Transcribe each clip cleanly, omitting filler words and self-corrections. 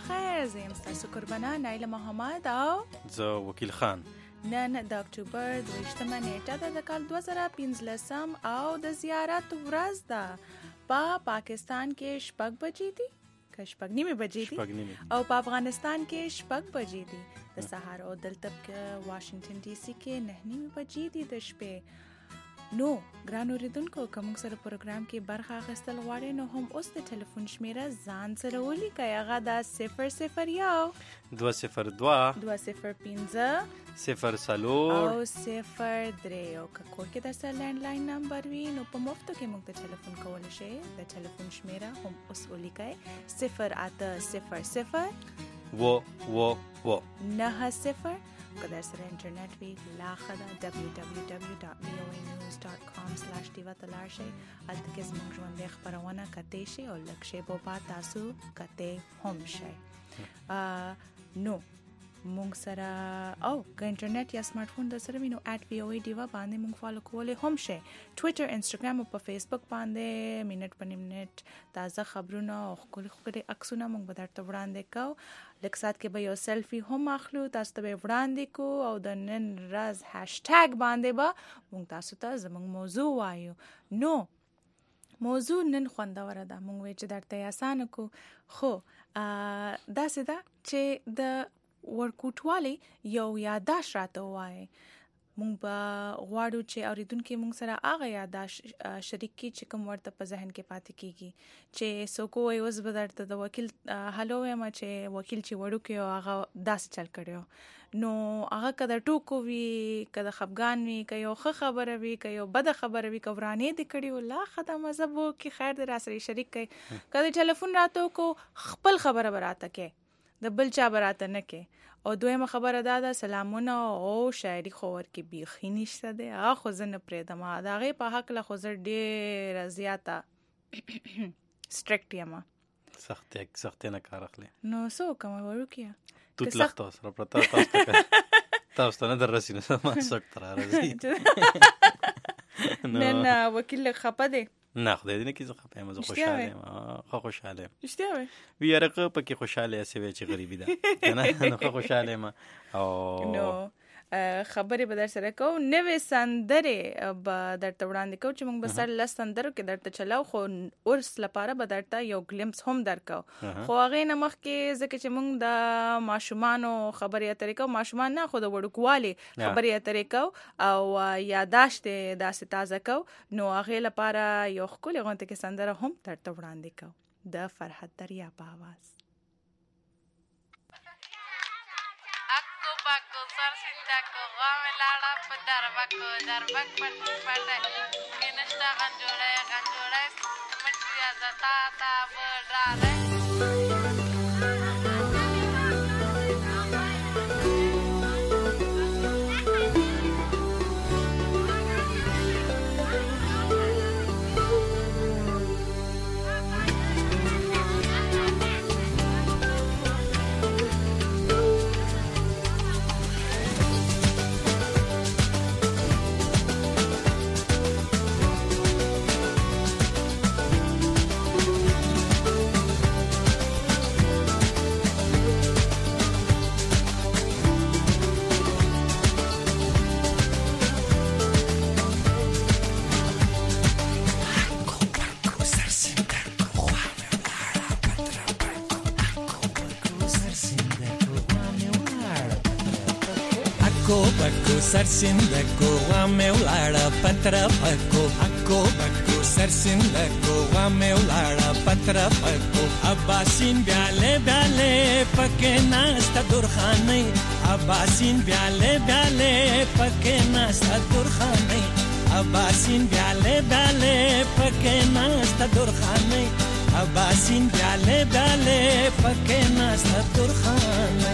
خیر. زه یم ستاسو قربانه نایله محمد او زه وکیل خان. نن د اکتوبر 22مه نیټه ده د کال 2015 او د زیارت ورځ ده. په پاکستان کې 6 بجې دي که 6:30 بجې دي او په افغانستان کې 6 بجې دي د سهار، او دلته په واشنگټن ډي سي کې 9:30 بجې دي د شپې. نو ګران اوریدونکو، که موږ سره پروګرام کې برخه اخیستل غواړئ نو هم اوس د ټلیفون شمیره ځان سره ولیکئ. هغه د 001 202 205 04 او 03. او که کور کې درسره لینډلاین نمبر وي نو په مفتو کې موږ ته ټلیفون کولی شئ. د ټلیفون شمیره هم اوس ولیکئ 0800 90. که در سره انټرنیټ وي لا ښه ده www.voanews.com/diva ته لاړ شئ. هلته کې زموږ ژوندۍ خپرونه کتی شي او لږ شیبو بعد تاسو کتی هم شئ. نو مونږ سره او که انټرنیټ یا سمارټ فون در سره وي نو @voa diva باندې مونږ فالو کولی هم شئ. ټویټر، انسټاګرام او په فیسبوک باندې منټ په منټ تازه خبرونه او ښکلي ښکلي عکسونه مونږ به درته وړاندې کوو. لږ ساعت کې به یو سیلفي هم اخلو، تاسو ته به وړاندې کوو او د نن ورځ هاشټیګ باندې به مونږ تاسو ته زموږ موضوع وایو. نو موضوع نن خوندوره ده. مونږ وایو چې درته یې اسانه کو، خو داسې ده چې د ورکوټوالی یو یاداش راته وایي. مونږ به غواړو چې اوریدونکي مونږ سره هغه یاداش شریک کړي چې کوم ورته په ذهن کې پاتې کیږي. چې څوک وایي اوس به درته د وکیل هلو وایم چې وکیل چې وړوکی او هغه داسې چل کړی نو هغه که د ټوکو وي، که د خفګان وي، که یو ښه خبره وي، که یو بده خبره وي، که ورانې دې کړي و لا ښه ده مذهب وکړي، خیر دې را سره شریک کړي. که د ټلیفون راته وکړو خپل خبره به راته کې، د بل چا به راته نه کې. او دویمه خبره دا ده سلامونه او شاعري خو ورکې بیخي نشته دی. هغه خو زه نه پرېږدم. د هغې په هکله خو زه ډېره زیاته سټرکټ یم. سختۍ نه کار اخلي. نو څه وکړم وړوکیه توت لخته سره پرته تاسو ته نه در رسي نو ما سخت را راځي. نن وکیل خپه دی؟ نه خدای دې نه کړي زه خفه یم. زه خوشحاله یم. ښه خوشحاله یم. رښتیا وایې؟ ویارقه پکې خوشحاله یې وایي چې غریبي ده نو ښه خوشحاله یم. او نو خبرې به در سره کوو. نوې سندرې به درته وړاندې کوو چې موږ به سر لس سندرو کې درته چلاو، خو ورس لپاره به درته یو ګلمپس هم درکو. خو هغې نه مخکې ځکه چې موږ د ماشومانو خبرې اترې کوو، ماشومان نه خو د وړوکوالي خبرې اترې کوو او یاداشت یې داسې تازه کوو، نو هغې لپاره یو ښکلې غونته کې سندره هم درته وړاندې کوو د فرحت دریا په آواز. Bako sarsindako gamelara pedarbako darbak perde kinesta ganjore mutiya zata berare. Bako sarsindako wame ulara patra pako Ako bako sarsindako wame ulara patra pako Abbasin byale byale pake nasta durkhane Abbasin byale byale pake nasta durkhane Abbasin byale byale pake nasta durkhane Abbasin byale byale pake nasta durkhane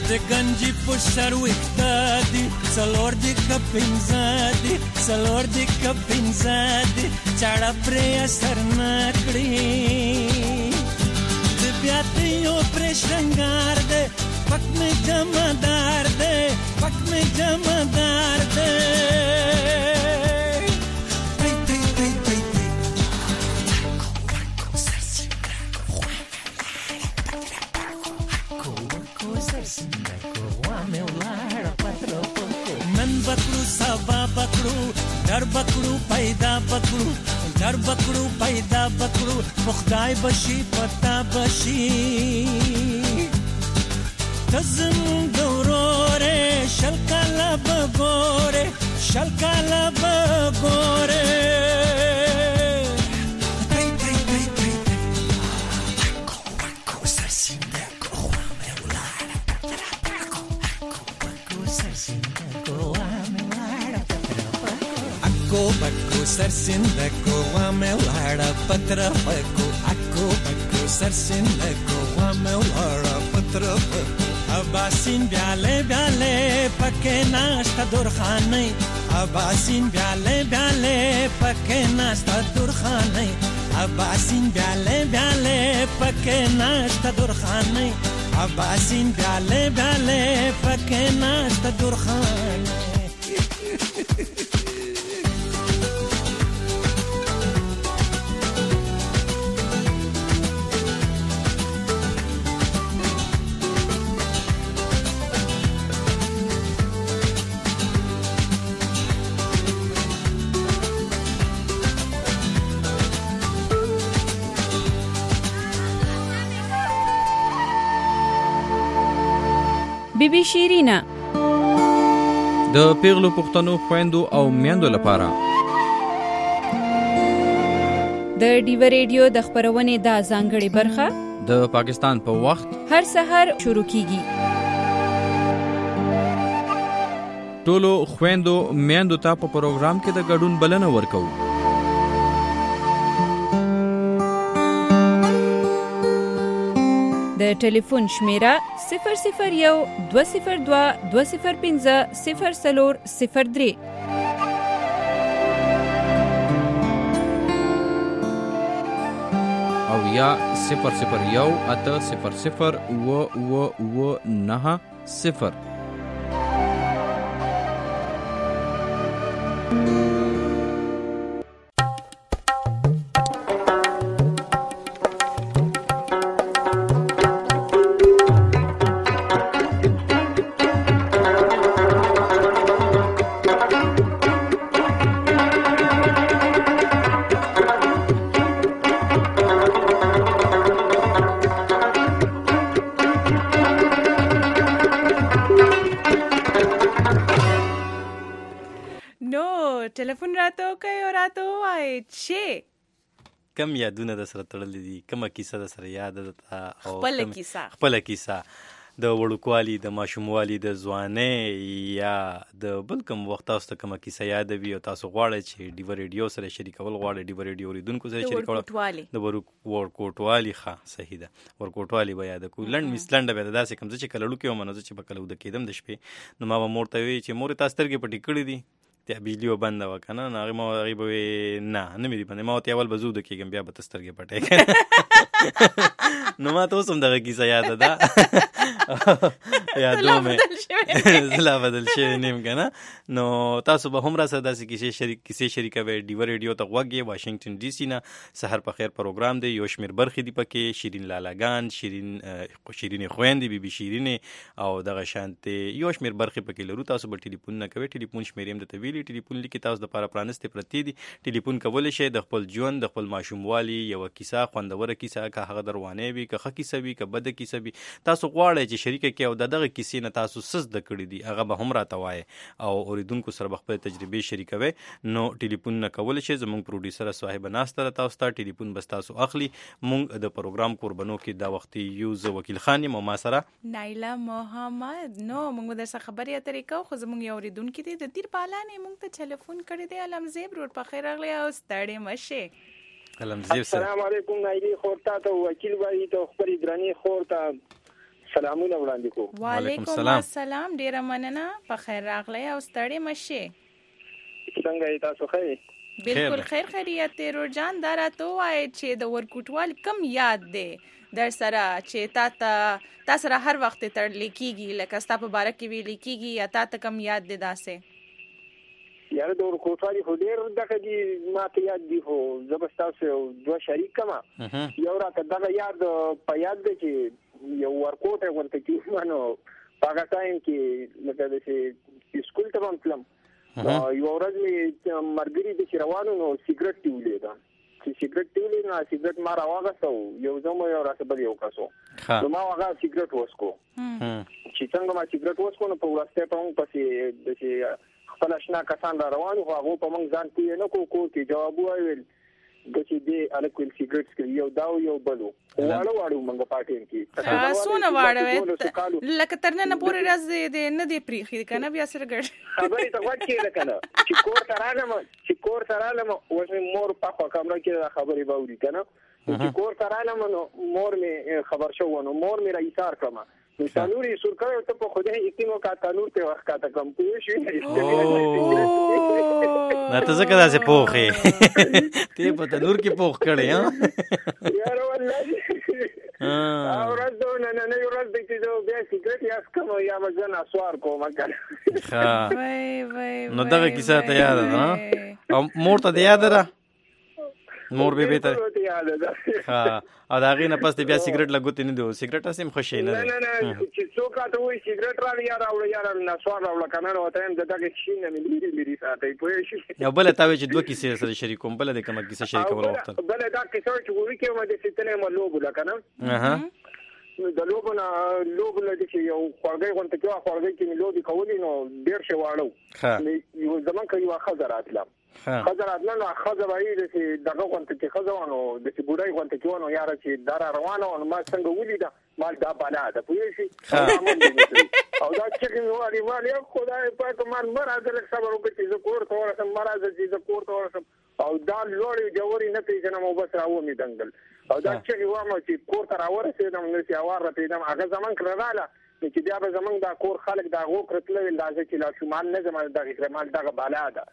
د گنجی په سر وخته دي څلور دي که پنځه دي څلور دي که پنځه دي چاړه پرې اثر نه کړي د بیا تیو پرې شرنګار دی پک مې جمعدار دی پک مې جمعدار دی نن بکړو سبا بکړو در بکړو پیدا بکړو در بکړو پیدا بکړو خدای بشي پتا بشي تزم ګورore شل کاله بګوره شل کاله بګوره بکو سر سندکو وامه ولاړه پتر پکو اکو بکو سر سندکو وامه ولاړه پتر پکو اباسین بیاله بیاله پکې ناشته درخانه اباسین بیاله بیاله پکې ناشته درخانه اباسین بیاله بیاله پکې ناشته درخانه اباسین بیاله بیاله پکې ناشته درخانه بیبي شیرینا د پیغلو پښتنو خويندو او میندو لپاره د ډیو ریډیو د خبرونې د ځانګړي برخه د پاکستان په وخت هر سحر شروع کیږي ټولو خويندو میندو ته په پروګرام کې د ګډون بلنه ورکو د ټلیفون شمیره 001 202 205 0403 او یا 001 800 990 ټلیفون راته کوي او راته وایي چې کم یادونه د سره تړلې دي کومه کیسه د سره یاد ده او خپله کیسه د وړوکوالي د ماشوموالي د ځوانۍ یا د بل کوم وخت تاسو ته کومه کیسه یاد وي او تاسو غواړئ چې ډیو ریډیو سره شریکول غواړئ ډیو ریډیو اوریدونکو سره شریکول د ورکوټوالي ښه صحیح ده ورکوټوالي به یاد کو لنډ مسلنډه به داسې کوم چې کله لوکي ومنځ چې په کله د کېدم د شپې نو ما به مور ته وی چې مور تاسو سترګې پټې کړې دي ته بجلی و بنده وکنه نه هغه ما هغه به نه مې دی باندې ما ته اول بزو د کېږم بیا به تسترګې پټې نو ما ته اوس هم دغه کیسه یاد ده یادومه زلا بدل شوی نیم کنه نو تاسو به هم را سره داسې کیسې شریکوي ډیو ریډیو ته غوږ یې واشنگټن ډي سي نه سحر په خیر پروګرام دی یو شمیر برخې دی پکې شیرین لالاګان شیرین خويندې بیبي شیرینې او دغه شانتې یو شمیر برخې پکې لرو تاسو به ټلیفون نه کوي ټلیفون شمیرې هم د طویل ټلیفون لیکي تاسو د لپاره پرانستې پرتی دي ټلیفون کولای شئ د خپل ژوند د خپل ماشوموالي یو کیسه خوندوره کیسه که هغه دروانه وي که ښه کیسه وي که بده کیسه وي تاسو غواړئ چې شریکه کې او دغه کیسې نه تاسو څه زده کړي دي هغه به هم راته وایي او اوریدونکو سره به خپل تجربې شریکوي نو ټلیفون نه کولی شئ زموږ پروډیوسر صاحب ناسته ده تاسو ته ټلیفون بس تاسو اخلي موږ د پروګرام قربانو کې دا وخت یو زه وکیل خان یم او ما سره نایله محمد نو موږ درسره خبرې اترې کوو خو زموږ یو اوریدونکي دی د تیر پالانې موږ ته ټلیفون کړی دی علمزیب روډ په خیر راغلی او ستړی مشه علمزیب سره السلام علیکم نایلی خورتا ته وکیل وایي ته خبرې درنې خورتا سلامونه وړاندې کوم. وعلیکم السلام، ډیره مننه، په خیر راغلی او ستړي مشي. څنګه یې تاسو ښه؟ بالکل خیر خیریت دی. روجان دا راته ووایه چې د ورکوټوال کم یاد دی در سره چې تا سره هر وخت تړلی کېږي، لکه ستا په باره کې ویلي کېږي، یا تا ته کم یاد دی داسې؟ یاره د ورکوټوالي خو ډېر دغه دي ما ته یاد دي، خو زه به ستاسو دوه شریک کړم. یو راته دغه یاد په یاد دی چې یو ورکوټ ورته کېږم، نو په هغه ټایم کې لکه داسې سکول ته به هم تلم، یوه ورځ مې ملګري داسې روان وو، نو سګرټ دې ولیده. چې سګرټ دې ولید نو سګرټ ما راواغسته و، یو زه مو یو راته بل یو کس و، نو ما هغه سګرټ وڅکو. چې څنګه ما سګرټ وڅکو نو په وروستی په موږ پسې داسې خپل اشنا کسان را روان وو، هغو په موږ ځان پوه نه کړو، کور کې جواب وویل داسې دې هلک ویل سګرټ څکوي، یو دا و یو بل و، واړه واړه وو موږ په ټایم کې. څونه واړه وې؟ لکه تر ننه پورې ورځ دې نه دی پرېښي که نه بیا سره ګډ خبرې ته غوږ کېده که نه، چې کور ته رالم اوس مې مور پخوا کمره کې دا خبرې به اوري که نه، چې کور ته رالم نو مور مې خبر شو، نو مور مې را ایثار کړم، نو تنور یې سور کړی، ته په خدای یقین وکړه تنور ته وښکته کړم، پوه شوې؟ دا ته ځکه داسې پوخ یې، ته په تنور کې پوخ کړی. یاره والله ورځ د نننۍ ورځ دی چې زه بیا سګرټ یا څکم یا به زه نسوار کوم که نه. نو دغه کیسه ته یاده ده او مور ته دې یاده ده؟ مور بیبي ته یاده ده. او د هغې نه پس دې بیا سګرټ له ګوتې نه دی؟ سګرټ هسې هم ښه شی نه دی. نه چې څوک راته وایي سګرټ راوړه یا راوړه یا نسوار راوړه که نه، نو ورته وایم د دغې شي نه مې لرې ساتئ، پوه شوې؟ او بله تا وایي چې دوه کیسې سره شریکوم، بله دې کومه کیسه شریکول غوښتل؟ بله دا کیسه چې وړي کې وم داسې تللی یم لوبو له که نه، د لوبو نه داسې یو خوړګۍ غونته کې وه، خوړګۍ کې مې لوبې کولې، نو ډېر ښې واړه وو. زمونږ که یوه ښځه راتله، نو ښځه به یې داسې دغه غونته کې ښځه وه، نو داسې بوډۍ غونته کې وه، نو یاره چې دا را روانه وه، نو ما څنګه ولیده ما دا بلا ده، پوه شي؟ او دا چغې مې وهلې، ما ویل خدای پاک ما مه راځه، لږ صبر وکړه چې زه کور ته ورسم، مه راځه چې زه کور ته ورسم. او دا لوړې جوړې نه پېژنم او بس را ومې دنګل، او دا چغې وایم چې کور ته را ورسېدم، داسې هوار راتېدم، هغه زمونږ کره راله، نو چې بیا به زمونږ دا کور خلک د هغو کره تلل، دا زه چې لاشومان نه ځم دغې کره، ما دغه بالا ده.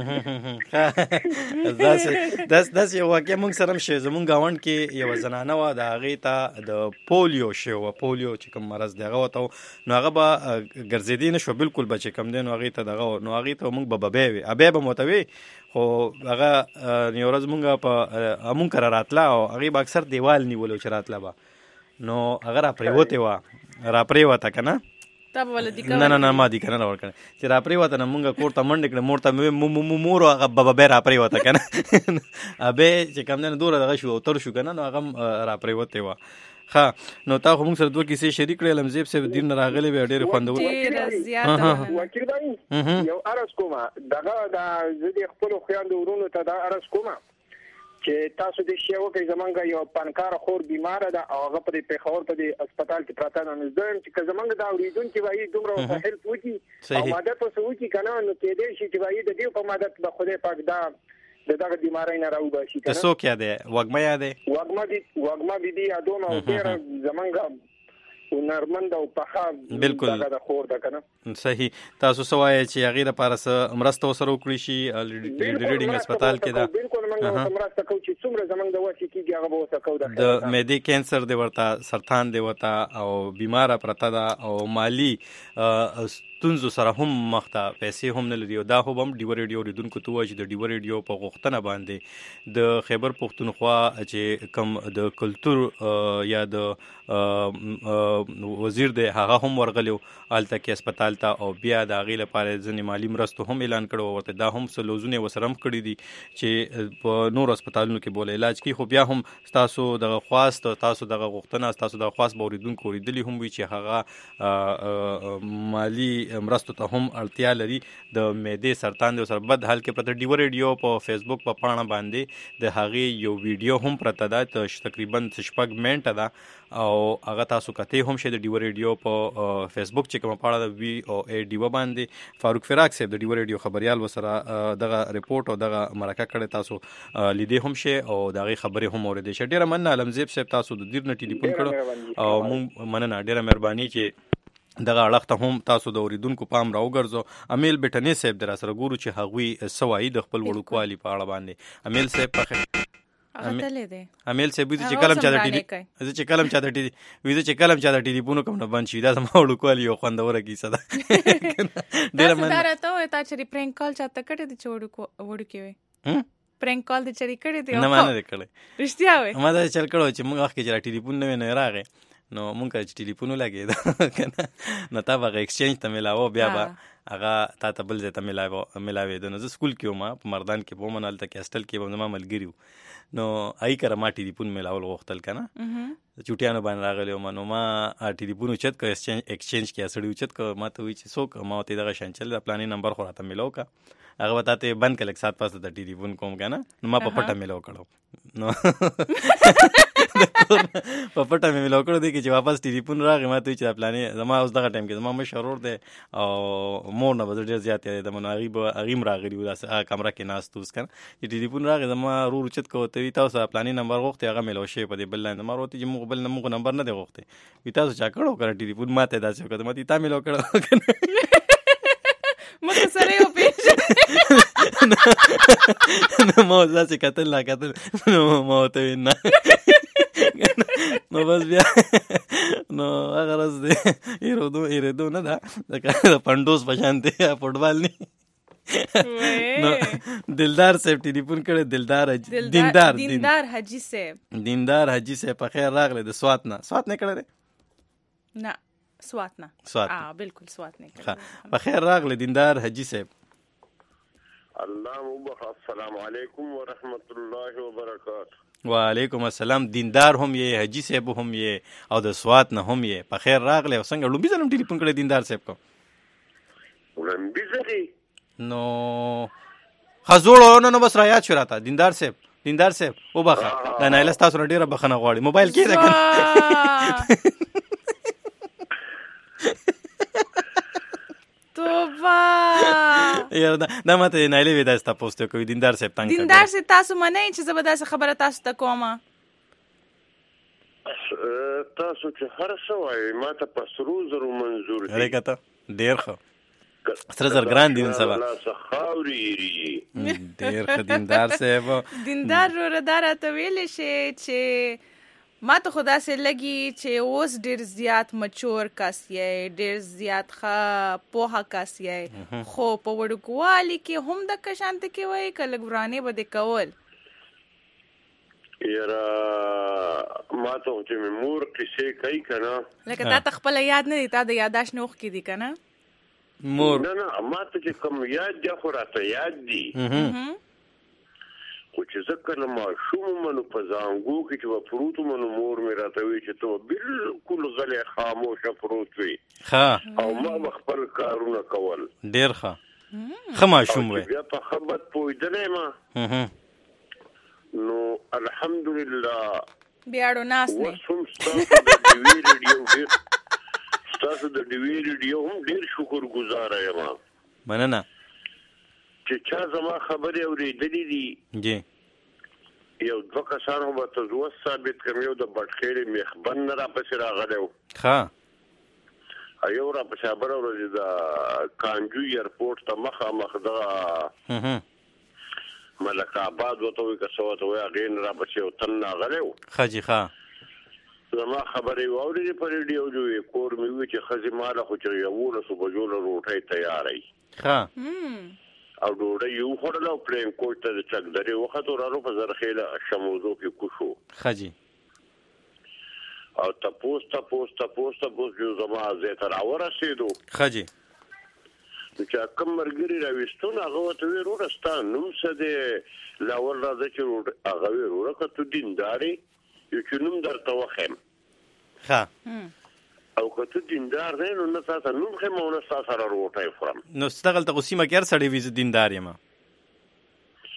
داسې یو واقع موږ سره هم شوی، زمونږ ګاونډ کې یوه زنانه وه، د هغې ته د پولیو شوی وه، پولیو چې کوم مرض دی هغه ورته و، نو هغه به ګرځېدی نه شوه بالکل به چې کوم دی، نو هغې ته دغه و، نو هغې ته موږ به ببی وې، ابی به مو ورته وې، خو هغه یو ورځ مونږ کره راتله او هغې به اکثر دیوال نیولو چې راتله به، نو هغه را پرېوتې وه، را پرېوته که نه؟ نه ما دي کنه راور کړ چې را پریوته نه مونږه کور ته منډه کړه، مور ته مور هغه بابا را پریوته کنه ابه چې کوم نه دوره دغه شو تر شو کنه، نو هغه را پریوته و. ها نو تا خو موږ سره دوه کیسې شریک کړې، لمزیب صاحب دین راغلی به ډېر خوندور وکیل دی یو عرض کومه دغه د زدي خپل خويندو ورونو ته دا عرض کومه چې تاسو د شی وکي زمونږ یو پنکار خور بیمار ده او هغه په پیښور په هسپتال کې پراته نه زدم چې زمونږ دا اوریدونکو وایي دومره هیلپ وکي او مدد وسوي کنه، نو کې دې شي چې وایي د دې په مدد به خدای پاک دا دغه بیماری نه راو بشي کنه. تاسو کې ده وګما یاده وګما دي یادونه او ډېر زمونږ نرمند او پخا بالکل دغه خور ده کنه. صحیح. تاسو سوای چې هغه لپاره مرسته وسره وکړي شي ریډینګ هسپتال کې ده؟ بالکل موږ مرسته کوو چې څومره زمونږ د وسی کېږي هغه به وسه کوو. د معدې کینسر دی ورته، سرطان دی ورته او بیماره پرته ده او مالی ستونزو سره هم مخ ته، پیسې هم نه لري. دا خو هم ډیور ریډیو اوریدونکو ته وایي چې د ډیور ریډیو په غوښتنه باندې د خیبر پښتونخوا چې کوم د کلتور یا د وزیر دی هغه هم ورغلیو هلته کې هسپتال ته، او بیا د هغې لپاره ځینې مالي مرستو هم اعلان کړی ورته، دا هم څه لوزونه یې ورسره هم کړي دي چې په نورو هسپتالونو کې بوله علاج کوي. خو بیا هم ستاسو دغه خواست، تاسو دغه غوښتنه، ستاسو دغه خواست به اوریدونکو اوریدلي هم وي چې هغه مالي مرستو ته هم اړتیا لري. د معدې سرطان دی سره بد حال کې پرته ډیور ریډیو په فیسبوک په پاڼه باندې د هغې یو ویډیو هم پرته ده، تقریبا 6 منټه ده او هغه تاسو کته هم شه د ډیو ریډیو په فیسبوک چې کوم پاړه د وی او ای ډیو باندې فاروق فراق صاحب د ډیو ریډیو خبريال وسره دغه ریپورت او دغه مرکه کړي تاسو لیدې هم شه او دغه خبره هم اوریدې شه. ډیره مننه علمزیب صاحب تاسو د دیر نه ټلیفون کړو او مونږ مننه ډیره مهرباني چې دغه اړخ ته هم تاسو د اوریدونکو پام راوګرځو. امیل بټنی صاحب در سره ګورو چې هغوی سوای د خپل وړوکوالي په اړه باندې. امیل صاحب په امیل صاحب چې کلم چا د ټلیفون کوم نه بند شي دا زما وړوکوالي یو خوندوره کیسه ده. ډیره مننه ته تا چې پرینک کال چاته کړی د وړوکی وي پرینک کال د چری کړی دی نه مانه کړی رښتیا وي ما دا چل کړو چې موږ وخت کې ټلیفون نه راغی نو مونږ چې ټلیفون ولګېد کنه نو تا به ایکسچینج ته ملاوه بیا به هغه تا ته بل ځای ته ملاوېده. نو زه سکول کې وم په مردان کې به وم هلته کې هسټل کې به زما ملګري وو نو هغې کره ما ټلیفون ملاول غوښتل که نه د چوټیانو باندې راغلی وم نو ما ټلیفون اوچت کړ ایکسچینج کې سړي اوچت کړ ما ته وایي چې څوک ما ورته دغه شان چل د پلانې نمبر خو راته میلاو کړه هغه به تا ته بند کړه لږ سات پاسه د ټلیفون کوم که نه نو ما په پټه میلاو کړو نو په پټه مې میلاو کړو دی کې چې واپس ټلیفون راغی ما ته وایي چې دا پلانې زما اوس دغه ټایم کې زما مشر ورور دی او مور نه به زه ډېر زیات یادېدم نو هغې هم راغلي وو داسې کمره کې ناست اوس که نه چې ټلیفون راغی زما ورور اوچت کړه ورته وایي تاسو پلانې نمبر غوښتې هغه میلاو شوی په دې بل لاین زما ورور ورته چې موږ بل موږ نمبر نه دی غوښتې وایي تاسو چا کړو که نه ټلیفون ما ته یې داسې وکړه ما ته تا میلاو کړه که نه مخ سره یو پیژ نو ما داسې کتل نه کتل نو ما ورته وایي نه نو بس بیا نو هغه ورځ دی هېرېدو نه ده د پنډوس په شان دی فوټبال نه نو دلدار صاحب ټلیفون کړی دیندار حاجي صاحب په خیر راغلی د سوات نه کړی دی نه سوات بالکل سوات نه کړی په خیر راغلی دیندار حاجي صاحب. الله مبارک. السلام علیکم ورحمت الله وبرکاته. وعلیکم السلام. دیندار هم یې حاجي صاحب هم یې او د سوات نه هم یې په خیر راغلی او څنګه لومبي ځل هم ټلیفون کړی دیندار صاحب کو لومبي ځل نو خزوړو نو بس را یاد شو راته دیندار صاحب وبخه دا نایله ستاسو نه ډېره بخښنه غواړي موبایل کې ده که توبه یاره دا ماته نایلې وې داسې تپوس ته کوي دیندار صاحب تنګ دیندار صاحب تاسو منئ چې زه به داسې خبره تاسو ته کومه تاسو چې هر څه وایئ ما ته په سرو زرو منظور دي ته ډېر ښه سره زر ګران دي نن سبا ډېر ښه دیندار صاحب دیندار وروره دا راته ویلی شې چې ما ته خو داسې لګي چې اوس ډېر زیات مچور کس یې ډېر زیات ښه پوهه کس یې خو په وړوکوالي کې هم دغه شانتې کې وایي که لږ ورانې به دې کول یاره ما ته چې مې مور قصې کوي که نه لکه تا ته خپله یاد نه دی تا د یاداشت نه اوښکې دي که نه مور نه ما ته چې کوم یاد دی خو راته یاد دي خو چې زه کله ماشوم منو په زانګو کې چې به پروت منو مور مې راته وایي چې ته به بالکل غلی خاموشه پروت وي او ما به خپل کارونه کول ډېر ښه ماشوم وی بیا په ښه بد پوهېدلی ما نو الحمدلله بیاړو ناست دی اوس هم ستاسو د ډیوي ریډیو هم ډېر شکر ګزاره یم مننه چې چا زما خبرې اورېدلې دي جی یو دوه کسانو به تزوس ثابت کړم یو د بټخېړې میخبند نه راپسې راغلی و یو راپسې خبره ورځې د کانجو ایرپورټ ته مخامخ دغه ملک آباد ورته وایي که څه ورته وایي هغې نه راپسې یو تن راغلی و ښه جي ښه زما خبرې واورېدې په ریډیو جو کور مې ووایي چې ښځې ماله خو چې 11 بجو له روټۍ تیاره وي ښه او ډوډۍ یې وخوړله او پلین کوچ ته د چکدرې وختو رالو په زرخیله شموزو کې کوشو ښه جي او تپوس جو زما ځای ته راورسېدو ښه جي نو چې کوم ملګري راویستون هغه ورته ویې وروره ستا نوم څه دی لاول راځه چې هغه ویې وروره که ته دیندار یې یو چې نوم درته وښیم ښه او که ته دیندار نه نو نه تا ته نوم ښیم او نه ستا سره روټۍ خورم نو دغلته خو سیمه کې هر سړی وي زه دیندار یم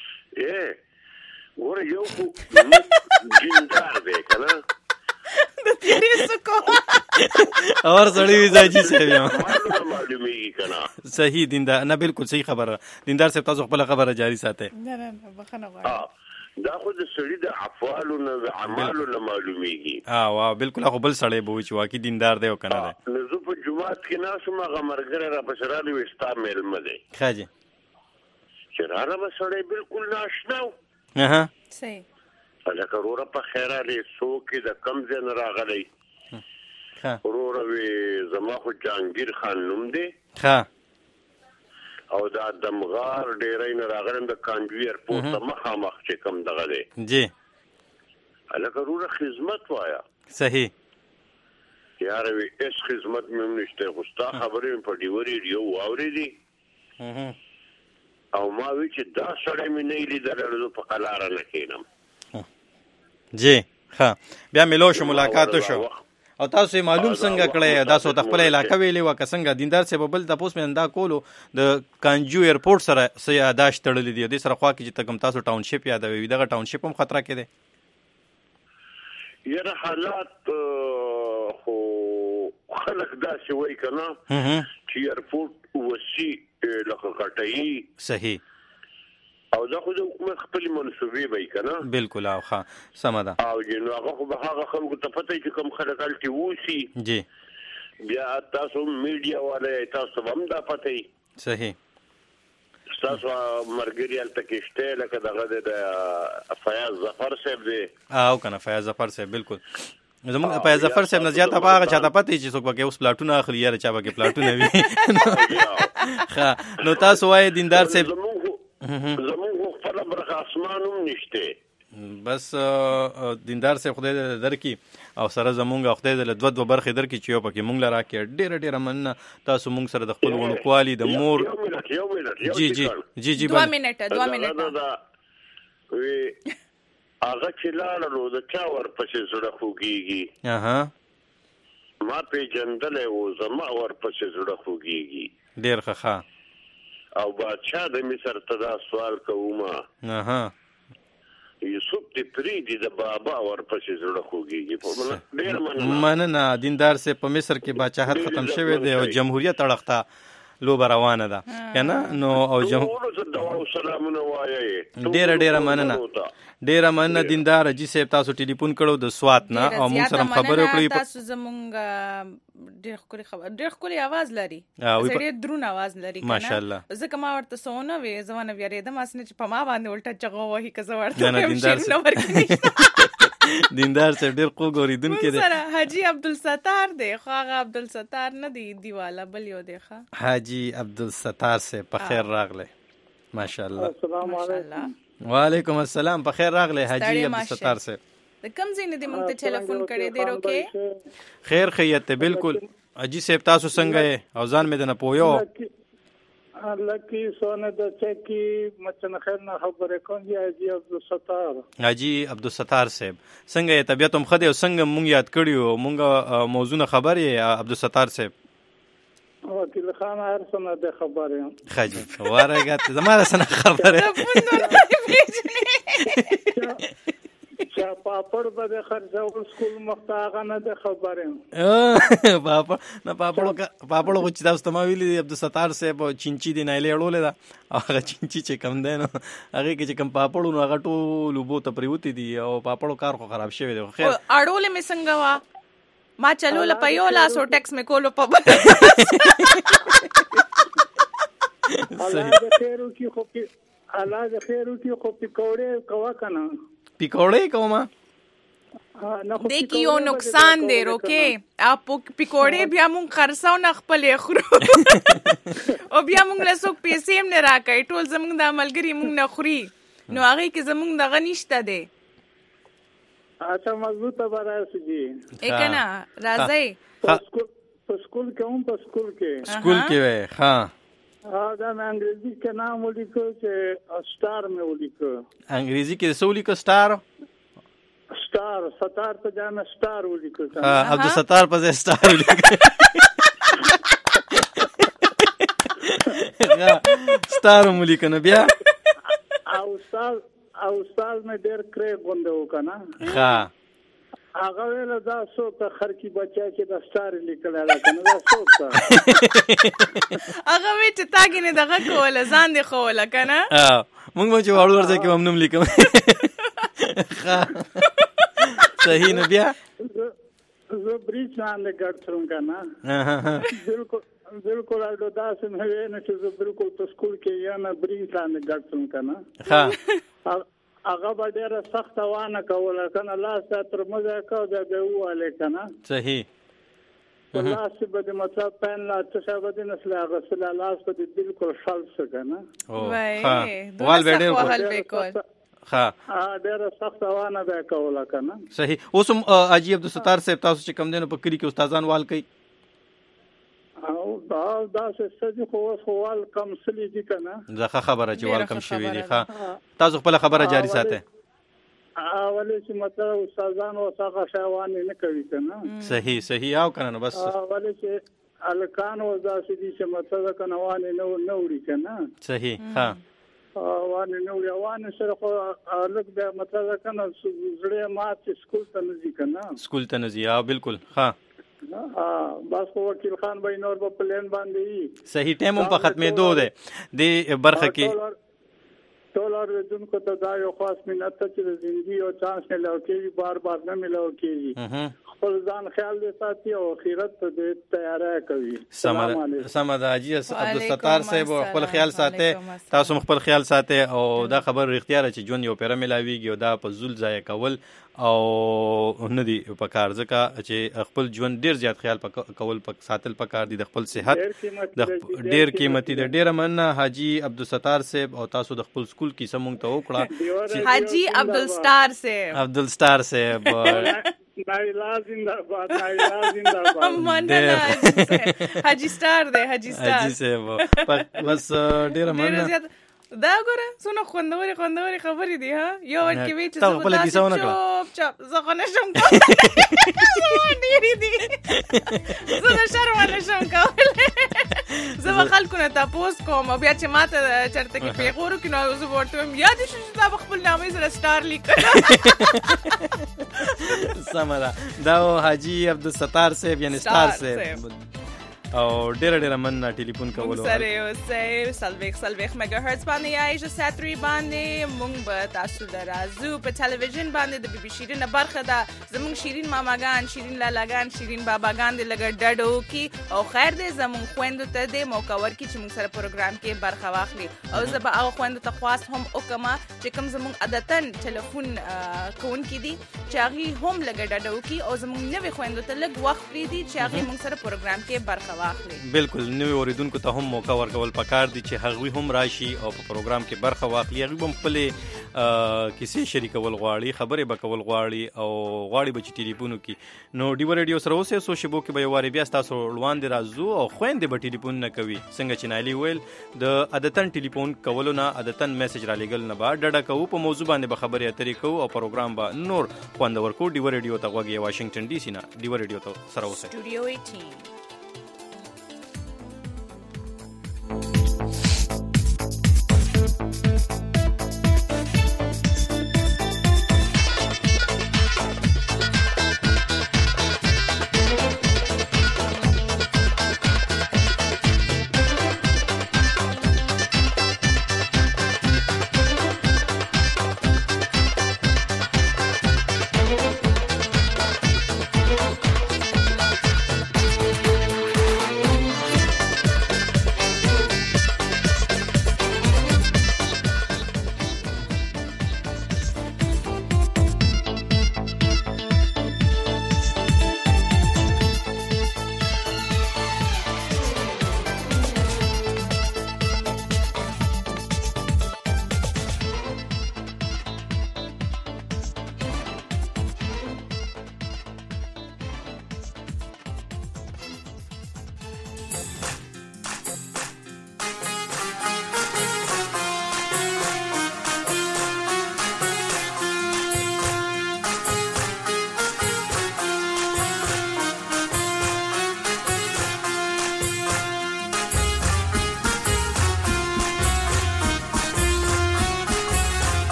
ګوره یو خو دیندار دی که نه اور سړی وی ځاجي صاحب یم معلومیږي کنه. صحیح دیندار نه بالکل صحیح خبره. دیندار صاحب تاسو خپل خبره جاری ساتئ. نه بخنه غواړم. دا خو د سړي د افعالو نه د اعمالو نه معلومیږي. واه بالکل خو بل سړی به وي چې واقعي دیندار دی او کنه دی. نو زه په جومات کې ناسم هغه مرګره را پسې راغلی وي ستا میلمه دی ښه جي چې راغله به سړی بالکل ناشنا و. صحیح لکه وروره په خیر راغلی څوک یې د کم ځای نه راغلی. وروره وی زما خو جهانګیر خان نوم دی او دا دمغار ډیرې نه راغلم د کانجوی ایرپورټ ته مخامخ چې کم دغه دی جی لکه وروره خدمت وایا. صحیح یار وی اس خدمت مې نشته خو ستا خبرې په ډیوري ریډیو واورېدې او ما وی چې دا سړی مې نه لیدل په قلاره نه کېنم. جی ښه بیا ملو شو ملاقات شو او تاسو معلوم څنګه کړی تاسو د خپل علاقې ویلې وکه څنګه دیندار صاحب بل تاسو مې اندا کولو د کانجو ایرپورټ سره سیاداش تړلې دي د سره خوا کې چې تکم تاسو ټاونشپ یادوي دغه ټاونشپ هم خطر کې دی. یره حالات خو خلک داسې وایي کنه چې ایرپورټ وسی لکه کټایي. صحیح او دا خو د حکومت خپل منصوبې وای کنه. بالکل او ښه سمه ده. او جنو هغه خو به هغه خلکو ته پته چې کوم خلک الټي وسی جی بیا تاسو میډیا والے تاسو هم دا پته. صحیح تاسو مرګري الته کېشته لکه دغه د فیاض ظفر صاحب دی او کنه فیاض ظفر صاحب بالکل زموږ فیاض ظفر صاحب نه زیاته هغه چاته پته چې څوک به اوس پلاټونه اخلي یا چا به پلاټونه وي. ښه نو تاسو وایي دیندار صاحب زمون خپل برخه اسمان هم نشته بس دیندار صاحب خدای درکې او سره زمونږ خدای د دوه برخې درکې چې یو پکې مونږ لرا کې ډېر مننه تاسو مونږ سره د خپل ونکوالي د مور جی 2 منټه وی هغه چې لاړو د چا ورپسې زړه خوږیږي. ما پیژندلی و زما ورپسې زړه خوږیږي ډېر ښه. او بادشاہ د مصر ته دا سوال کومه یوسف د پریدي د بابا ورپسې زړه خوږیږي. ډېر مننه دیندار صاحب په مصر کې بادشاهت ختم شوی دی او جمهوریت اړخته لوبه روانه ده کنه نو او ډېر مننه دیندار جی صاحب تاسو ټلیفون کړو د سوات نه او موږ سره خبرې وکړې. تاسو زمونږ ډېر ښکلي आवाज لري ډېر درون आवाज لري ماشاءالله. ځکه ما ورته سونه وې زمانه ویریدم اسنه چې په ما باندې الټا چغو وਹੀ که زه ورته دیندار صاحب ډېر خوږ اوریدونکی دی. حاجی عبدالستار دی خو هغه عبدالستار نه دی دیواله بل یو دی. حاجی عبدالستار صاحب په خیر راغلی ماشاءالله. السلام علیکم. وعلیکم السلام په خیر راغلی حاجی عبدالستار صاحب. د کوم ځای نه دی موږ ته ټلیفون کړی دی روکې خیر خیریت ته بالکل. حاجی صاحب تاسو څنګه یې او ځان مې نه پویو لکی سونه د چکی مچن خیر نه خبره کوم حاجی عبدالستار. حاجی عبدالستار صاحب څنګه یې طبیعت هم خدای او څنګه مونږ یاد کړیو مونږ موضوع خبرې عبدالستار صاحب وکیل خان هر سنه د خبره خاجي وارګات زماره سنه خبره چا پاپړ به خرڅول سکول مختاغه نه د خبره پاپړو چې تاسو ته ویلي عبدالستار صاحب چینچی دی نه لړولې دا هغه چینچی چې کم دی نو هغه کې چې کم پاپړو نو هغه ټول وبو ته پریوتی دي او پاپړو کار خو خراب شوی دی. خیر اړولې مې څنګه وا ما چلو ل پيو لا سو ټیکس مې کولو په الله د خیرو کې خو پکوړې کوا کنه پکوړې کومه دیکي یو نقصان دی روکې اپ پکوړې بیا مونږ خرڅاو نه خپلې خورو او بیا مونږ له څوک پیسې هم نه راکړي ټول زمونږ د عملګري مونږ نه خوري نو هغه کې زمونږ دغه نشته دی. اچھا مضبوطه براسي جی اکنه راځي په سکول کې وای ها دا انګریزي کې نام ولیکو چې سٹار مې ولیکو انګریزي کې څه ولیکو سٹار ستار په ځای سٹار ولیکو عبدالستار په ځای سٹار ولیکو سٹار ولیکو نو بیا او استاد مې ډېر کرے غونډه وکنه ها هغه ویل دا څوک خر کی بچا چې د ستار لیکل را کنه دا څوک هغه وی چې تاګې نه دغه کوله ځان دی خوله کنه مونږ مو چې وړو ورځي کې هم نوم لیکم صحیح نه بیا زه بریچ باندې ګټم کنه بالکل اډو داسې نه وی نه چې زه بالکل په سکول کې یا نه بریچ باندې ګټم کنه هغه به ډېره سخته وانه کوله کنه لاس تر مزه کو دا به واله کنه صحیح لاس به د مطلب پن لا څه به د نسل هغه سلا لاس به بالکل خالص کنه وای وال به ډېر ها ډېره سخته وانه به کوله کنه صحیح اوس اجي عبدالستار صاحب تاسو چې کم دینو په کلی کې استادان وال کوي او دا څه خو وال کم سلی دي کنه زخه خبره چې وال کم شوی دي ها تاسو خپل خبره جاری ساتئ اولې چې مطلب استادان او څنګه شاوان نه کوي کنه صحیح او کنه بس اولې چې الکان او داسې دي چې مطلب کنه وانه نو وړي کنه صحیح ها وانه نو وانه سره خو الک د مطلب کنه زړه مات سکول ته نزي کنه سکول ته نزي بالکل ها بس وکیل خان به نور په پلان باندې صحیح ټیم په ختمې دوه ده د برخه کې ټول اوریدونکو ته دا یو خاص مننت چې ژوندۍ او چانس نه لوکېږي بار نه ملو کېږي خپل ځان خیال دې ساتي او آخرت ته تیاری کوي سمه ده اجي عبدالستار صاحب خپل خیال ساتي تاسو خپل خیال ساتي او دا خبر اختیار چې جون یو پیره ملاويږي او دا په زول ځای کول او نه دی په کار ځکه چې خپل ژوند ډیر زیات خیال کول په ساتل په کار دي د خپل صحت د ډیر قیمتي د ډیر مننه حاجی عبدالستار صاحب او تاسو د خپل سکول کې سمون ته وکړه حاجی عبدالستار صاحب نایلا زنده‌باد مننه حاجی ستار دی حاجی صاحب بس ډیر مننه دا ګوره څونه خوندوري خبرې دي ها یو ور کې وی چې چوپ زه خو نشم کولی ډېرې دي زه د شرم نشم کولی زه به خلکو نه تپوس کوم او بیا چې ماته چېرته کې پیغور وکړي نو زه به ورته وایم یاد شو چې دا به خپل نامې سره سټار لیکل سمه ده دا حاجي عبدالستار صاحب یعنی سټار صاحب او ډېر مننه ټلیفون کولو سره اوسئ سلویخ میگا هرتز باندې یا ایجا ساتری باندې مونږ به تاسو درازو په ټلویزیون باندې د بی بی شیرین برخه ده زمونږ شیرین ماماګان شیرین لالاګان شیرین باباګان د لګ ډډو کی او خیر دې زمونږ خويندو ته د موقع ورکړي چې موږ سره پروګرام کې برخه واخلي او زه به هغه خويندو ته خواست هم وکما چې کوم زمونږ عادتن ټلیفون کوون کې دي چې هغه هم لګ ډډو کی او زمونږ نوې خويندو ته لګ وخت لري چې هغه موږ سره پروګرام کې برخه بالکل نوې اوریدونکو ته هم موقع ورکول پکار دي چې هغوی هم راشي او په پروګرام کې برخه واخلي هغوی هم خپلې کیسې شریکول غواړي خبرې به کول غواړي او غواړي به چې ټلیفون وکړي نو ډیو ریډیو سره اوسئ څو شیبو کې به یو وارې بیا ستاسو وړاندې راځو او خویندې به ټلیفون نه کوي څنګه چې نایلي ویل د عادتن ټلیفون کولو نه عادتن میسج را لېږل نه به ډډه کوو په موضوع باندې به خبرې اترې کوو او پروګرام به نور خوندور کوو ډیو ریډیو ته غوږ یې واشنګټن ډي سي نه ډیو ریډیو ته سره اوسئ سټوډیو 18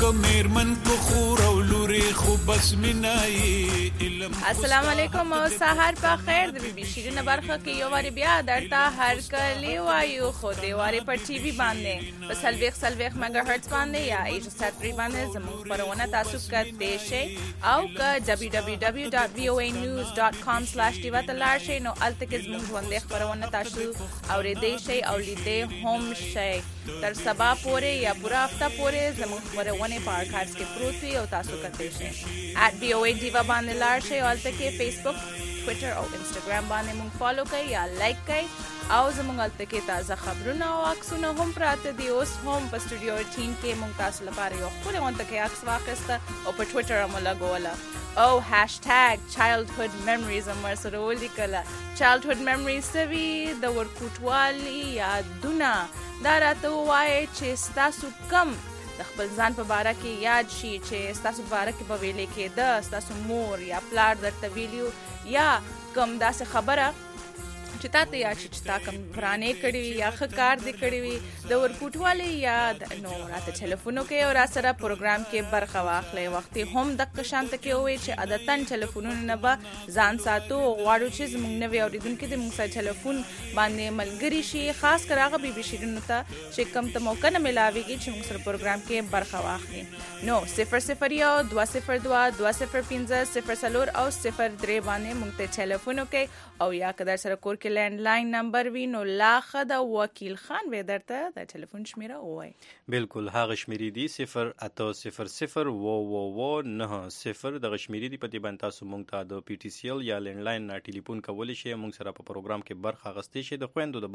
کمرمن کو خور او لوري خو بس منای السلام علیکم او سحر په خیر د بي بي شیرین برخه کې یو واری بیا درته هر کلی وایو خو دی واری پر ټي وي باندې په سلويخ ميگا هرتز باندې یا 873 باندې زموږ خبرونه تاسو کته شي او که www.voanews.com/diva تلار شي نو الته کې زموږ باندې خبرونه تاسو اورېدې شي او لیدې هم شي تر سبا پورې یا پورا هفته پورې زموږ خبرونه په آرکایوز کې پروت وي او تاسو کته شي @voadiva باندې لار شي او الته کې فیسبوک ټوئیټر او انسټاګرام باندې مونږ فالو کړئ یا لایک کړئ او زموږ الته کې تازه خبرونه او عکسونه هم پراته دي اوس هم په سټوډیو 18 کې مونږ تاسو لپاره یو خپل وانت کې عکس واخیسته او په ټوئیټر هم لګوله او #childhood memories امر سره ولیکله childhood memories سوي د ورکوټوالي یادونه دا راته وایي چې تاسو کم د خپل ځان په باره کې یاد شي چې تاسو په باره کې په ویلې کې د تاسو مور یا پلار درته ویلیو یا کوم داسې خبره چې تاسو یا چې تاسو کوم برانه کړی یا خکار دې کړی وي د ورکوټوالي یاد نو راته ټلیفونو کې او را سره پروګرام کې برخه واخلې وخت هم د قشانت کې وي چې عادتاً ټلیفونونه نه به ځان ساتو غواړو چې زموږ نوې اوریدونکو د موږ سره ټلیفون باندې ملګری شي خاص کر هغه بي بي شیرین ته چې کم ته موقع نه ملاويږي چې موږ سره پروګرام کې برخه واخلي نو 002052050 او 03 باندې موږ ته ټلیفون وکړي او یا کدر سره کور کې لینډلاین نمبر وی نو لاخه د وکیل خان به درته د ټلیفون شمیره وای بالکل هغه شمیرې دي 080009090 د شمیرې دي په دې باندې تاسو مونږ ته د پی ټی سی ال یا لینډلاین ټلیفون کولی شئ مونږ سره په پروګرام کې برخه اخیستئ شئ د خويندو د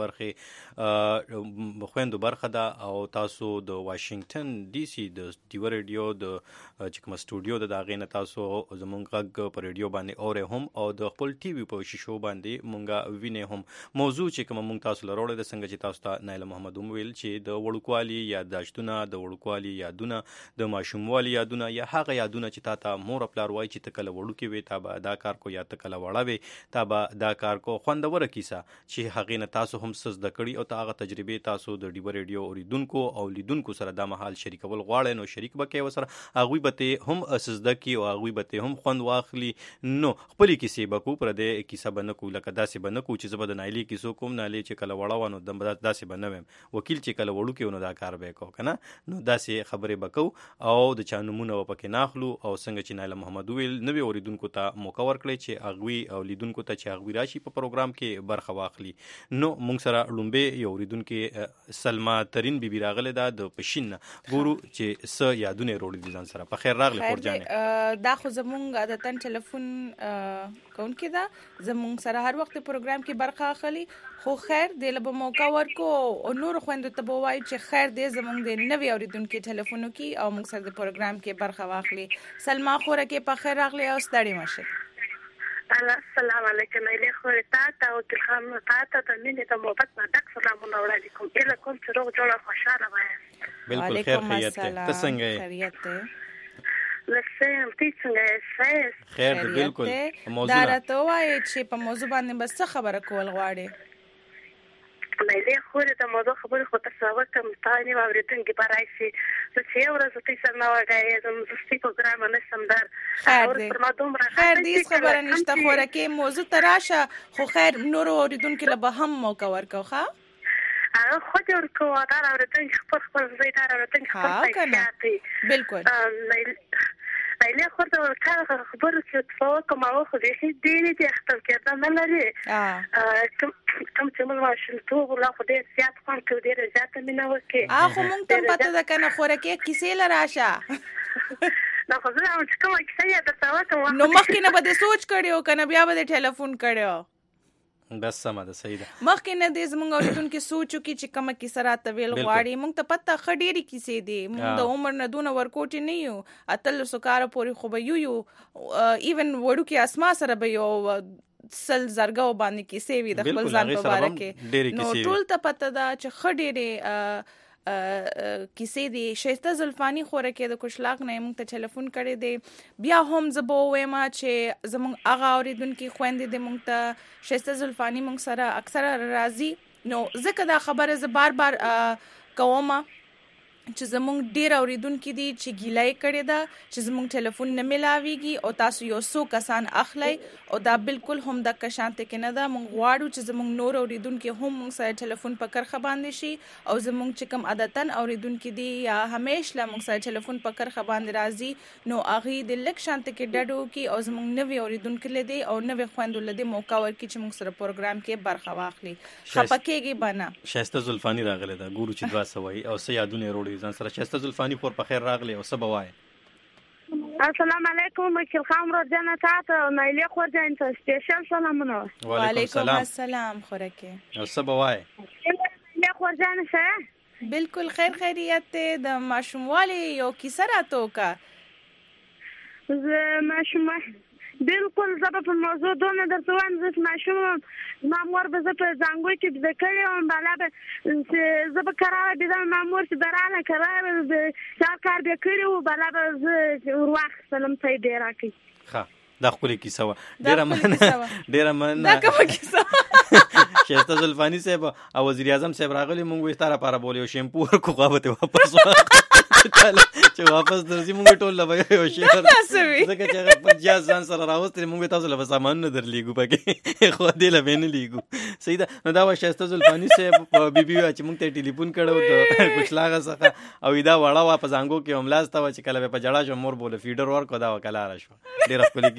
برخه ده او تاسو د واشنگټن ډي سي د ډیو ریډیو د چې کوم سټوډیو د داغې نه تاسو زمونږ غږ په ریډیو باندې اورئ هم او د خپل ټي وي په شیشو باندې مونږه وینئ هم موضوع چې کوم مونږ تاسو لروړې د څنګه چې تاسو ته نایله محمد ویل چې د وړوکوالي یاداشتونه د وړوکوالي یادونه د ماشوموالي یادونه یا هغه یادونه چې تاسو مور خپل وای چې تکله وړوکی وي تابه دا کار کو یا تکله وړه وي تابه دا کار کو خوندوره کیسه چې هغه نه تاسو هم سز د کړي او هغه تجربه تاسو د ډیو ریډیو اوریدونکو او لیدونکو سره د محل شریکول غواړي نو شریک بکې وسره هغه به هم سز د کی او هغه به هم خوند واخلي نو خپل کیسه بکو پر دې کیسه بنکو لکه داسې بنکو چې زبد نایلی کیسو کوم نایلی چې کله وړاوانو د داسې بنوم وکیل چې کله وړو کې نو دا کار به کو کنه نو داسې خبره بکو او د چانمونه پکې ناخلو او څنګه چې نایله محمد ویل نوې اوریدونکو ته موقع ورکړي چې اغوي او لیدونکو ته چې اغوي راشي په پروګرام کې برخه واخلي نو موږ سره لومبه یو اوریدونکو سلمہ ترين بیبي راغله د پښین ګورو چې س یادونه وروړي دي ځان سره په خیر راغله پورجانه دا خو زمونږ عادتاً ټلیفون کون کې دا زمونږ سره هر وخت پروګرام کې برخه اخلي خو خیر دې له موقع ورکو او نور خويندو ته بوای چې خیر دې زمونږ د نوې اوریدونکو ټلیفونو کې او موږ سره د پروګرام کې برخه واخلي سلمہ خوره کې په خیر راغله او ستړي مشه السلام علیکم علی خورتا تا او تلخام تا ته مینه ته محبت نه ډک سلامونه وړاندې کوم اله کوم چې روغ جوړه خوشاله وای بالکل خیر خیریت ته څنګه خیریت ته لسه څنګه خیر بالکل موضوع دا راته وای چې په موضوع باندې بس خبره کول غواړي مې خوره د موضوع خبره خو تاسو کوم تاني واورېدونکي برایسي چې یو ورځ تاسو نه وایي زموږ پروګرام نه سمدار خیر دې خبره نشته خوره کې موضوع تراشه خو خیر نور اوریدونکو له به هم موقع ورکو ښا خو دې ورکو دا اوریدونکو خپل ځای دا اوریدونکو بالکل ایله خورته ورته خبره چې تاسو کوم او خو دې دې اختر کېدا نه لري کوم چې موږ شلتو ولا خو دې زیات خون کې ډېر زیات مینه وکي خو مونږ ته پته ده کنه خوره کې کیسې لراشه نو خو زه هم کوم کیسه درته وایم نو مخکې نه بده سوچ کړیو کنه بیا به ټلیفون کړیو بس سم ده صحیح ده مخکې نه دې زمونږ اوریدونکو سوچو کې چې کومه کیسه راته ویل غواړي مونږ ته پته خډيري کیسې دي مونږ د عمر نه دونه ورکوټي نه یو اتل سکار پورې خو به یو ایون وړو کې اسما سره به یو سل زرګو باندې کیسې وي د خپل ځان په اړه کې نو ټول ته پته ده چې خډيري کیسې دي شایسته زلفانی خوره کې د کوشلاک نه موږ ته ټلیفون کړي دي بیا هم زبو وېما چې زموږ هغه اوریدونکو خويندې د موږ ته شایسته زلفانی موږ سره اکثره راضي نو ځکه دا خبره ز بار کومه چې زمونږ ډیر اوریدونکو دي چې ګیلای کړي دا چې زمونږ ټلیفون نه ملاويږي او تاسو یو څو کسان اخلي او دا بالکل هم د کشانته کې نه دا مونږ غواړو چې زمونږ نور اوریدونکو هم مونږ سره ټلیفون په کرخه باندې شي او زمونږ چې کوم عادتن اوریدونکو دي یا همیشه مونږ سره ټلیفون په کرخه باندې راځي نو اغي د لک شانته کې ډډو کې او زمونږ نوې اوریدونکو لدی او نوې خويندو لدی موقع ورکړي چې مونږ سره پروګرام کې برخه واخلي خپکهږي بنا شایسته زلفانی راغله دا ګورو چې دوا سوي او سه یادونه وروړي ځان سره شایسته زلفانی پور په خیر راغلی او سبا وای السلام علیکم وکیل خام رو جنه تاسو نایله خور جان ته سپیشل سلامونه وعلیکم السلام خورکه او سبا وای نایله خور جان څه بالکل خیر خیریت ته د ماشوموالي یو کیسه راتو کا ز ماشوم بالکل زبر په موضوع دونه درته وایم چې ماشوم مامور به زه په ځانګوي کې ذکر یم بالا به زه به قرار بدم مامور چې درانه قرار به کار به کړو بالا به زه ورواخلم ته دې راکې ښه دا خپل کیسه و ډیره من دا کومه کیسه شایسته زلفانی صاحب او وزیر اعظم صاحب راغلی مونږ وستاره لپاره بولیو شیمپو ورکو غوته واپس چې واپس درځي مونږ ټول لوي یو شی ځکه چې هغه په جاز ځان سره راوستل مونږ تاسو له سامان نه درلیګو پکې خو دې له وینې لیګو صحیح ده نو دا شایسته زلفانی صاحب په بي بي چې مونږ ته ټلیفون کړو ته کوشلاغه څخه او دا وړه واپس انګو کې هملاس تا چې کله په جړا جو مور بوله فیډر ورکو دا وکاله را شو ډیر خپل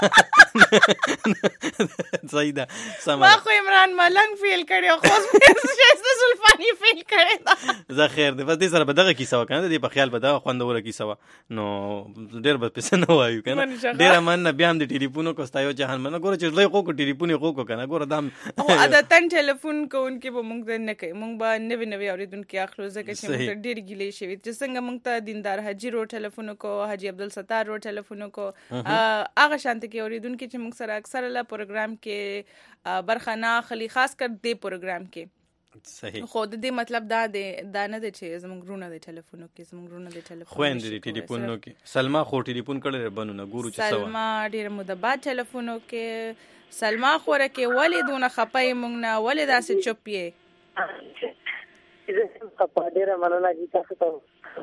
کیسه صحیح ده سم ما خو عمران ملنګ فیل کړو خو شایسته زلفانی فیل کړی زه خیر دې بس دې سره بدغه کیسه وکنه دې په خیال بدغه خوندوره کیسه و نو ډیر به پس نه وایو کنه ډیر من بیا هم د ټلیفونو کوستایو جهان من ګوره چې لای خو کو ټلیفون خو کو کنه ګوره دام او عادتن ټلیفون کوونکې به مونږ نه کوي مونږ به نوې اوریدونکو اخلو ځکه چې مونږ ډیر ګیلې شوی چې څنګه مونږ ته دیندار حاجی رو ټلیفون کو حاجی عبدالستار رو ټلیفون کو هغه شانت کې اوریدونکو چې مونږ سره اکثر له پروګرام کې برخه نه اخلي خاص کر دې پروګرام کې صحیح خو د دې مطلب دا نه دی چې زموږ رونه د ټلیفونو کې زموږ رونه د ټلیفون خويندې د ټلیفونو کې سلما خو ټلیفون کړل بنونه ګورو چې سوا سلما ډیر مدبات ټلیفونو کې سلما خوره کې ولې دونه خپای مونږ نه ولې داسې چوپې خپا ډیر مننه چې تاسو ته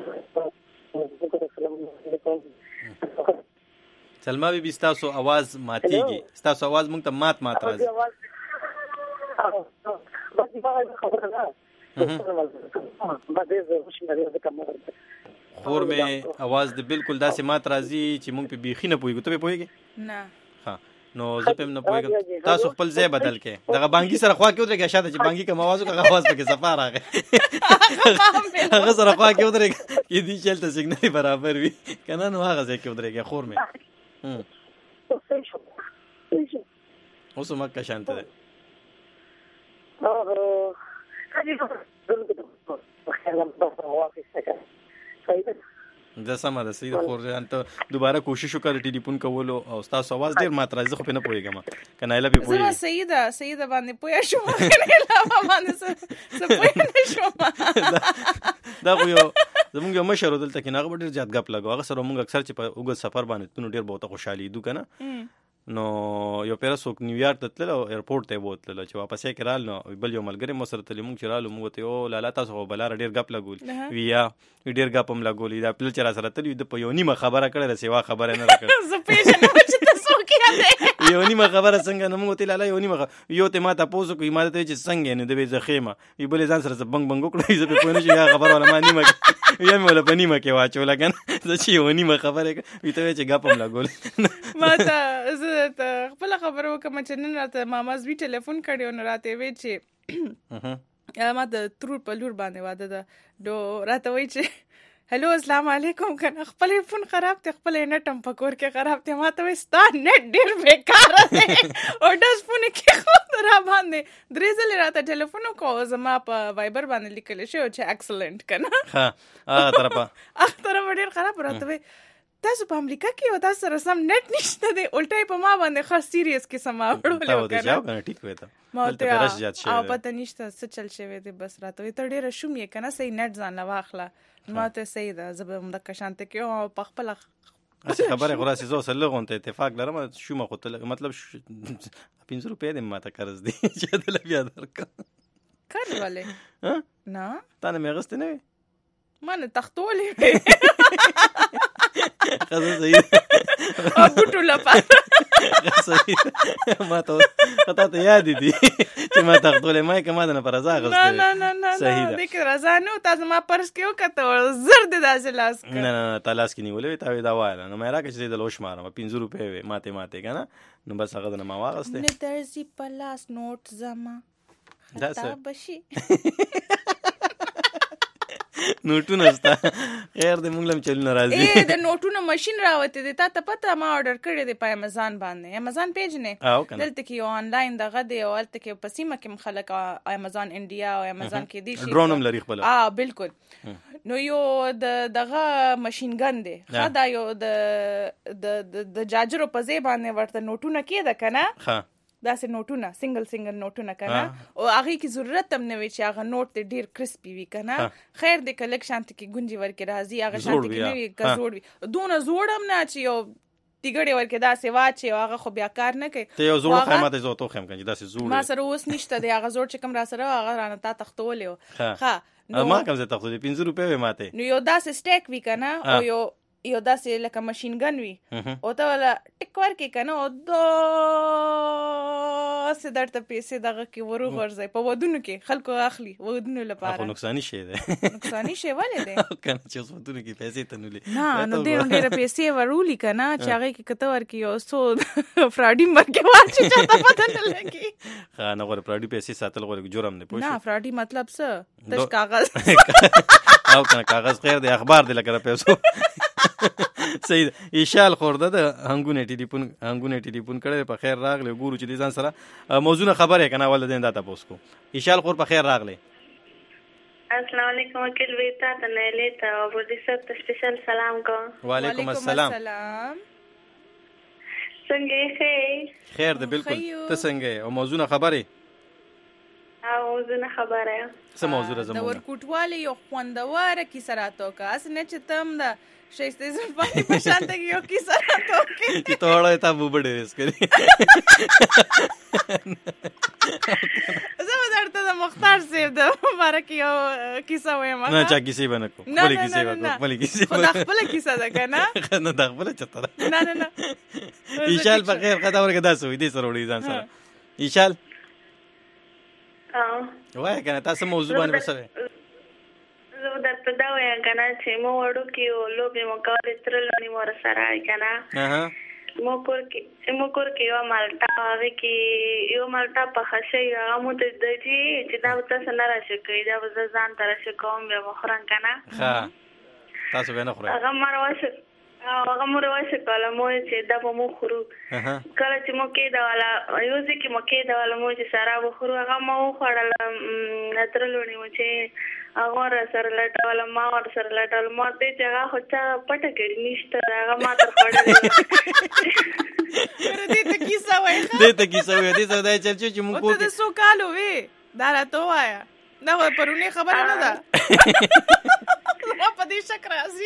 سلما بي تاسو आवाज ماتيږي تاسو आवाज مونږ ته مات راځي خور مې आवाज د بالکل داسې مات راځي چې مونږ په بيخي نه پويګو ته په پويګي نه ها نو زه په نه پويګم تاسو خپل ځای بدل کې دغه بانګي سره خوا کې ودرېږه شاته چې بانګي کوم आवाज وکړه आवाज پکې صفه راغی هغه سره خوا کې ودرېږه کې دي چلته سیګنال برابر وي کنه نو هغه ځای کې ودرېږه خور مې اوس مکه شانته ده دا سمه ده سید خور انت دوباره کوشش وکړه ټلیفون کولو او تاسو आवाज ډیر مات راځي خو په نه پويګم کنه اله به پوي زه سیده باندې پوي شو کنه لا باندې څه پوي نه شو دا خو یو زمونږ یو مشر دلته کې هغه ډیر زیات غپ لګو هغه سره مونږ اکثر چې په اوګه سفر باندې تونو ډیر بہت خوشحالي دو کنه نو یو پیرا څوک نیویارک ته تلل او ایرپورټ ته بوتل چې واپس یې کړال نو بل یو ملګری مو سره تللی مونږ چې رالو مونږ ته او لالا تاسو بلار ډیر غپ لګول ویا ډیر غپ هم لګول دا پل چې را سره تللی د په یو نیمه خبره کړه سیوا خبره نه راکړه زه پیژنم چې تاسو کې یو نیمه خبره څنګه نو مونږ ته لالا یو نیمه یو ته ما تاسو کوی ما ته چې څنګه نه د وې زخیمه یی بل ځان سره بنګ بنګ وکړې زه په پوینه چې یا خبره ولا ما نیمه یا مې ولا پنیمه کې واچو لګن زه چې یو نیمه خبره وی ته چې غپ هم لګول ما ته زه خپل خبرو کوم چې نن راته ماما زوی ټلیفون کړي او راته وی چې ما د ترور په لور باندې واده ده دو راته وی چې هلو السلام علیکم کنه خپل فون خراب ته خپل نت هم پکور کې خراب ته ما ته وی ستا نت ډیر بیکار دی او داس فون کې خو را باندې درېزل راته ټلیفون کو زما په وایبر باندې لیکل شو چې ایکسلنٹ کنه ها طرفه ډیر خراب راته وی تاسو په امریکا کې او تاسو سره سم نت نشته دی الټای په ما باندې خاص سیریس کې سما وړول کنه ټیک وې ته ما ته او پته نشته څه چل شوی دی بس راته ته ډیر شوم یې کنه صحیح نت ځان لا واخله ما ته صحیح ده زبم د کشانته کې او په خپل خبره خلاص زو سره لغونته اتفاق لرم شو ما خو مطلب 500 روپے دې ما ته قرض دی چې دل بیا درک کار والے ها نه تا نه مې غست نه مانه تختولې خزه صحیح او بوټو لپاره صحیح ما ته یاد دي چې ما تختولې ما که ما د نه پر رضا غوښتې نه صحیح ده دې کې رضا نه تاسو ما پرس کې وکړه زر دې داسې لاس کړ نه تا لاس کې نیولې تا وې دا وایله نو مې راکړه چې د لوش مارم 5 روپۍ وې ماته که نه نو بس هغه د نه ما واغستې نه درځي په لاس نوټ زما خطا بشي نوټونه ستا خیر دې موږ لم چلونه راځي د نوټونو ماشین راوته دي تا ته پته ما آرډر کړی دی په امازون باندې امازون پیج نه دلته کې یو آنلاین دغه دی او هلته کې په سیمه کې خلک امازون انډیا او امازون کې دي ډرون هم لري خپل بالکل نو یو دغه ماشین ګن دی دا یو د جاجرو په ځای باندې ورته نوټونه کېده کنه داسې نوټونه سنگل نوټونه کنه او هغه کی ضرورت هم نه وي چې هغه نوټ ډیر کرسپي وي کنه خیر د کلک شانت کې گونجي ورکه راځي هغه شانت کې نه وي کزوړ وي دونه زوړ هم نه چې یو تیګړې ورکه داسې واچي هغه خو بیا کار نه کوي ته یو زوړ خیمه زو تو خیم کنه داسې زوړ ما سره اوس نشته دی هغه زوړ چې کوم را سره هغه رانه تا تختولې ها ما کوم زه تختولې 5 روپۍ ماته نو یو داسې سټیک وی کنه او یو داسې لکه ماشین ګن وي او ته ولا ټیک ورکې کنه او داسې درته پیسې دغه کې ورو غورځي په ودونو کې خلکو اخلي ودونو لپاره خو نقصانی شي ده نقصانی شي ولې ده کنه چې اوس ودونو کې پیسې تنولې نه نو ډېر پیسې ورولي کنه چې هغه کې کته ورکې او سو فراډي مرګه واچي چې ته پته نه لګي ها نه غوړ فراډي پیسې ساتل غوړ جرم نه پوښ نه فراډي مطلب څه تش کاغذ او کنه کاغذ خیر دی اخبار دی لکه پیسو صحیح ایشال خورده د هنګونه ټلیفون کړه په خیر راغله ګورو چې ځان سره موضوع خبره کنه ولدین دا تاسو کو ایشال خور په خیر راغله السلام علیکم وکیل ویتا ته نه لیتا او ورته سب ته سپیشل سلام کوم وعلیکم السلام څنګه یې خیر ده بالکل ته څنګه او موضوع خبره څه موضوع زموږ د ورکوټوالي یو خوندواره کی سراتو کا اس نه چتم دا شایسته زپانی په شانت کې یو کی سراتو کې چې توړه تا وبډې ریس کړی زه درته د مختار صاحب د مبارک یو کیسه وایم نه چا کیسه بنکو خپل کیسه خپل کیسه ده کنه نه د خپل چتره نه ایشال په خیر خدا ورګه داسو دې سره وړي ځان سره ایشال وای کنه تاسو موضوع باندې وسوي زه درته دا وایم کنه چې مو وړو کې لوبې مو کولې تر لونی مور سره کنه مو کور کې یو مالټا هغه کې یو مالټا په خشه هغه مو ته د چې دا تاسو نه راشي کوي دا ځان تر شي کوم به مخرن کنه ها تاسو به نه خورئ هغه مروشه کله مو چې دا په مو خورو کله چې مو کې دا والا یو ځکه مو کې دا والا مو چې سارا بخورو هغه مو خړل نتر لونی مو چې هغه سره لټول ما ور سره لټول ما ته چې هغه خچا پټه کړی نشته هغه ما تر خړل دې ته کیسه وای دې سودا چې مو کو ته سو کالو وی دا راته وایا دا پرونه خبره نه ده ما په دې شک راځي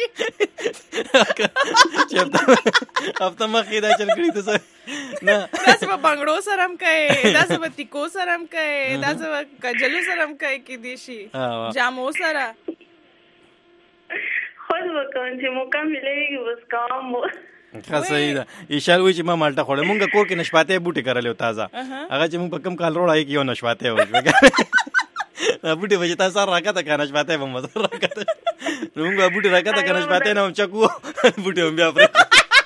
چې هفته مخکې دا چل کړی ته نه داسې په بنګړو سره هم کوي داسې په تیکو سره هم کوي داسې په کجلو سره هم کوي کې دي شي جامو سره خود وکړم چې موقع ملېږي بس کوم ښه صحیح ده ایشال وی چې ما مالټه خوړه مونږ کور کې نشپاته بوټي کرلو تازه هغه چې مونږ په کم کال روړای کې یو نشپاته وځي بوټي وجه تاسو راکاته کنه نشپاته به مزه راکاته مونږ بوټي راکاته کنه نشپاته نه چکو بوټي هم بیا پر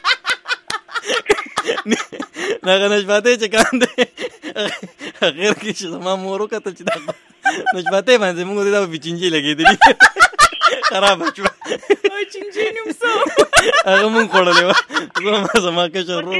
نه نشپاته چې کاندې غیر کې چې ما مورو کته چې دا نشپاته باندې مونږ دا بچنجي لګېدلی خراب شو او چنجینم سو هغه مونږ خوړلې و زما کې شروع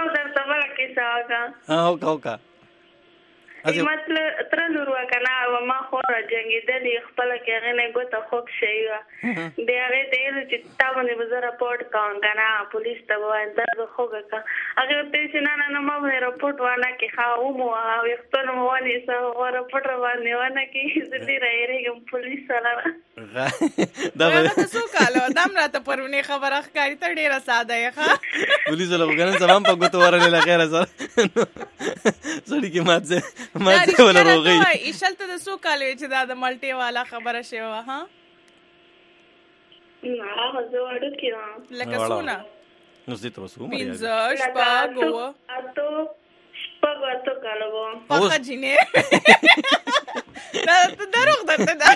کا مطلب تر لوروا کنه ما خو راځنګې د خپل کې غنه ګوته خوښ شي دی هغه ته چې تاسو نه وزره رپورټ کاون کنه پولیس ته وای دا خوګه کا هغه ته چې نه ما نه رپورټ ونه کې خاو مو او خپل مو ونی سو رپورټ ونه کې دې راېږم پولیس سره دا څه کالو دم راته پرونه خبره ښکاری ته ډیره ساده یې ښه پولیس له وګڼن زمام په ګوتو ورنه لغیره سره سړی کې ماته ولا روغی ایشل ته د سو کالو چې دا د مالټي والا خبره شوه ها هغه زه وړو کې لکه څونه نو زه ته وسوم پنځه شپږ اته شپږ اته کاله وو پخه جینې دا دروغ درته دا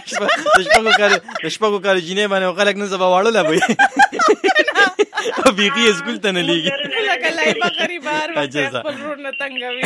شپږ کاله جینې باندې خلک نن سبا واړه لا وي بیخي اسکول ته نه لیږي لکه لایبه غریبار وخت خپل رور نه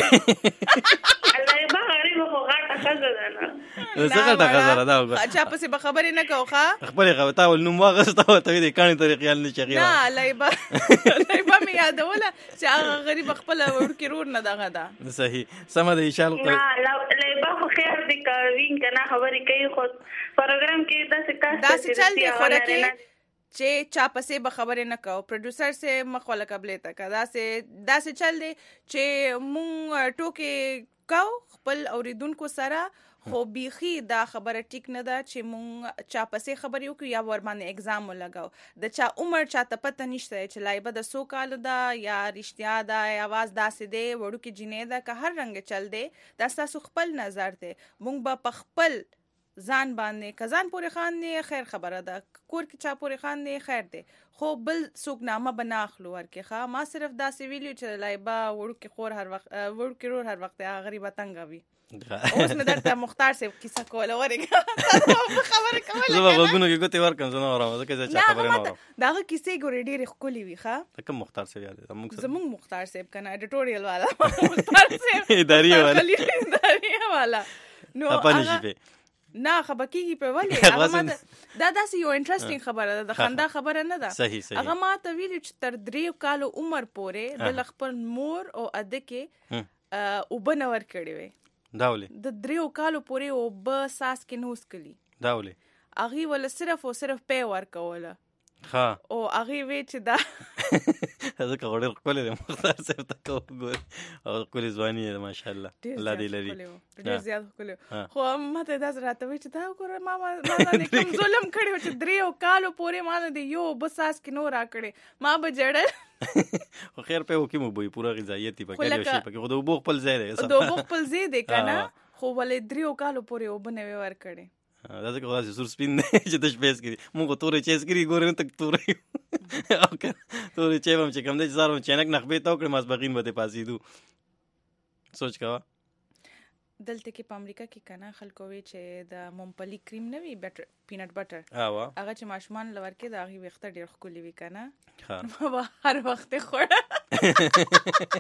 تنګوي لایبه غریب خو غاټه ښځه ده نه زه غاټه ښځه ده چا پسې به خبرې نه کوو ښه خپلې خبرې تا ول نوم واخسته ته یې د کاڼي طریقې خیال نه چغې نه لایبه مې یادوله چې هغه غریب خپل وړوکی رور نه دغه ده صحیح سمه ده ایشال لایبه خو خیر دی کوي که نه خبرې کوي خو پروګرام کې داسې چل دی خوره کې چې چا پسې به خبرې نه کوو پروډوسر سې مخ ولا قبلې تکه داسې چل دی چې مونږ ټوکې کوو خپل اوریدونکو سره خو بیخي دا خبره ټیک نه ده چې مونږ چا پسې خبرې وکړو یا ور باندې اگزام ولګاو د چا عمر چاته پته نشته چې لایبه د 100 کالو ده یا رښتیا ده یا आवाज داسې دی وړوکې جینې ده که هر رنګ چل دی دا ستاسو خپل نظر دی مونږ به په خپل ځان باندې کزان پورې خان دی خیر خبره ده کور کې چا پورې خان دی خیر دی خو بل څوک نامه بنا اخلو ورکه ښه ما صرف داسې ویلیو چې لایبه وړوکې خور هر وخت وړوکې رور هر وخت غریبه تنګوي اوس مې درته مختار صاحب کیسه کوله ورګه خبره کوله زه به غوږونو کې ګوتې ورکم زه نه اورم ځکه چې چا خبره نه اورم داغه کیسې ګورې ډېرې ښکلې وي ښه کوم مختار صاحب یاد زموږ مختار صاحب کنه ایډیټوریال والا مختار صاحب اداري والا نو هغه نه خبرکیږي په ولې دا داسې یو انټرېسټینګ خبره ده د خندا خبره نه ده صحیح هغه ما ته ویلي چې تر 3 کالو عمر پورې د خپل مور او اده کې وبنه ور کړی وي داولې د 3 کالو پورې او به ساس کې نوس کلی داولې اغي ول صرف او صرف په ور کوله ها او اغي وی چې دا ځکه غوړل خپل د مختار صاحب ته کوګور او خپل ځواني ماشاءالله الله دې لري ډېر زیات خپل خو ماته دا راته وی چې دا ګوره ما نه کوم ظلم کړی چې 3 کالو پورې ما نه یو بساس کې نو را کړی ما به جړل خو خیر په وکي مو به پورا غذایت په کې شي په کې خو د وبو خپل ځای دی د وبو خپل ځای دی کنه خو ولې 3 کالو پورې وبنه ور کړی دا څنګه واسه سور سپین نه چې د شپې سکري موږ تورې چیس کړی ګورې نه تک تورې او تورې چې هم چې کوم دې زارو چینک نخبه تا کړ ماسبغین به پاسې دو سوچ کا دلته کې په امریکا کې کنه خلکو وی چې د مونپلی کریم نه وی بټر پینټ بټر هغه چې ماشومان لور کې د هغه وخت ډیر خولي وی کنه ما هر وخت خوړه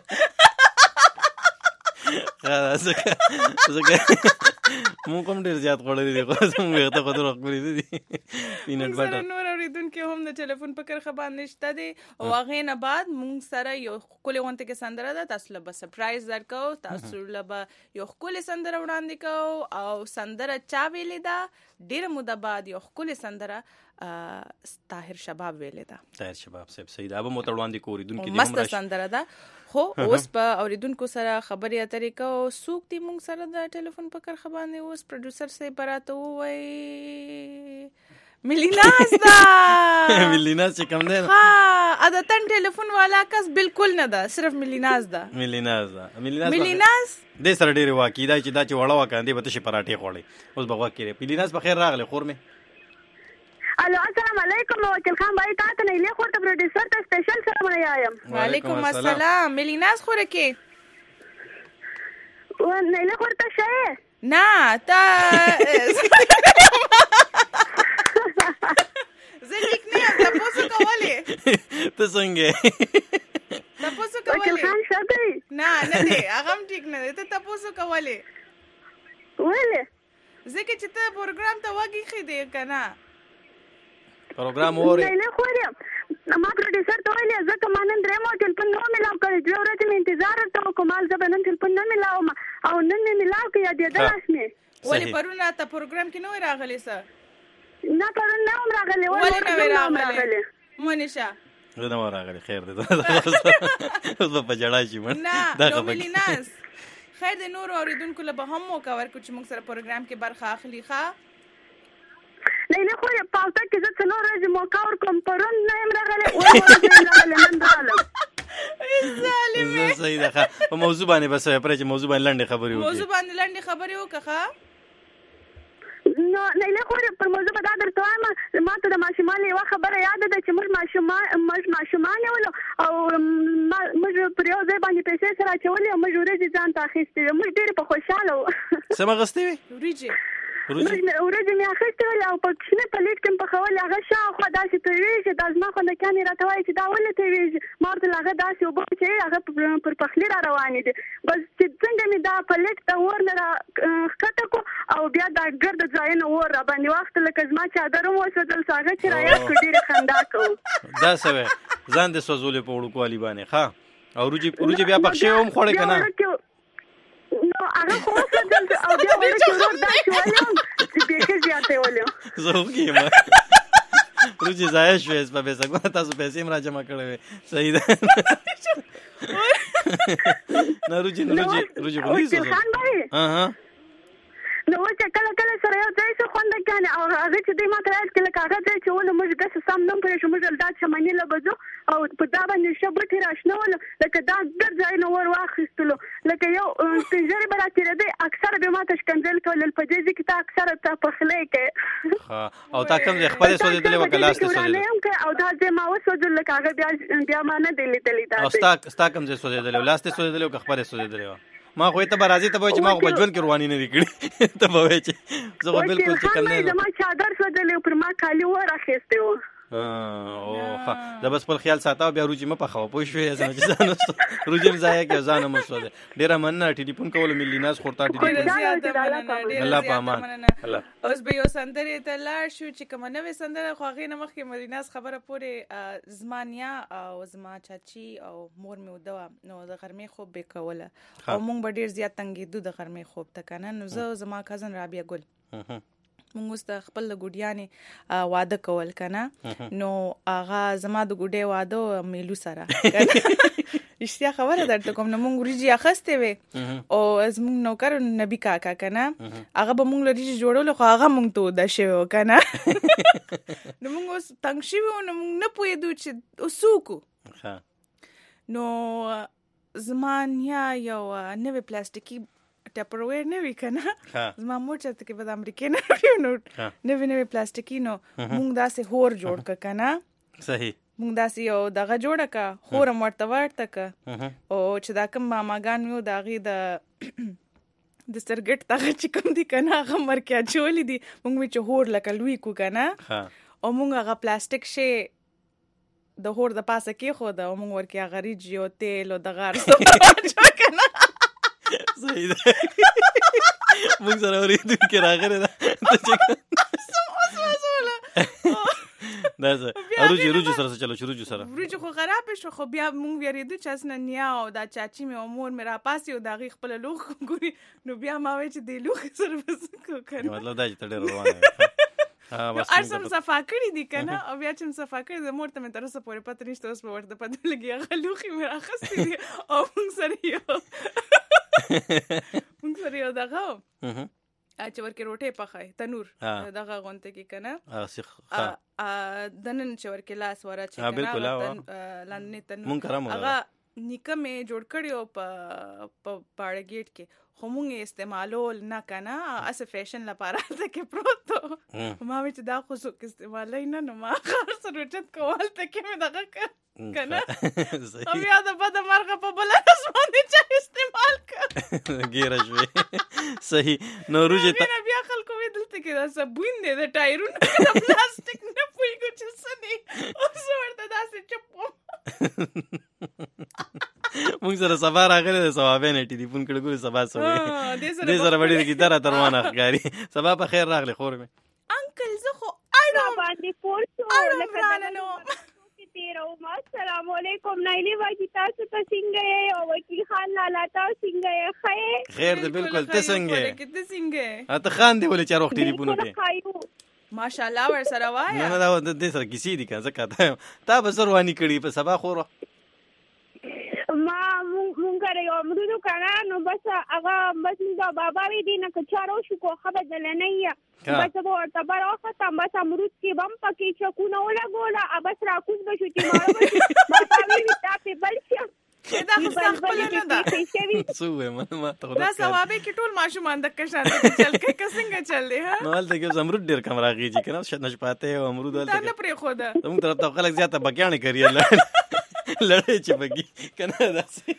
مونږ کوم ډیر زیات خوړلې دي خو زموږ ته خطر وکړې دي پینټ بټر نور اوریدونکو هم د ټلیفون په کرخه باندې شته دي او هغه نه بعد مونږ سره یو خولي وانت کې سندره ده تاسو له سرپرایز درکو تاسو له یو خولي سندره وړاندې کو او سندره چا ویلې ده ډیر موده بعد یو خولي سندره طاهر شباب ویلې ده طاهر شباب صاحب سید ابو متړوان دي کوریدونکو دي مست سندره ده خو اوس په اوریدونکو سره خبرې اترې کو سوق دي مونږ سره د ټلیفون په کرخه باندې اوس پروډوسر سي براته وای ملیناز دا ملیناز چې کوم دی ها عادتن ټلیفون والا کس بالکل نه ده صرف ملیناز ده ملیناز د سره ډېر واقع دا چې وړه وکاندې به تشي پراټې خوړې اوس بغوا کړې ملیناز په خیر راغله خور مې الو السلام علیکم وکیل خان بھائی تاسو نه له خورته پروډوسر ته سپیشل سلام علیکم وعلیکم السلام ملیناز خوره کې و نه له خورته شې نه تا زلیک نه تاسو کولې ته څنګه تاسو کولې وکیل خان شته نه دی هغه ټیک نه ته تاسو کولې ولې زکه چې ته پروګرام ته وګی خې کنه پروګرام اوري نه خورم ما پروډوسر ته ویل زکه مانن درمو ټلیفون نو ملاو کړی د ورځې مې انتظار ته کومال زبنن ټلیفون نه ملاو او نن مې ملاو کې یاد درس مې ولې پرونه ته پروګرام کې نو راغلی سر نه پرونه نو راغلی ولې نو راغلی مونیشا زه نو راغلی خیر دې اوس په جړای شي من دا ملیناز خیر دې نور اوریدونکو له به هم مو کور کو چې موږ سره پروګرام کې برخه اخلي ښا نه خو یې پاوته کې زه څلور ورځې موقع ورکوم پرون نه یم راغلی اوس ورځې راغلی نن رالم ظالمې زه صحیح ده ښه په موضوع باندې بس پرې چې موضوع باندې لنډې خبرې وکړي موضوع باندې لنډې خبرې وکړه نو نه له خو پر موضوع به دا درته وایم ما ته د ماشوم مال یو خبره یاد ده چې موږ ماشومان ولو او موږ پر یو ځای باندې پیسې سره چولې او موږ ورځې ځان ته اخیستې موږ ډېر په خوشاله وو. څه مغستې وي؟ ورځې مې اخیستې ولې او په کښنه پلیټ کې مې پخولې. هغه شاوخوا داسې تویېږي دا زما خوندکیانې راته وایي چې دا ولې تویېږي. ما ورته هغه داسې اوبه چې هغه پر پخلي را روانې دي. بس چې څنګه مې دا پلیټ ته اور نه را ښکته کړو او بیا دا ګرده ځایونه اور را باندې واخته لکه زما چادر هم وسوځل. هغه چې را یاد کړو ډېره خندا کوو. دا څه وی ځان دې سوځولې په وړوکوالي باندې ښه او وروجې بیا پخ شوې هم خوړې که نه؟ نو هغه خو وسوځل او بیا وړوکې ورور داسې ولیم چې بیخي زیاتې ولیم. زه وږی یم وروجې ضایع شوې په پیسه ګوره تاسو پیسې هم را جمع کړې وې. صحیح ده نه وروجې خو نه سوځول. نو چې کله سره یو ځای څه خوندکیانې او هغه چې دوی ماته ویل چې لکه هغه ځای چې ولو موږ ګسه سم نه پرې شو موږ دا چمني له بځو او په دا باندې ښه بوټي راشنولو لکه دا ګرد ځایونه ور واخیستلو لکه یو پنجرې به راتېرېدی اکثره به ماته ښکنځل کول په دې ځای کې ته اکثره ته پخلی کوې او تا کوم ځای خپلې سوځېدلې وه که لاس دې سوځېدلی او دا ځای ما وسوځل لکه هغه بیا ما نه دی لیدلی. دا او ستا کوم ځای سوځېدلی و لاس دې سوځېدلی و که خپلې سوځېدلی وه؟ ما خو ته به راځي ته به وایې چې ما خو په ژوند کې رواني نه دي کړي ته به وایې چې زه خو بلکل چې کم نه زما چادر سوځلی پر ما کالي ور اخیستی و. زه بس خپل خیال ساته او بیا روجې مه پخوه پوه شوې چې ځان روجې مې ضایع کړې ځان هم وسوځې. ډېره مننه ټلیفون کولو مې لیناز خور تا ټلیفون الله په امان. اوس به یو سندرې ته لاړ شو چې کومه نوې سندره خو هغې نه مخکې ملیناز خبره پورې زما نیا او زما چاچي او مور مې وده وه نو د غرمې خوب به یې کوله او موږ به ډېر زیات تنګېدو د غرمې خوب ته که نه. نو زه زما کزن رابعه ګل موږ اوس د خپل د ګوډیانې واده کول که نه نو هغه زما د ګوډۍ واده و میلو سره رښتیا خبره درته کوم. نو موږ وریجې اخیستې وې او زموږ نوکر نبي کاکا که نه هغه به موږ له وریجې جوړولو خو هغه موږ ته وده شوی و که نه. نو موږ اوس تنګ شوي وو نو موږ نه پوهېدو چې اوس څه وکړو. نو زما نیا یو نوې پلاستیکي ټپرویر نه وي که نه زما مور چېرته کې به د امریکې نه وي نو نوې پلاستیکي نو موږ داسې هور جوړ کړه که نه. صحیح موږ داسې یو دغه جوړه کړه هور هم ورته ورته کړه او چې دا کوم ماماګان مې وو د هغې د سرګټ دغه چې کوم دي که نه هغه مرکې اچولي دي موږ وی چې هور لکه لوی کړو که نه او موږ هغه پلاستیک شی د هور د پاسه کېښوده او موږ ورکې هغه ریجې او تیل او دغه ارسو که نه. صحیح ده موږ سره اورېدونکې راغلی ده دا څه روجو سره څه چلو چې روجو سره روجو خو خرابې شو خو بیا موږ ویرېدو چې اسنه نیا او دا چاچي مې او مور مې راپاسي او د هغې خپله لوښ ګوري نو بیا ما وایي چې دې لوښ سره به څه کوو که نه. مطلب دا چې ته ډېر روانه هر څه مې صفا کړي دي که نه او بیا چې مې صفا کړي د مور ته مې تر اوسه پورې پته نشته اوس به ورته پته لګي هغه لوښي مې راخیستي دي او موږ سره یو دغه چې ورکې روټۍ پخوئ تنور دغه غونته کې که نه دننه چې ورکې لاس وراچوي لاندې تنور هغه نیکه مې جوړ کړی و په باړه ګیټ کې خو موږ یې استعمالول نه که نه هسې فیشن لپاره هلته کې پروت و. ما وایي چې دا خو څوک استعمالوي نه نو ما هر څه روچت کوه هلته کې مې دغه که نه او بیا د بده مرغه په بله ورځ باندې چا استعمال کړه ګیره شوې. صحیح نو روجې بیا خلکو وایي دلته کې دا صابون دی د ټایرونو د پلاستیک نه پوهېږو چې څه دی اوس زه ورته داسې چپ وم. موږ سره سبا راغلی د صوابۍ نه ټلیفون کړی ګورې سبا سوې دې سره به ډېره ګیداره تر روانه ښکاري. سبا په خیر راغلی خور مې انکل زه خو السلام علیکم نایلی باجی تاسو ته څنګه یې او وکیل خان لالا تاسو څنګه یې؟ خیر ده بالکل ته څنګه ته خان دی ولې چا روغ ټلیفون وکړې ماشاءالله ورسره وایه نه دا دې سره کیسې دي که ځکه تا به څه رواني کړي په سبا خور ما مونږ کره یو امرودو که نه نو بس هغه بس مونږ د بابا وی دی نه که چا روشو کو ښه به دله نه یه بس به ورته به راوختم بس امرود کې به هم پکې چکونه ولګوله بس راکوز به شو چې ماړه به شو بابا وی دا پې بل شه دا خپل نه ده څه وایم ما ته دا ثوابه کې ټول ماشومان د کشان چل کې څنګه چل دی ها نو هلته کې امرود ډیر کم راغی چې کنه شت نش پاته او امرود دا نه پرې خو ده موږ طرف ته خلک زیاته بګیانې کوي لړې چې بګي کنه داسې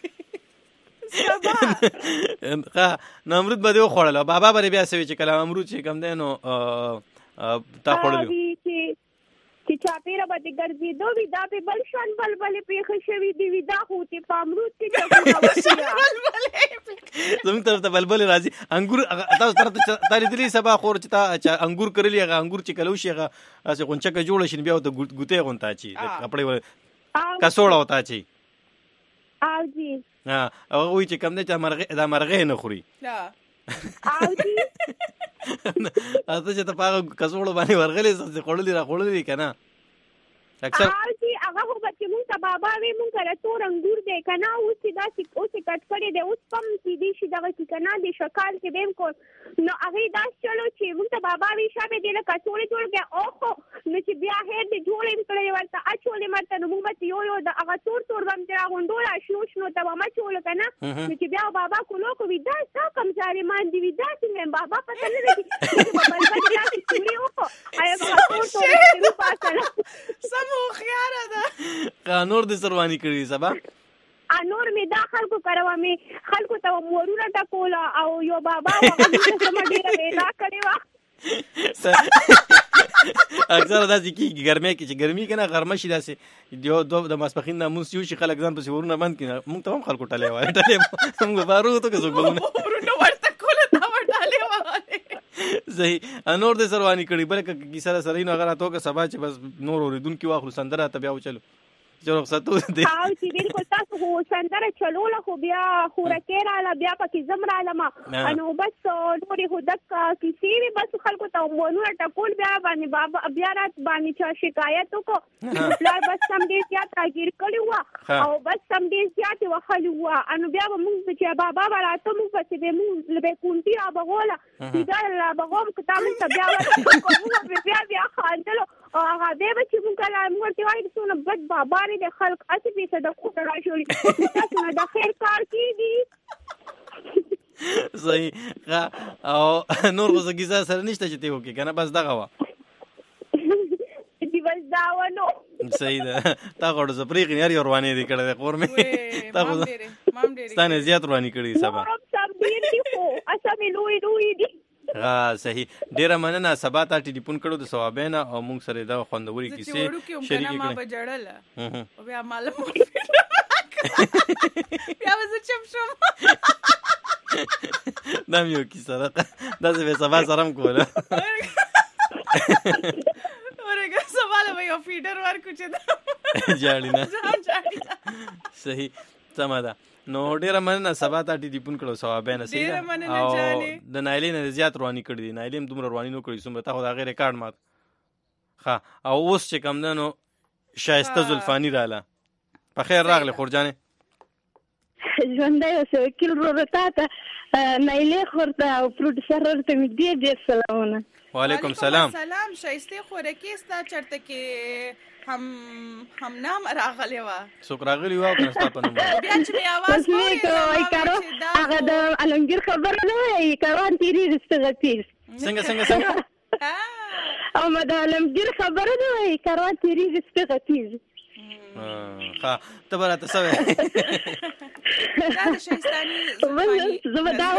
ها نو امرود به دی خوړل بابا بری بیا سوي چې کله امرود چې کم دی نو تا خوړل چې چاپیره باندې ګرځېدو وي دا په بل شان بلبلې پېښې شوي دي وي دا خو چې په امرود کې زموږ طرف ته بلبلې راځي انګور تاسو طرف ته تا لیدلي سبا خور چې تا انګور کرلی هغه انګور چې کلو شي هغه اسې غونچکه جوړه شي بیا ته ګوتې غونتا چی کپڑے کسوړه وتا چی او جی ها او وی چې کم نه چې مرغه نه خوري او جی اته چې ته پاغه کسوړه باندې ورغلې څه خړلې کنه اکثر او جی هغه خو بچ مونږ ته بابا وی مونږ کړه تور انګور دی کنه اوس دا چې اوس کټ کړي دی اوس پم چې دی شي دغه چې کنه د شکال کې دیم کو نو هغه دا چلو چې مونږ ته بابا وی شابه دی له کټوړې جوړ بیا اوخو نو چې بیا هېر دی جوړې کړي ورته اچولې مرته نو مونږ ته یو د هغه تور باندې راغونډول شنو ته ما چول کنه نو چې بیا بابا کولو کو وی دا تا کم ځاري مان دی وی دا چې بابا پته نه لګي بابا دې لا چوري اوخو آیا هغه تور پاسه سمو خيار ده نور د سروانی کړی سبا نور می دا خلکو کروا می خلکو ته مورونه ټکولا او یو بابا هغه سم ډیره ویلا کړی وا اکثر داسې کیږي ګرمه کې چې ګرمي کنه غرمه شي داسې یو د ماسپخین ناموس یو شي خلک ځان په ورونه بند کړي موږ ته هم خلکو ټلې وای موږ بارو ته کې زګونه ورونه ورته کوله دا ټلې وای صحیح نور د سروانی کړي بلکې کی سره سره نو اگر اتو که سبا چې بس نور اوریدونکو واخلو سندره ته بیا وچلو جو رخصتو دي او چې بالکل تاسو هو سندره چلول خو بیا خورکه را بیا پکې زمرا لما انو بس نوري هو دک کسی وی بس خلکو ته مونږ ټکول بیا باندې بابا بیا رات باندې چا شکایت وکړو لار بس سم دې زیات راګیر کړی و او بس سم دې زیات وخلو و انو بیا موږ چې بابا راته موږ پسې دې موږ لبه کونټي ابغوله دا لا بغوم کتاب ته بیا ورته بیا خاندلو او هغه به چې موږ کله موږ ته وایي څونه بد بابا د خلق اسی په صدقه راشوري تاسو نه د خیر کار کیږي صحیح او نور غوږه کیسه سره نشته چې ته وکي کنه بس دغه وا دی بس دا ونه صحیح ده تا غوړ زپریغ نه یې روانې دي کړه قورمه تا غو ستانه زیات روانې کړي سبا سب ډیر دي خو اسمه لوی دي صحیح ډیره مننه سبا ته ټلیفون کړو د ثوابینا او موږ سره دا خوندوري کیسې شریک کړو ما بجړل او بیا معلومه بیا وځه چم شم دا یو کیسه ده دا زه سبا سره کوله ورګه سوال به یو فیډر ورکو چې دا جاړی نه صحیح سم ده نو ډیره مننه سبا ته ټلیفون کړو ثوابینا ډیره مننه جانې د نایلین زیات رواني کړی دي نایلین دومره رواني نو کړی سم ته خو دا غیر ریکارډ مات ها او اوس چې کم ده نو شایسته زلفانی رااله په خیر راغله خورجانې ژوندۍ اوسه وکیل ورته ته نایلې خورته او پروډوسر ورته مې ډېر سلامونه وعلیکم سلام شایسته خورکی ستا چرته کې هم نام راغلی و څوک راغلی و کنه ستا په نوم بیا چې می आवाज وای کارو هغه د علمگیر خبره نه وای کاروان تیری رستغتیر څنګه او ما د علمگیر خبره نه وای کاروان تیری رستغتیر ها ته براته سوې دا شایستانی زما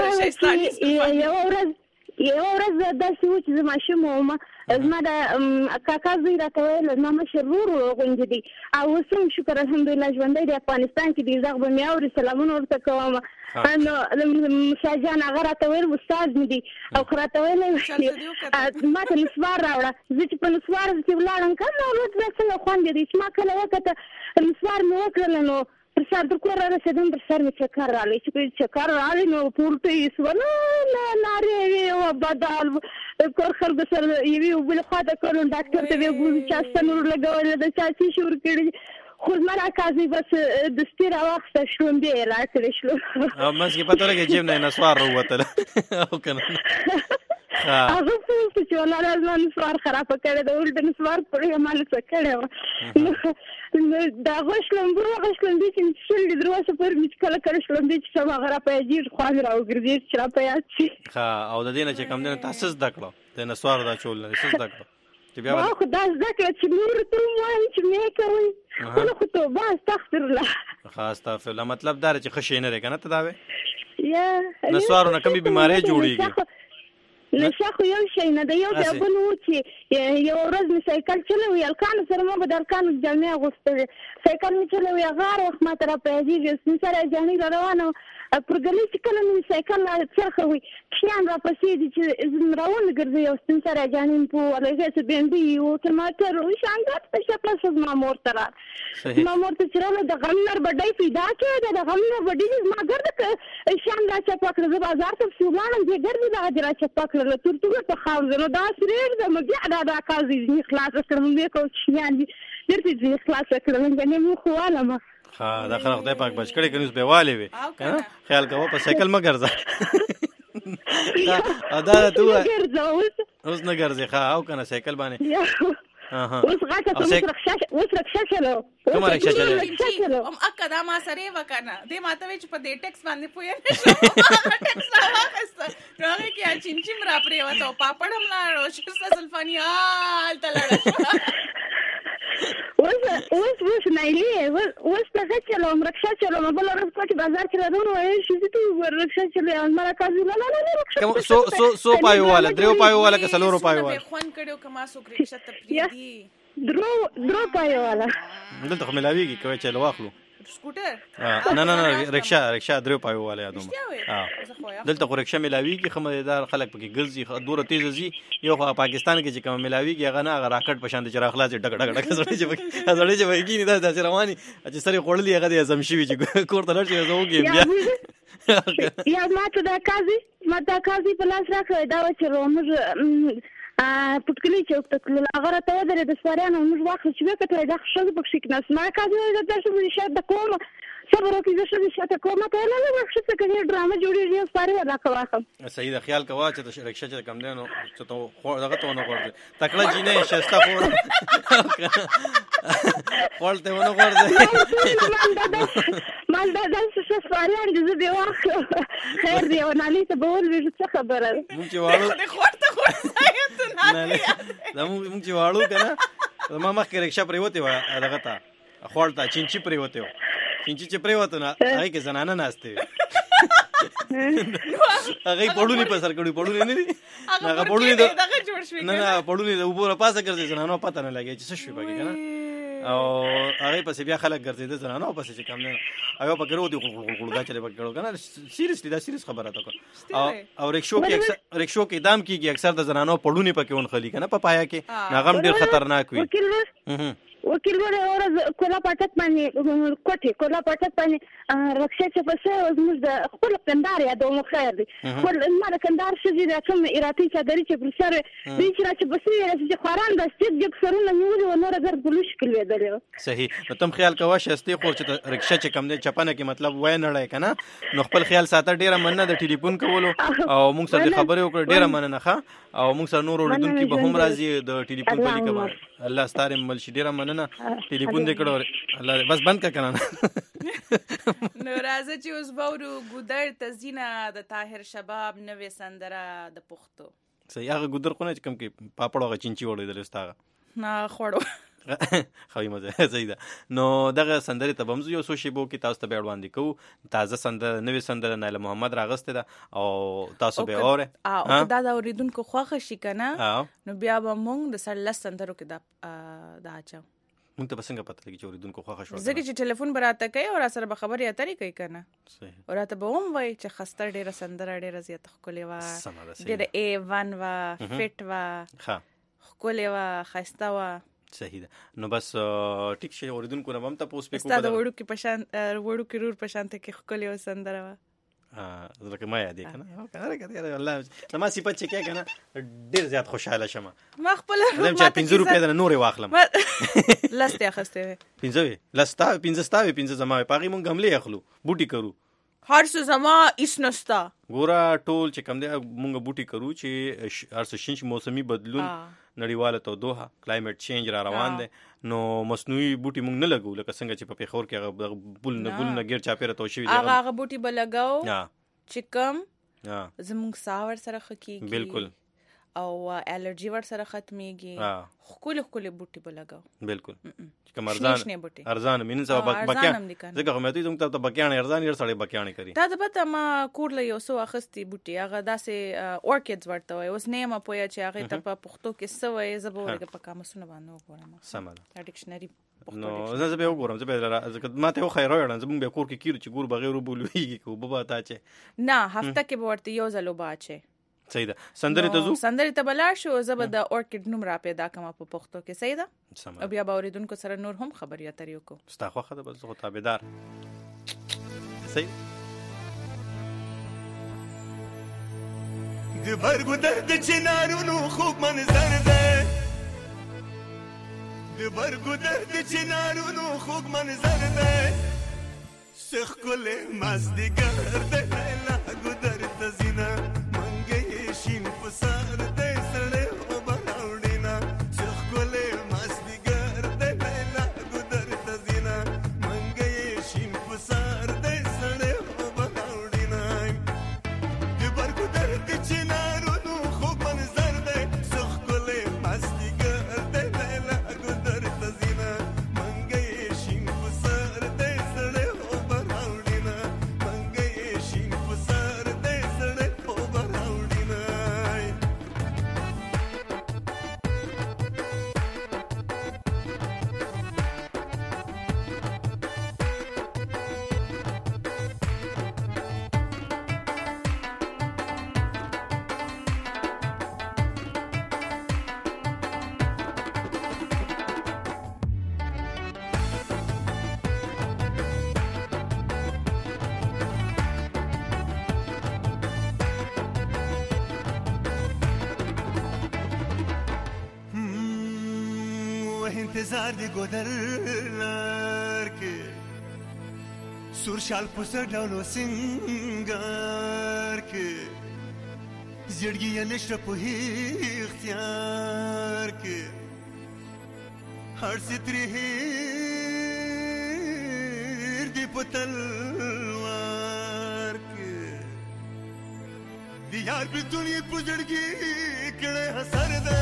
یو ورځ داسې و چې زما ماشوم وم زما د کاکا زوی راته ویل زما مشر ورور غونډې دي او اوس هم شکر الحمدلله ژوندی د افغانستان کې دی غږ به مې اوري سلامونه ورته کوم نو شاهجان هغه راته ویل استاد مې دی او راته ویل ما ته نسوار راوړه زه چې په نسوار کې ولاړم که نو څنګه خوند دی چې ما کله وکته نسوار مې وکړل نو پر سر د کور را رسېدم پر سر مې چکر راغلی چې چکر راغلی نو پورته یې سوه نارې وې او بدال کور خلکو سره یوې اوبه له خوا ته کړو ډاکټر ته ویې ګورو چا ستنور لګولی د چا څه شور کړي خو زما راکاږي بس دستي راواخیسته شړومبې یې راکړې شلو او منځ کې پته لګي جیب نه یې نسوار راووتله او که نه هغه چې ولا لازم نسوار خراب کړي د ول د نسوار په مال څه کړي دا غشلم چې شل دروازه پر مې کله کله شلم دي چې سما غره په جیر خوان راوګرځي چې را پیاچ او د دې نه چې کم دنه تاسو زده کړو د نسوار دا چول نه تاسو زده کړو چې بیا خو دا زده کړ چې نور ته وایي چې مې کوي خو ته با استغفر الله خاص استغفر مطلب دا چې خشې نه رکنه ته دا وې یا نسوارونه کومې بیماری جوړیږي نشه خو یو شي نه د یو د بل و چې یو ورځ مې سایکل چلوي الکان سره ما بدل کان جامع غوستل سایکل مې چلوي غار وخت ما تر پیاجي چې سره جاني روانه پرګلې چې کله مې سایکل څرخوي کیان را پسې دي چې زمراون ګرځي او ستن سره جاني په لږه څه بندي او ټماټر او شانګات په شپه څه ما مورته چرله د غمنر بډای پیدا کړه د غمنر بډای ما ګرځ شان را چې پاکله د بازار ته سوغانم دې ګرځي دا را چې پاکله ترتوګه په خاور نو دا سریر د مګیا دا کازي خلاص کړم مې کو شيان دې دې خلاص کړم غنې مو خواله ما دا خلک خدای پاک بچ کړي کنيس به والي وي خیال کوه په سایکل ما ګرځه دا ته اوس نه ګرځي او کنه سایکل باندې اوس غاټه ته رکشا چلو کوم رکشا چلو اکه دا ما سره وکنه دې ماته چې په دې ټیکس باندې پوهه نشو ټیکس راوخسته راغی کې چینچیم را پرې وته پاپړ هم لاړو شسته سلفانی حال تلړ اوس نایلی اوس څنګه چلو رکشا چلو بل ورځ په بازار کې راځو وای شي ته رکشا چلو مړه کازو نه رکشا سو پایو والا درو پایو والا که سلورو پایو والا خوان کړو کما سو رکشا ته پریدي درو پایو والا دلته خو ملاویږي کوي چلو واخلو سکوټر نه رکشا درو پایو والا یادوم دلته خو رکشا ملاویږي خمدار خلک پکې ګرځي دوره تیز زی یو پاکستان کې چې کوم ملاویږي هغه نه راکټ په شان د چراغ خلاص ډک سړی چې وایي نه دا چې رواني چې سړی خړلې هغه د اعظم شوی چې کور ته لړ شي زوګي بیا یا ماته دا کازي په لاس راکړی دا چې رومز پټکلی چې پټکل هغه راته درې د سپارانو موږ واخل چې وکړه دا شوه په شک ناس ما کازي دا چې مې شاته د کوم صبر وکړي چې شاته کومه ته نه راخښه څه کوي ډرامه جوړیږي سپاره راکواخم صحیح د خیال کوا چې د رکشا چې کم دینو چې ته دغه ته ونه ورځي تکړه جینې شستا فور ولته ونه ورځي مال دا څه سپاره دې دې واخل خیر دی او نالي ته بول وی څه خبره مونږ چې واړو مونږ چې واړو کنه ما مخکې رکشا پرې وته و دغه ته خپلتا چینچی پرې وته چینچی چې پرې وته نه هغه کې زنانه ناشته هغه پړونی په سر کړي پړونی نه دي هغه پړونی دغه جوړ شوی نه پړونی د وبره پاسه ګرځي زنانه پته نه لګي چې څه شوی پکې کنه او هغه پسې بیا خلک ګرځي د زنانه پسې چې کم نه هغه پکې ورو دي غلغلګا چلے پکې کنه سیریسلی دا سیریس خبره ده او رکشو کې دام کیږي اکثر د زنانه پړونی پکې ون خلی کنه پپایا کې ناغم ډیر خطرناک وي وکیل وره اورز کولا پټک باندې کولا پټک باندې رکشا چې پسې زموږ د خپل کندار یا د مخیر دي خپل ما د کندار شې د کوم ایراتي چادرې چې پر سر دې چې پسې چې خوران د ستګ جګ سرونه نیولې و نور غیر بلوش کړل دی صحیح نو تم خیال کوه شستي خو چې رکشا چې کم دې چپنه کې مطلب وای نه لای کنه نو خپل خیال ساته ډیره مننه د ټلیفون کولو او موږ سره خبرې وکړه ډیره مننه ښه او موږ سره نور اوریدونکو به هم راځي د ټلیفون په لیکه الله ستاره مل شي ډیره مننه ټلیفون دې کړو الله بس بند کا کنه نو راځي چې اوس باورو ګودر تزینه د طاهر شباب نوې سندره د پښتو صحیح هغه ګودر خو نه چې کم کې پاپړ هغه چینچی وړي دلستاغه نه خوړو خوي مزه صحیح ده نو دغه سندره ته بمزو یو سوشي بو کې تاسو ته به وړاندې کوو تازه سندره نوې سندره نایله محمد راغسته ده او تاسو به اوره او دا اوریدونکو خوښ شي کنه نو بیا به مونږ د سړل سندرو کې دا اچو مونږ ته څنګه پته لګي چې اوریدونکو خوښ شو ځکه چې ټلیفون براته کوي او سره به خبرې اترې کوي کنه صحیح او راته به هم وای چې خسته ډیره سندره ډیره زیات خولې وا ډیره A1 وا فټ وا خولې وا خسته وا صحیح ده نو بس ټیک شي اوریدونکو نه هم ته پوس پکو دا وړو کې پشان وړو کې رور پشان ته کې خولې و سندره وا زړه ما یاد کنه کنه الله ما صفات چې کې کنه ډیر زیات خوشاله شمه ما خپل زم چې 50 روپیا د نورې واخلم لسته اخسته 50 زما پاغي مونږ غملې اخلو بوټي کرو هر څه زما اسنستا ګوره ټول چې کم دی مونږ بوټي کرو چې هر څه شین موسمي بدلون نړیواله تودوخه کلایمټ چینج را روان دی نو مصنوعي بوټي مونږ نه لګو لکه څنګه چې په پیښور کې هغه بول نه غیر چاپیره تو شوی دی هغه بوټي بلګاو چې کم زموږ ساور سره خکېږي بالکل او الرجی ور سره ختميږي خپل بوټي بلګاو بالکل کوم ارزان مين سبا بکیان ځکه هم ته ته ته بکیان ارزان یې سره بکیان کوي دا د پته ما کورله یو سو اخستي بوټي هغه داسې اورکیډز ورته وي اوس نه ما پوهه چې هغه ته په پښتو کې سوې زبورګه په کامسونه باندې وګورم سمه ډکشنری نو زه به وګورم زه ما ته خو خیر راوړم زموږ به کور کې کیرو چې ګور بغیر بولويږي کو بابا تا چې نه هفته کې به ورته یو ځلو باچه صحیح ده سندرې ته بلار شو زبر د اورکیډ نوم را پیدا کوم په پښتو کې صحیح ده او بیا باوریدونکو سره نور هم خبري اترې وکړو ستا خو خدای بس خو تابعدار صحیح د برګو درد چنارونو خوب منظر ده د برګو درد چنارونو خوب منظر ده سخ کله مازدیګر ده لا ګدر تزینا شین پسار دې سړې او بناوډینا څخ کولې مازدیګر دې لیلا ګدر تزینا منګې شین پسار دې سړې او بناوډینا دې برګو درد چنارونو خوب منظر دې څخ کولې مازدیګر دې لیلا ګدر تزینا منګې شین پسار دې سړې او بناوډینا منګې شین پسار دې سړې او بناوډینا انتظار دی ګودر لار کې سور شال پوسه ډولو سنگار کې زړګي یې نشته په اختیار کې هر ستري هیر دی په تلوار کې دی یار په دنیا په زړګي کړه حسر ده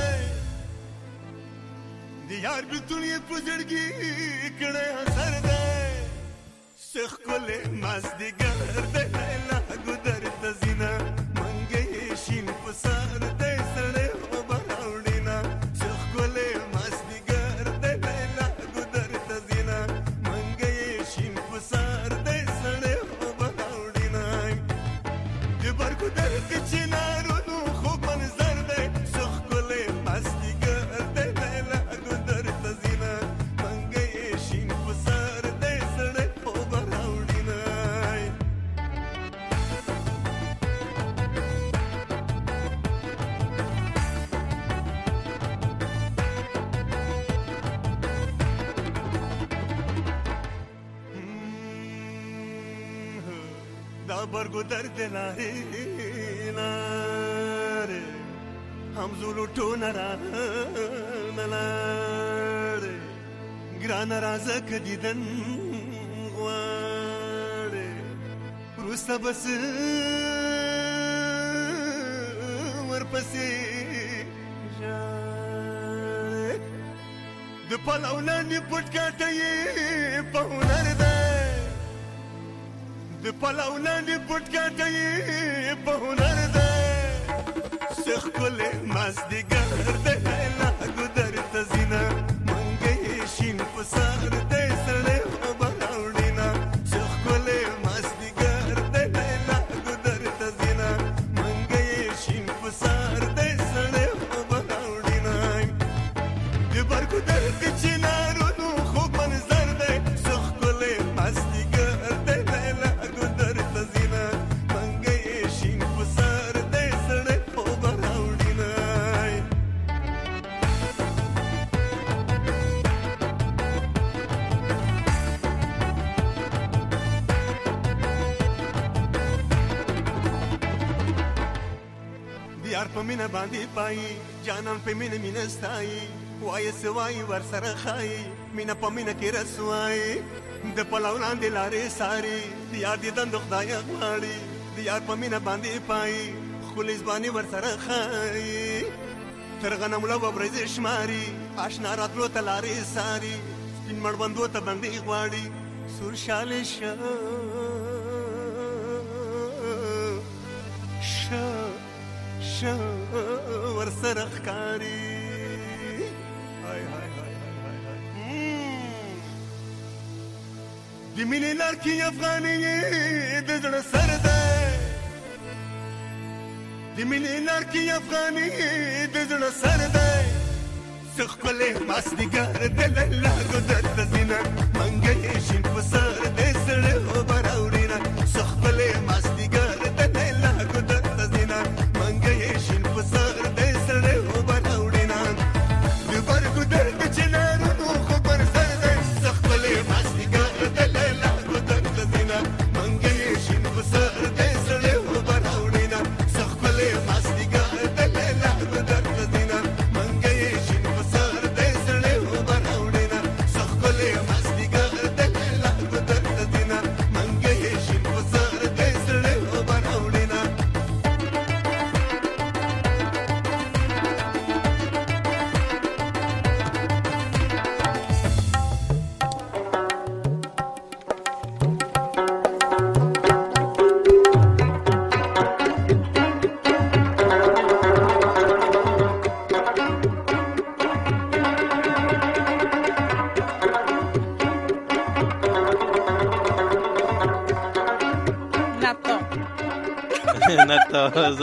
دی یار په دنیا په زړګي کړه حسر ده سخ کله مازدیګر ده لا ګدر تزینا منګې شین پسار ده سړې او بناوډینا سخ کله مازدیګر ده لا ګدر تزینا منګې شین پسار ده سړې او بناوډینا د برګو درد چنارونو خوب منظر ده سخ کله مازدیګر ده لا ګدر تزینا منګې شین پسار ده سړې او بناوډینا دا برګو درد لارې لارې همزولو ټونه را نلارې ګران رازه که دیدن غواړې وروسته بس ورپسې ژاړې د پلو لاندې پټ کاته یې په هنر ده د پلو لاندې پټ کاته یې په هنر ده سخ کله مازدیګر ده لا ګدر تزینا منګې شین پسار ده سړې او بناوډینا سخ کله مازدیګر ده لا ګدر تزینا منګې شین پسار ده سړې او بناوډینا د برګو درد چنارونو خوب منظر ده سخ کله مازدیګر ده لا ګدر تزینا منګې شین پسار ده سړې او بناوډینا مینه باندې پای جانان په مینه مینه ستای وای سوای ور سره خای مینه په مینه کې رسوای د پلو لاندې لارې ساري یاد دې د خدای غواړي د یار په مینه باندې پای خپل ځواني ور سره خای تر غنم له وبرز شماري آشنا راتلو ته لارې ساري سپین مړوندو ته باندې غواړي سور شاله ور سره ښکاري هاي هاي هاي د مینې لار کې افغاني د زړه سر ده د مینې لار کې افغاني د زړه سر ده ښکلی مازدیګر د لیلا ګودر ته ځینه منګی شین په سر د زړه اوبه راوړینه ښکلی مازدیګر د لیلا ګودر ته ځینه منګی شین په سر د زړه اوبه راوړینه د برګودر د چنارونو خو پر سر ده ښکلی مازدیګر د لیلا ګودر ته ځینه منګی شین په سر د زړه اوبه راوړینه ښکلی مازدیګر د لیلا ګودر ته ځینه منګی شین په سر د زړه اوبه راوړینه ښکلی مازدیګر د لیلا ګودر ته ځینه منګی شین په سر د زړه اوبه راوړینه نتا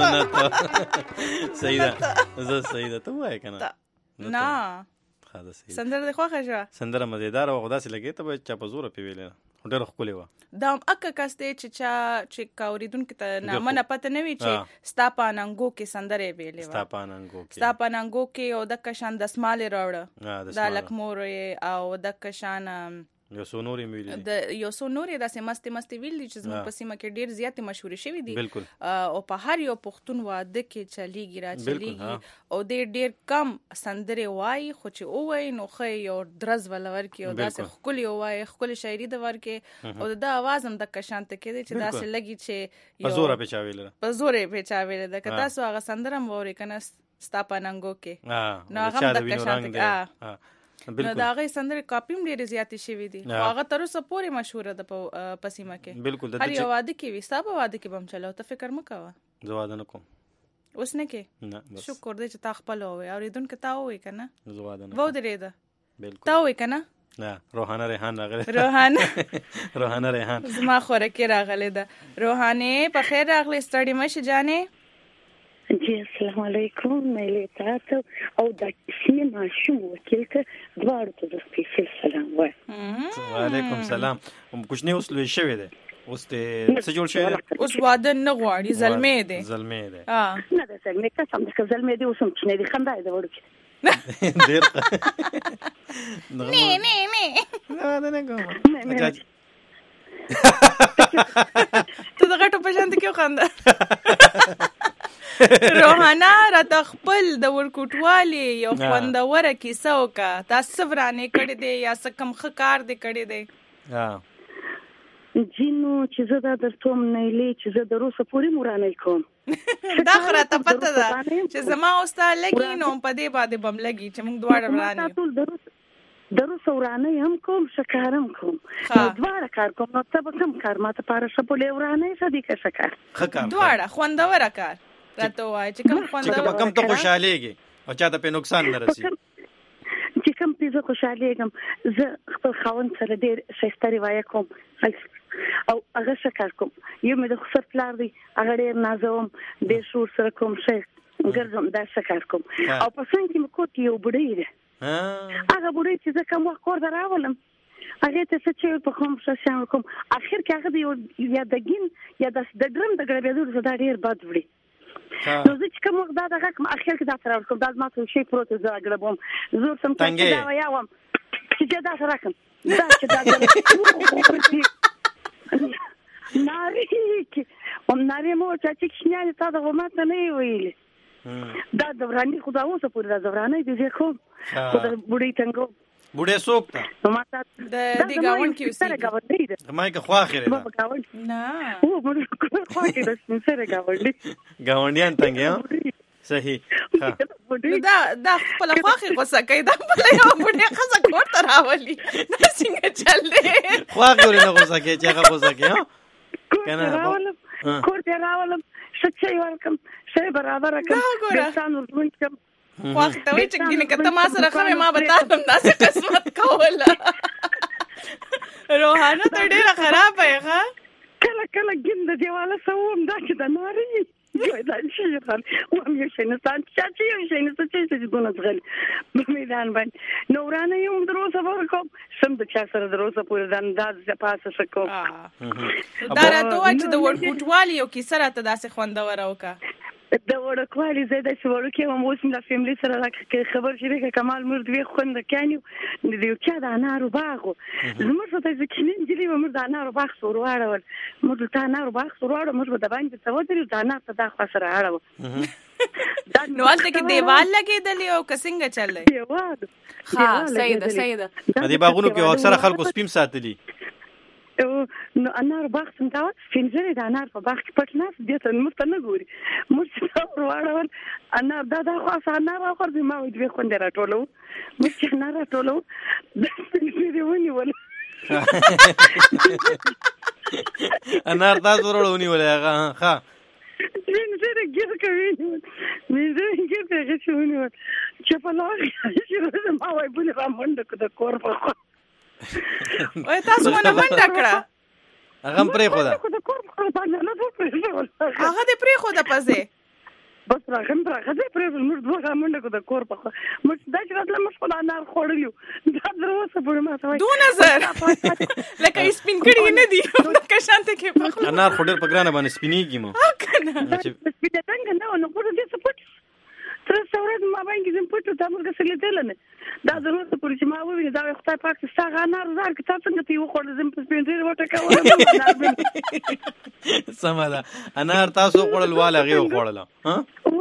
صحیح ده زه صحیح ده ته وایې که نه نه ښه ده صحیح سندره دې خوښه شوه سندره مزیداره وه خو داسې لګېده ته به چا په زوره پې ویلې خو ډېره ښکلې وه دا هم اکه کس دی چې که اورېدونکي ته نامنه پته نه وي چې ستا په اننګو کې سندرې ویلې وه ستا په اننګو کې او دکه شان دسمالې راوړه دا لکمور او دکه شان یو څو نورې مې ویلي یو څو نورې داسې مستې ویل دي چې زموږ په سیمه کې ډېر زیاتې مشهورې شوي دي بالکل او په هر یو پښتون واده کې چلیږي را چلیږي او ډېر کم سندرې وایي خو چې ووایي نو ښه یو درز وله ورکړي او داسې ښکلې ووایي ښکلې شاعري د ورکړي او د اواز هم دکه شانته کېدی چې داسې لګي چې په زوره پې چا ویلې ده په زوره یې پې چا ویلې ده که تاسو هغه سندره هم واورئ که نه ستا په ننګو کې نو هغه هم دکه شانته نو د هغې سندرې کاپي هم ډېرې زیاتې شوي دي خو هغه تر اوسه پورې مشهوره ده په سیمه کې هر یو واده کې وي ستا په واده کې به هم چلو ته فکر مه کوه زه واده نه کوم اوس نه کې شکر دی چې تا خپل ووایې اورېدونکي تا ووایي که نه زه واده نه ودرېده تا ووایي که نه نه روحانه ریحان راغلی روحانه ریحان زما خوراکي راغلی ده روحانې په خیر راغلی ستړې مه شي جانې جی السلام علیکم مېلې تاسو او د کیسې ماشوم وکیل ته دواړو ته د سپیشل سلام وایم وعلیکم سلام کوچنی اوس لوی شوی دی اوس ته څه جوړ شوی دی اوس واده نه غواړي زلمی دی نه د زلمی قسم ده که زلمی دی اوس هم کوچنی دی خندا یې د وړوکي ډېر نه ته د غټو په شان کې وخانده روحانه راته خپل د ورکوټوالي یو خوندوره کیسه وکړه تا څه ورانې کړې دی یا څه کم ښه کار دې کړی دی جینو چې زه دا درته وم نیلې چې زه د روسه پورې ورانې کوم دا خو راته پته ده چې زما او ستا لګي نو په دې باندې به م لګي چې موږ دواړه ورانې د روسه ورانې هم کوم ښه کار هم کوم نو دواړه کار کوم نو ته به کوم کار ما ته پاره ښه پولې ورانې ښه دي که ښه کار دواړه خوندوره کار راته ووایه چې کوم خوندوره کم ته خوشحالېږي او چا ته پې نقصان نه رسي چې کوم پې زه خوشحالېږم زه خپل خاوند سره ډېر ښایسته روایه کوم او هغه ښه کار کوم یو مې د خسر پلار دی هغه ډېر نازوم ډېر شور سره کوم ښه ګرځم دا ښه کار کوم او په څنګ کې مې کور کې یو بوډۍ ده هغه بوډۍ چې زه کوم وخت کور ته راولم هغې ته څه چې په کوم ښه شیان کوم اخر کې هغه د یو یا د ګین یا د ډرم د ګړبېدو څه دا ډېر بد وړي نو زه چې کوم وخت دا دغه کوم اخر کې دا سره ورکوم دا زما څه شی پروت زه ګړبوم زه سم چې دا ویاوم چې دا سره راکم دا چې دا ناري مو چې کښنیانې تا دغه ما ته نه یې ویلې دا دوراني خدا اوسه پورې دا دوراني دې کوم خدا بډې څنګه بډې څوک ته د دې گاون کې سره گاونډي ده ما کې خوا خیره بابا گاونډي نه او موږ خوا کې د سره گاونډي گاونډیان څنګه صحیح دا خپل خواخي غوسه کوي دا په یو بډې خزه کوړ تر راولي دا څنګه چلې خواخي ورنه غوسه کوي چې هغه غوسه کوي کنه کوړ ته راولم شچې ورکم شی برابر کم انسان ورته کم خواخي ته وي چې ګینه کته ما سره خو ما بتاهم داسې قسمت کوله روحانه ته ډیره خراب ښه کله کله ګند دیواله سوم دا چې د ناري دا شي خان و هم یو شي نه چې یو شي نه چې دونه ځغل په میدان باندې نورانه یو دروسه ورکوم سم د چا سره دروسه پورې د انداز پاسه شکو دا راته وای چې د ورکوټوالي یو کیسه راته داسې خوندور اوکا د ورکوالي زیاده چې ورکه هم اوس د فیملی سره راکه خبر شریکه کمال مرد وی خوند کانیو د یو چا د انارو باغو زموږ ته ځکه نجلی مرد د انارو باغ سورواړول مرد د انارو باغ سورواړو مرد د باندې څو درې د انار ته د خسر اړه نو البته کې دیوال لګیدلی او کسنګ چلې دیوال ها سیده دې باغونو کې اکثره خلکو سپیم ساتلی نو انار باغ څنګه فینځره د انار په باغ کې پټ نه دي ته مرته نه ګوري مرته وروړل انار دا خاص انار اخر به ما دوی خوند راټولو مرته انار راټولو د دې ونی ول انار تاسو ورولونی ولې هغه ها فینځره ګر کوي مې ګر کوي چې ونی ول چې په لاره چې ما وای بل را منډه کو د کور په وای تاسو مونږ منډه کړه هغه پرې خو دا هغه دې پرې خو دا پځه بس راغم دې پرې موږ دوه منډه کو د کور په موږ دا چې راتله موږ په انار خوړلیو دا دروسه په ما ته وای دو نظر لکه سپین کړي نه دي لکه شانته کې په انار خوړل په ګرانه باندې سپینیږي مو سپینه څنګه نو په دې څه پټ تر څورې ما باندې زم پټ ته موږ سره دلنه دا دروسه پورې چې ما وویني دا خدای پاک ستاسو انار زار کې تاسو څنګه تی وخوړل زم په سپینځیر وټه کوله سماده انار تاسو خوړل والا غي خوړل ها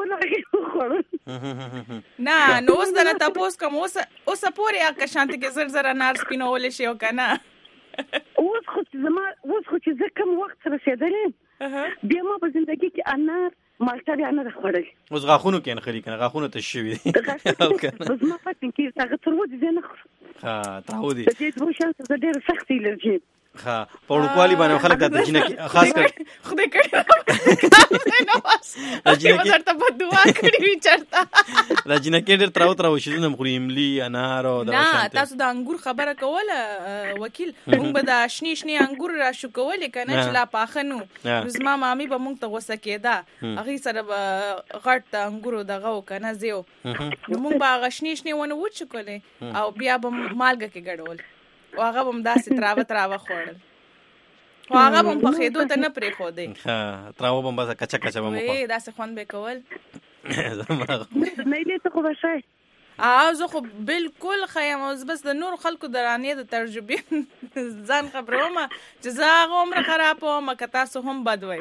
نه نو اوس دا تاسو کوم اوس پورې اکه شانت کې زر انار سپینول شي او کنه اوس خو چې کوم وخت رسیدلې بیا ما په ژوندۍ کې انار مالټه بیا نه خوړل اوس غاخونو کې نه خري کنه غاخونو ته شوي بس ما پاتې کې څنګه تر ودی نه ها تعودي دې دوه شانس د ډېر سخت الرجی ها په ورکوالي باندې خلک د جنې خاص کر خدای کړه نه واس اجازه درته په دعا کړی وی چرته راجنه کې ډېر تراو شي نو مخري املی انار او دا تاسو د انګور خبره کوله وکیل موږ به د شنی انګور را شو کولې کنه چې لا پاخنو زما مامي به موږ ته وسه کېدا هغه سره غټ انګورو دغه کنه زیو موږ به غشنی ونه وچ کولې او بیا به مالګه کې ګډول واغه هم داسې تراوه خوړل واغه هم په خېدو ته نه پرې خو دی ها تراوه هم بس کچا کچا هم وي داسې خوند به کول نه دې ته خو بشای زه خو بالکل خیم اوس بس د نور خلکو درانه د تجربه ځان خبروم چې زه عمر خراب وم که تاسو هم بدوي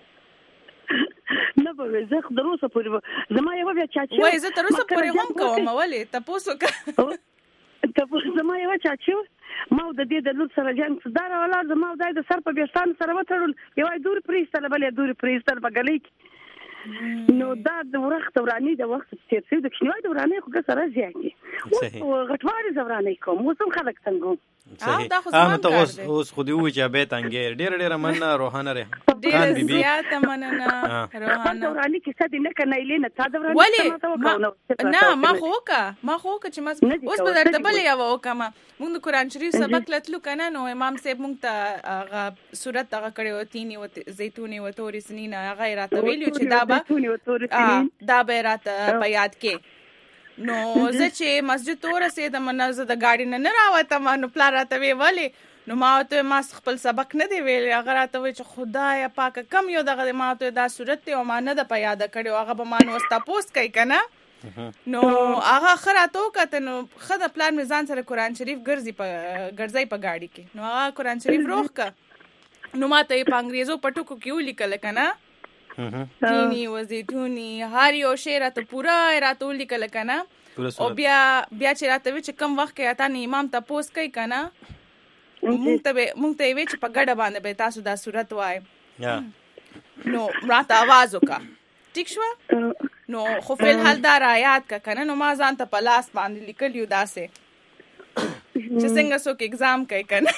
نه به زه دروسه پورې زما یو بیا چاچی وای زه دروسه پورې هم کوم ولې تاسو زما یو چاچی ما د دې د لور سره جنگ صدر ولا زما د سر په بیستان سره وټړل یو دور پریستل بلې دور پریستل بغلې نو دا د وخت ورانی د وخت تیر د کښنوي د ورانی خو سره زیاتي او غټواري زورانی کوم وسم خلک څنګه دا خو زما ته اوس خو دی و چې به تنګیر ډېر مننه روحانه ره خان بيبي زیاته مننه روحانه ورانی کې څه نه کنه لینا تا د ورانی نه ما خو چې اوس به درته بل یو وکما موږ د قران شریف سبق لتلو کنه نو امام صاحب موږ ته هغه سورت هغه کړي و تینی و زيتونی و توري سنینا هغه راته ویلو چې دا به راته په یاد کې نو زه چې مسجد ورسېدم نو زه د ګاډي نه راوتم نو پلار راته ویلې نو ما ته ما خپل سبق نه دی ویل هغه راته وی چې خدایا پاک کم یو دغه ما ته دا صورت ته ما نه د په یاد کړي هغه به ما نو ستا پوسټ کوي کنه نو هغه خراتو کته نو خدای پلان میزان سره قران شریف ګرځي په ګاډي کې نو هغه قران شریف روخ کا نو ما ته په انګریزو پټو کو کیو لیکل کنه چینی و زیتونی هر یو شی راته پوره راته ولیکل کنه او بیا چې راته وی چې کم وخت کې اته امام تاسو کوي کنه مونږ ته وی چې په ګډه باندې به تاسو دا صورت وای نو راته आवाज وکا ٹھیک شو نو خو فل حال دا آیات کا کنه نو ما ځان ته په لاس باندې لیکل یو داسه چې څنګه څوک اگزام کوي کنه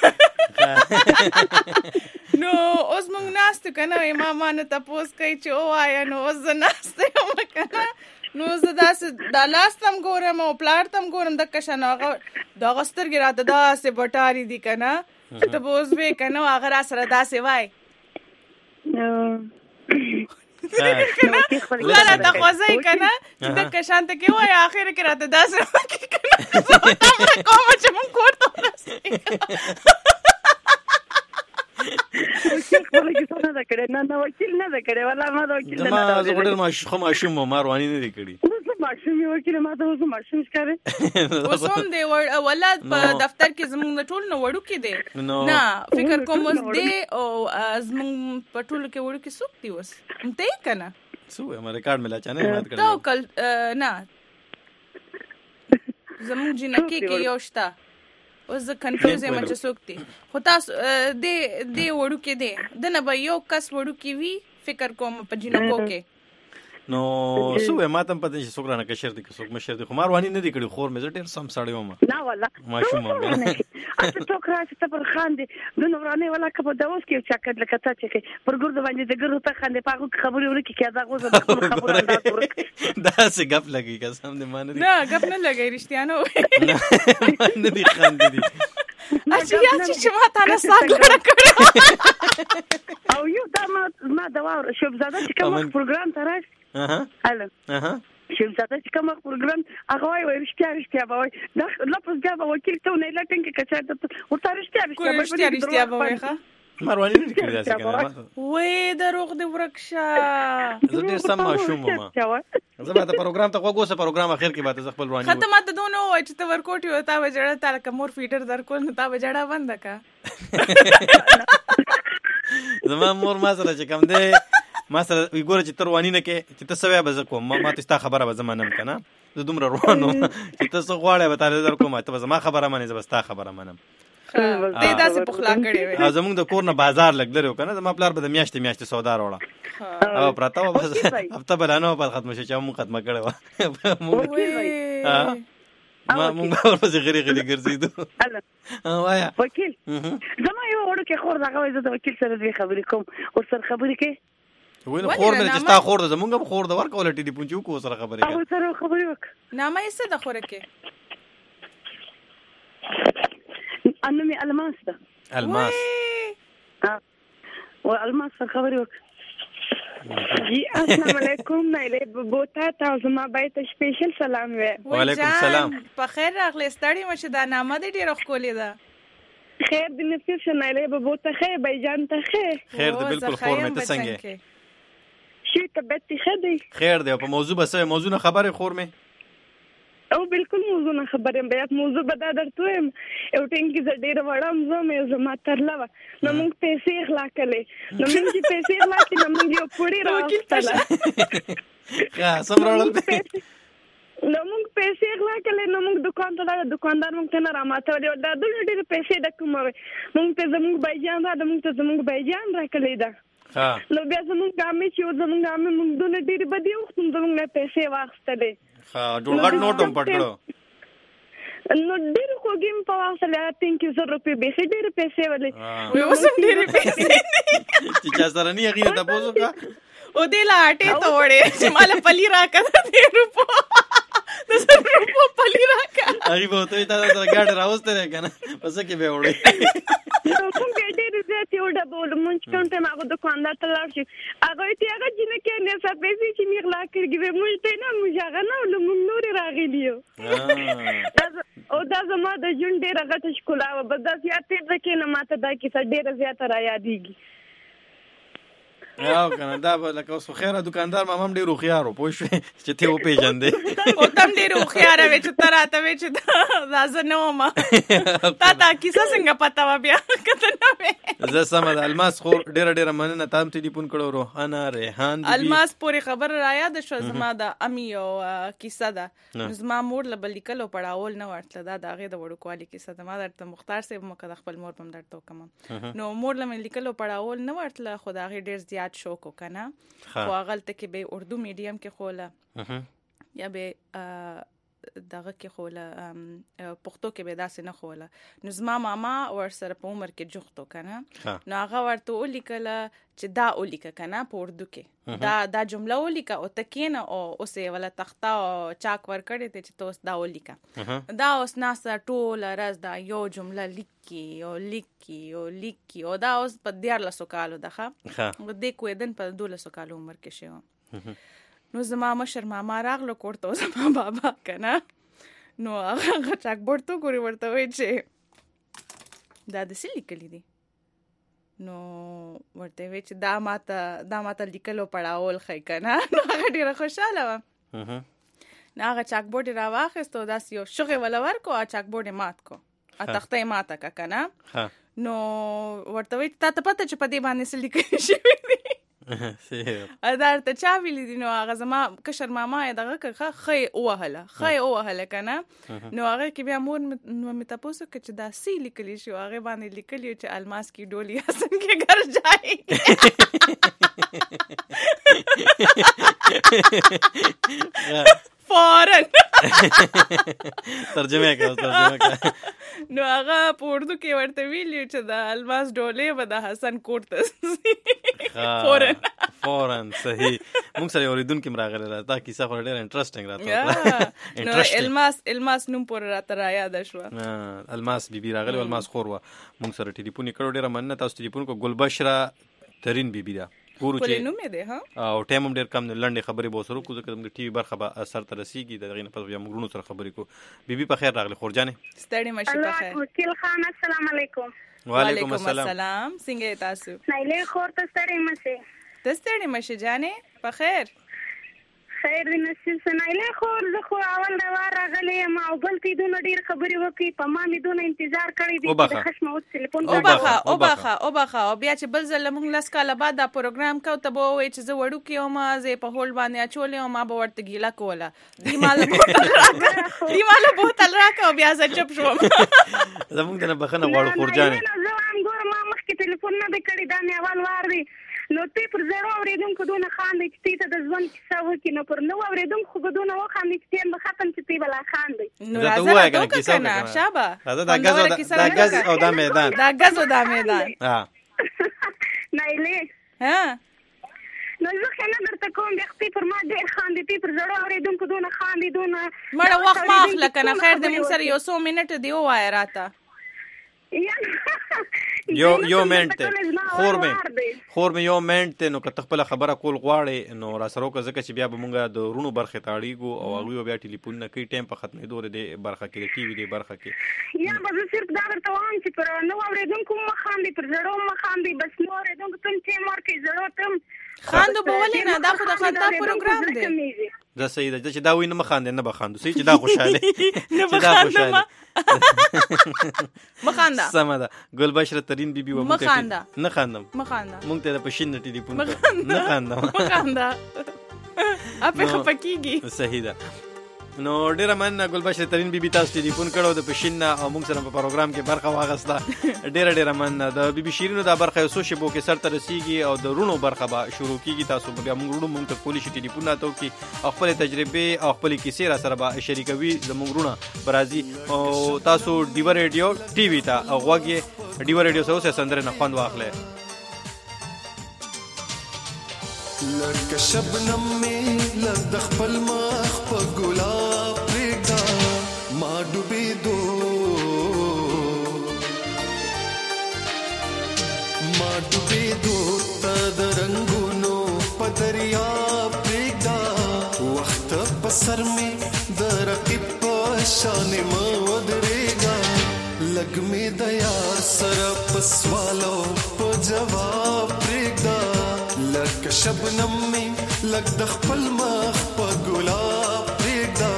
نو اوس موږ ناست کنه امام نه تاسو کوي چې او آیا نو اوس ناست یم کنه نو زه دا لاس تم ګورم او پلار تم ګورم د کښنه هغه دا غسترګې راته داسې بټاري دي کنه ته به اوس وې کنه هغه را سره داسې وای لا ته خوځي کنه چې د کښانته کې وای اخر کې راته داسې وای کنه زه کوم چې مونږ کوړو نه دا کړه نه وکیل نه دا کړه ولا ما دا وکیل نه ما زه ګډر ماشوم ما رواني نه دی کړی ماشوم یو وکیل ما ته اوس ماشوم ښکاري وسوم دی ولادت په دفتر کې زموږ ټول نو وړو کې دی نه فکر کوم اوس دی او زموږ په ټول کې وړو کې سوق دی اوس ته کنه سو ما ریکارډ ملا چانه مات کړل تو کل نه زموږ جنکی کې یوشتا اوس زه کنفیوز یم چې څوک دی خو تاسو دې وړو کې دی دنه به یو کس وړو کې وي فکر کوم په جنکو کې نو سو ما ته پته چې څوک رانه کشر دي څوک مشر دي خو ماروانی نه دی کړي خور مې ډېر سم ساړی ومه نه والله ماشوم مې اته څوک راځي ته پر خاندي د نورانه ولا کبه د اوس کې چې کډ لکه ته چې پر ګرد باندې د ګرو ته خاندي پاغو خبرې ورکې کې دا غوځه د خبره دا څه غف لګي قسم دې مان دي نه غف نه لګي رښتیا نه نه دي خاندي دي اچھا یا چې ما ته نه ساګ کړو او یو دا ما دا شوبزاده چې کوم پروګرام ته راځي هلو شوبزاده چې کوم پروګرام هغه وای رښتیا به وای دا لپس بیا به وکیل ته نه لټنګ کې کچا ته ورته رښتیا به وای ښه ماروانی نه کړی دا څنګه وې دروغ دې ورکشه زه دې سم ماشوم ما زه به دا پروګرام ته وګوسه پروګرام اخر کې به ته خپل رواني ختمه ته دونه وای چې ته ورکوټي وتا وجړه تعالی کومور فیډر درکول نو تا وجړه بند کا زما مور ما سره چې کوم دې ما سره وګوره چې تر رواني نه کې چې ته سوي به کوم ما ته ستا خبره به زمانم کنه زه دومره روانو چې تاسو غواړې به تعالی در کوم ته زما خبره مانی زبستا خبره منم دې داسې پخلا کړې وې زموږ د کور نه بازار لګ لري کنه زما پلار به د میاشتې سودا راوړه او پراته و بس هفته بلانو په ختم شي چې مو ختمه کړو ما مونږ ورپسې غری ګرځیدو وایا وکیل زما یو وړو کې خور دغه وای زه د وکیل سره دې خبرې کوم او سره خبرې کې وینه خور مې چې ستا خور د زمونږ خور د ورکول ټلیفون چې کو سره خبرې او سره خبرې وک نامه یې څه د خوره کې انو می الماس ده الماس و الماس خبرې وک جی السلام علیکم نایله بوتا تاسو ما باید سپیشل سلام وعلیکم سلام په خیر راغلی ستړي مشه دا نامه دې ډیره ښکلې ده خیر دې نصیب شه نایله بوتا خیر بیجان ته خیر دې بالکل خور مې ته څنګه شي طبيعت خدي خیر دې په موضوع بس موضوع نه خبره خور مې او بالکل موضوع نه خبره بیا موضوع بدا درته یو ټینګي ز ډیر وړم زه مې زما ترلا نو موږ پیسې اخلا کړې نو موږ چې پیسې اخلا کړې نو موږ یو پوری راوستله ها سمراول نو موږ پیسې اخلا کړې نو موږ دکاندار موږ ته نه راماته ولې دا ډېر پیسې ډکوم موږ ته زموږ بایجان را موږ ته زموږ بایجان را کړې دا نو بیا زموږ ګامې چې زموږ ګامې موږ دونه ډېر بدی وخت زموږ نه پیسې واخستلې ها جوړګړ نوټم پټ کړو نو ډېر خوګیم په واسطه 3000 روپے به ډېر پیسې ولې اوسم ډېر پیسې چې چا سره نه غیره تاسو کا او دې لاټه توړې چې مال پلی راکړه 10 روپو 10 روپو پلی راکړه هغه به ته تاسو ګاډ راوسته نه کنه پس کې به وړي کوم ډېر زیات یو ډبول مونږ کوم ته هغه دکاندار ته لاړ شي هغه ته هغه جن کې نه څه پیسې چې میغ لا کړګي مونږ ته نه مونږ هغه نه مونږ نور راغلیو او دا زما د جون ډېر غټه ښکلا و بس دا زیات ځکه نه ماته دا کیسه ډېر زیات را یادېږي یاو کنه دا لکه اوس خیره دکاندار مامم ډېر خوخيارو پوه شو چې ته و پیژندې او تم ډېر خوخيار وې چې تراته وې چې دا زه نه ما تا کیسه څنګه پتا و بیا کته نه وې زه سم د الماس خور ډېر مننه تام ټلیفون کړو روحانه ریحان الماس پورې خبر را یاد شو زما د امی او کیسه ده زما مور له بلیکلو پړاول نه ورتله دا د هغې د وړوکوالي کیسه ده ما درته مختار صاحب مکه د خپل مور په هم درته وکړم نو مور له مې لیکلو پړاول نه ورتله خو د هغې ډېر زیات شوق و که نه خو هغلته کې به اردو میډیم کې خوله یا به دغه کې خوله پښتو کې به داسې نه خوله نو زما ماما ورسره په عمر کې جوخت و که نه نو هغه ورته ولیکله چې دا ولیکه که نه په اردو کې دا جمله ولیکه او ته کښېنه او اوس یې وله تخته او چاک ورکړی دی چې ته اوس دا ولیکه دا اوس ناسته ټوله ورځ دا یو جمله لیکي او دا اوس په 14 کالو ده ښه دې کویدن په 12 کالو عمر کې شوی نو زما مشر ماما راغله کور ته زما بابا که نه نو هغه چاک بورډ ته ګوري ورته وایي چې دا د څه لیکلي دي نو ورته وایي چې دا ماته لیکلو پړاول ښایي که نه نو هغه ډېره خوشحاله وه نو هغه چاک بورډ یې راواخیست او داسې یو شغې وله ورکو او چاک بورډ یې مات کو تخته یې ماته که که نه نو ورته وایي تا ته پته چې په دې باندې څه لیکلي شوي دي دا ورته چا ویلي دي نو هغه زما کشر ماما یې دغه کړه ښه یې ووهله که نه نو هغې کې بیا مور مې تپوس وکړه چې دا څه لیکلي شي هغې باندې لیکلي چې الماس کی ډولی حسن کې ګر جائے فوراً ترجمه کړه نو هغه په اردو کې ورته ویلي چې د الماس ډولې به د حسن کور ته فوراً صحیح موږ سره اوریدونکي هم راغلی را دا کیسه خو ډېره انټرسټینګ راته نو الماس نوم پورې راته را یاده شوه الماس بیبي راغلی الماس خور وه موږ سره ټلیفون یې کړو ډېره مننه تاسو ټلیفون کو ګلبشره ترین بیبي ده ګورو چې او ټایم هم ډېر کم دی لنډې خبرې به ورسره وکړو ځکه زموږ د ټي وي برخه به سر ته رسېږي د هغې نه پس بیا موږ وروڼو سره خبرې کوو بیبي په خیر راغلې خورجانې ستړې مشي په خیر وکیل خان السلام علیکم وعلیکم السلام څنګه یې تاسو نایلې خور ته ستړې مشي ته ستړې مشي جانې په خیر خیر دې نصیب سنایلې خور زه خو اول د وار راغلی یم او بل ته دونه ډېر خبرې وکړي په ما مې دونه انتظار کړی دی چې د خشمه اوس تلیفون وبخه او بیا چې بل ځل موږ 10 کاله بعد دا پروګرام کوو ته به ووایې چې زه وړوکې وم زه یې په هولډ باندې اچولې وم ما به ورته ګیله کوله دې ماله بوتل راکړه او بیا زه چپ شوم زموږ نه بخښنه غواړو خورجانې زه هم ګوره ما مخکې تلیفون نه دی کړی دا مې اول وار دی نو تی پر زړو اورېدونکو دونه خاندي چې تی ته د ژوند کیسه وکړي نو پر نو اورېدونکو خو به دونه وخاندي چې تی به ختم چې تی به لا خاندي نو راځه راته وکړه نه شابه دا ګز او دا میدان نایلې نو زه خو نه درته کوم بیا تی پر ما ډېر خاندي تی پر زړو اورېدونکو دونه خاندي دونه مړه وخت ما اخله که نه خیر دې موږ سره یو څو منټه دې ووایه راته یو منټ خور مې یو منټ نو که ته خپله خبره کول غواړې نو را سره وکړه ځکه چې بیا به مونږ د وروڼو برخې ته اړېږو او هغوی به بیا ټلیفونونه کوي ټایم په ختمېدو د دې برخه کې د ټي وي دې برخه کې یا به زه صرف دا درته وایم چې پر نو اورېدونکو مه خاندي پر زړو مه خاندي بس نو اورېدونکو ته هم ټایم ورکړئ زړو ته هم خاندو به ولې نه دا خو د خندا پروګرام دی دا صحیح ده چې دا وایي نه مه خاندې نه به خاندو صحیح چې دا خوشحاله مه خانده سمه ده ګلبشره ترین بیبي و مه خانده نه خاندم مونږ ته د پشین نه ټلیفون نه خاندم اپې خفه کېږي صحیح ده نو ډېره مننه ګلبشره ترین بیبي تاسو ټلیفون کړو د پشین نه او موږ سره په پروګرام کې برخه واخیسته ډېره مننه د بیبي شیرینو دا برخه یو څو شیبو کې سر ته رسېږي او د وروڼو برخه به شروع کېږي تاسو به بیا موږ وروڼو موږ ته کولی شي ټلیفون راته وکړي او خپلې تجربې او خپلې کیسې را سره به شریکوي زموږ وروڼه به راځي او تاسو ډیوه ریډیو ټي وي ته غوږ یې ډیوه ریډیو سره اوسئ سندرې نه خوند واخلئ لکه شبنم می لږ د خپل مخ په ګلاب پرېږده ما ډوبېدو تا د رنګونو په دریاب پرېږده وخت په سر مې د رقیب په شان مه ودرېږه لږ مې د یار سره په سوالو په جواب پرېږده لکه شبنم مې لږ د خپل مخ په ګلاب پرېږده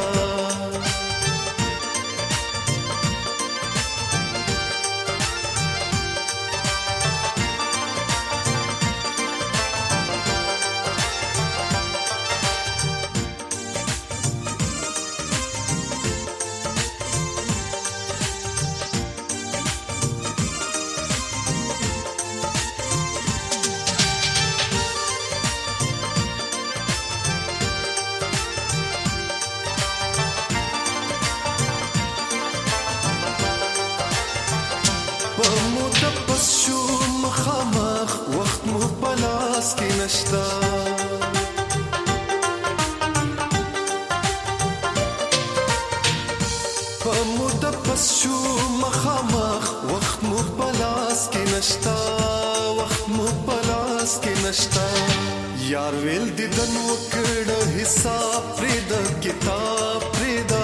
تپس شو مخامخ وخت مو پلاس کې نشتا مو تپس شو مخامخ وخت مو پلاس کې نشتا وخت مو پلاس کې نشتا یار ویل دي دن وکړه حساب پرې د کتاب پرې دا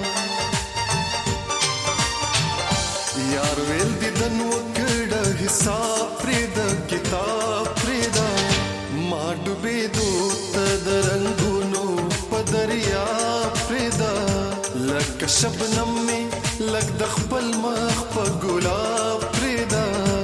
یار ویل دي دن وکړه حساب پرې د کتاب پرې دا ما ډوبې دوت د رنگونو په دریا پرې دا لکه شبنم می لک د خپل مخ په ګلاب پرې دا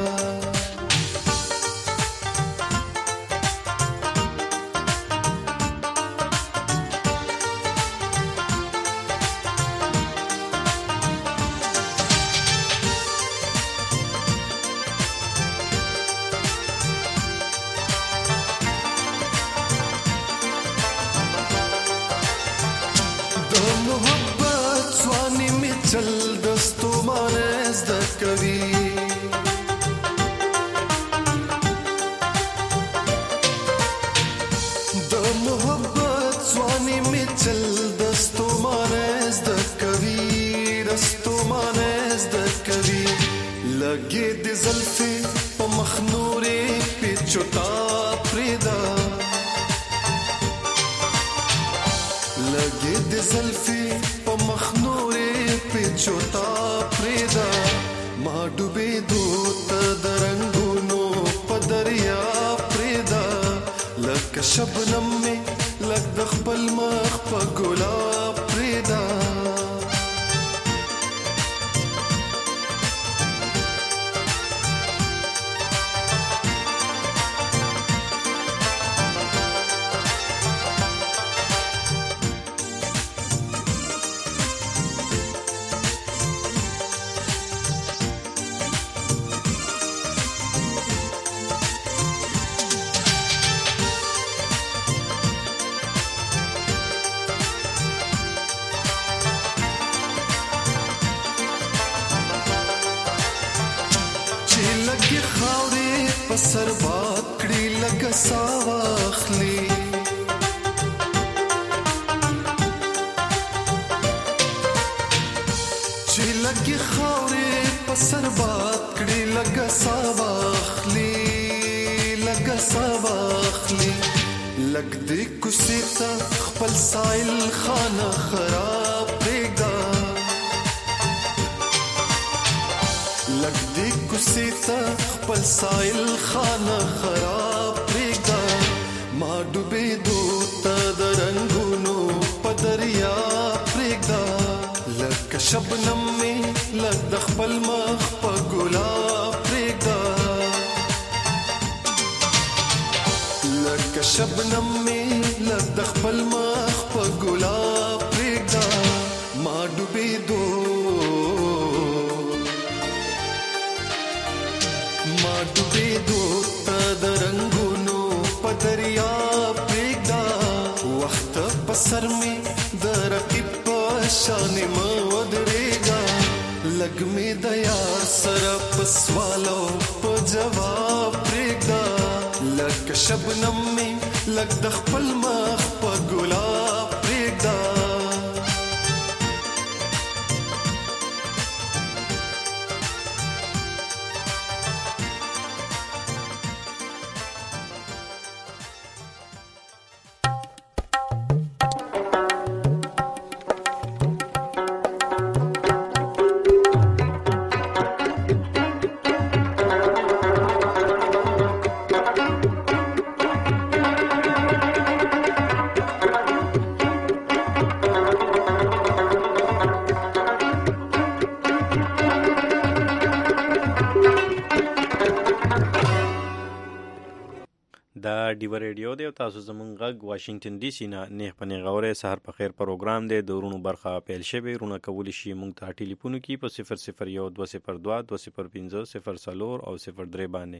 شبنم می لک د خپل مخ په ګلاب پرېدا سر باد کړي لکه ساواخلي چې لګي خاورې په سر باد کړي لکه ساواخلي لکه ساواخلي لګ دې کوسي ته خپل سایل خانه خراب پرېږده لګ دې کوسي ته خپل سایل خانه خراب پرېږده ما ډوبې دوته د رنګونو په دریا پرېږده لکه شبنم مې لګ د خپل مخ په ګلاب پرېږده لکه شبنم مې لګ د خپل مخ په ګلاب پرېږده ما ډوبې دوته د رنگونو په دریا پرېږده وخت په سر مې د رقیب په شان مه ودرېږه لږ مې د یار سره په سوالو په جواب پرېږده لکه شبنم مې لږ د خپل مخ په ګلاب پرېږده دا ډیو ریډیو دی او تاسو زمونږ غږ واشنگټن ډي سي نه نیغ په نیغ اورئ. سهار په خیر پروګرام دی. د ورونو برخه پیل شوې. ورونه کولی شي موږ ته ټلیفون وکړي په 001-202-205-0 او 03 باندې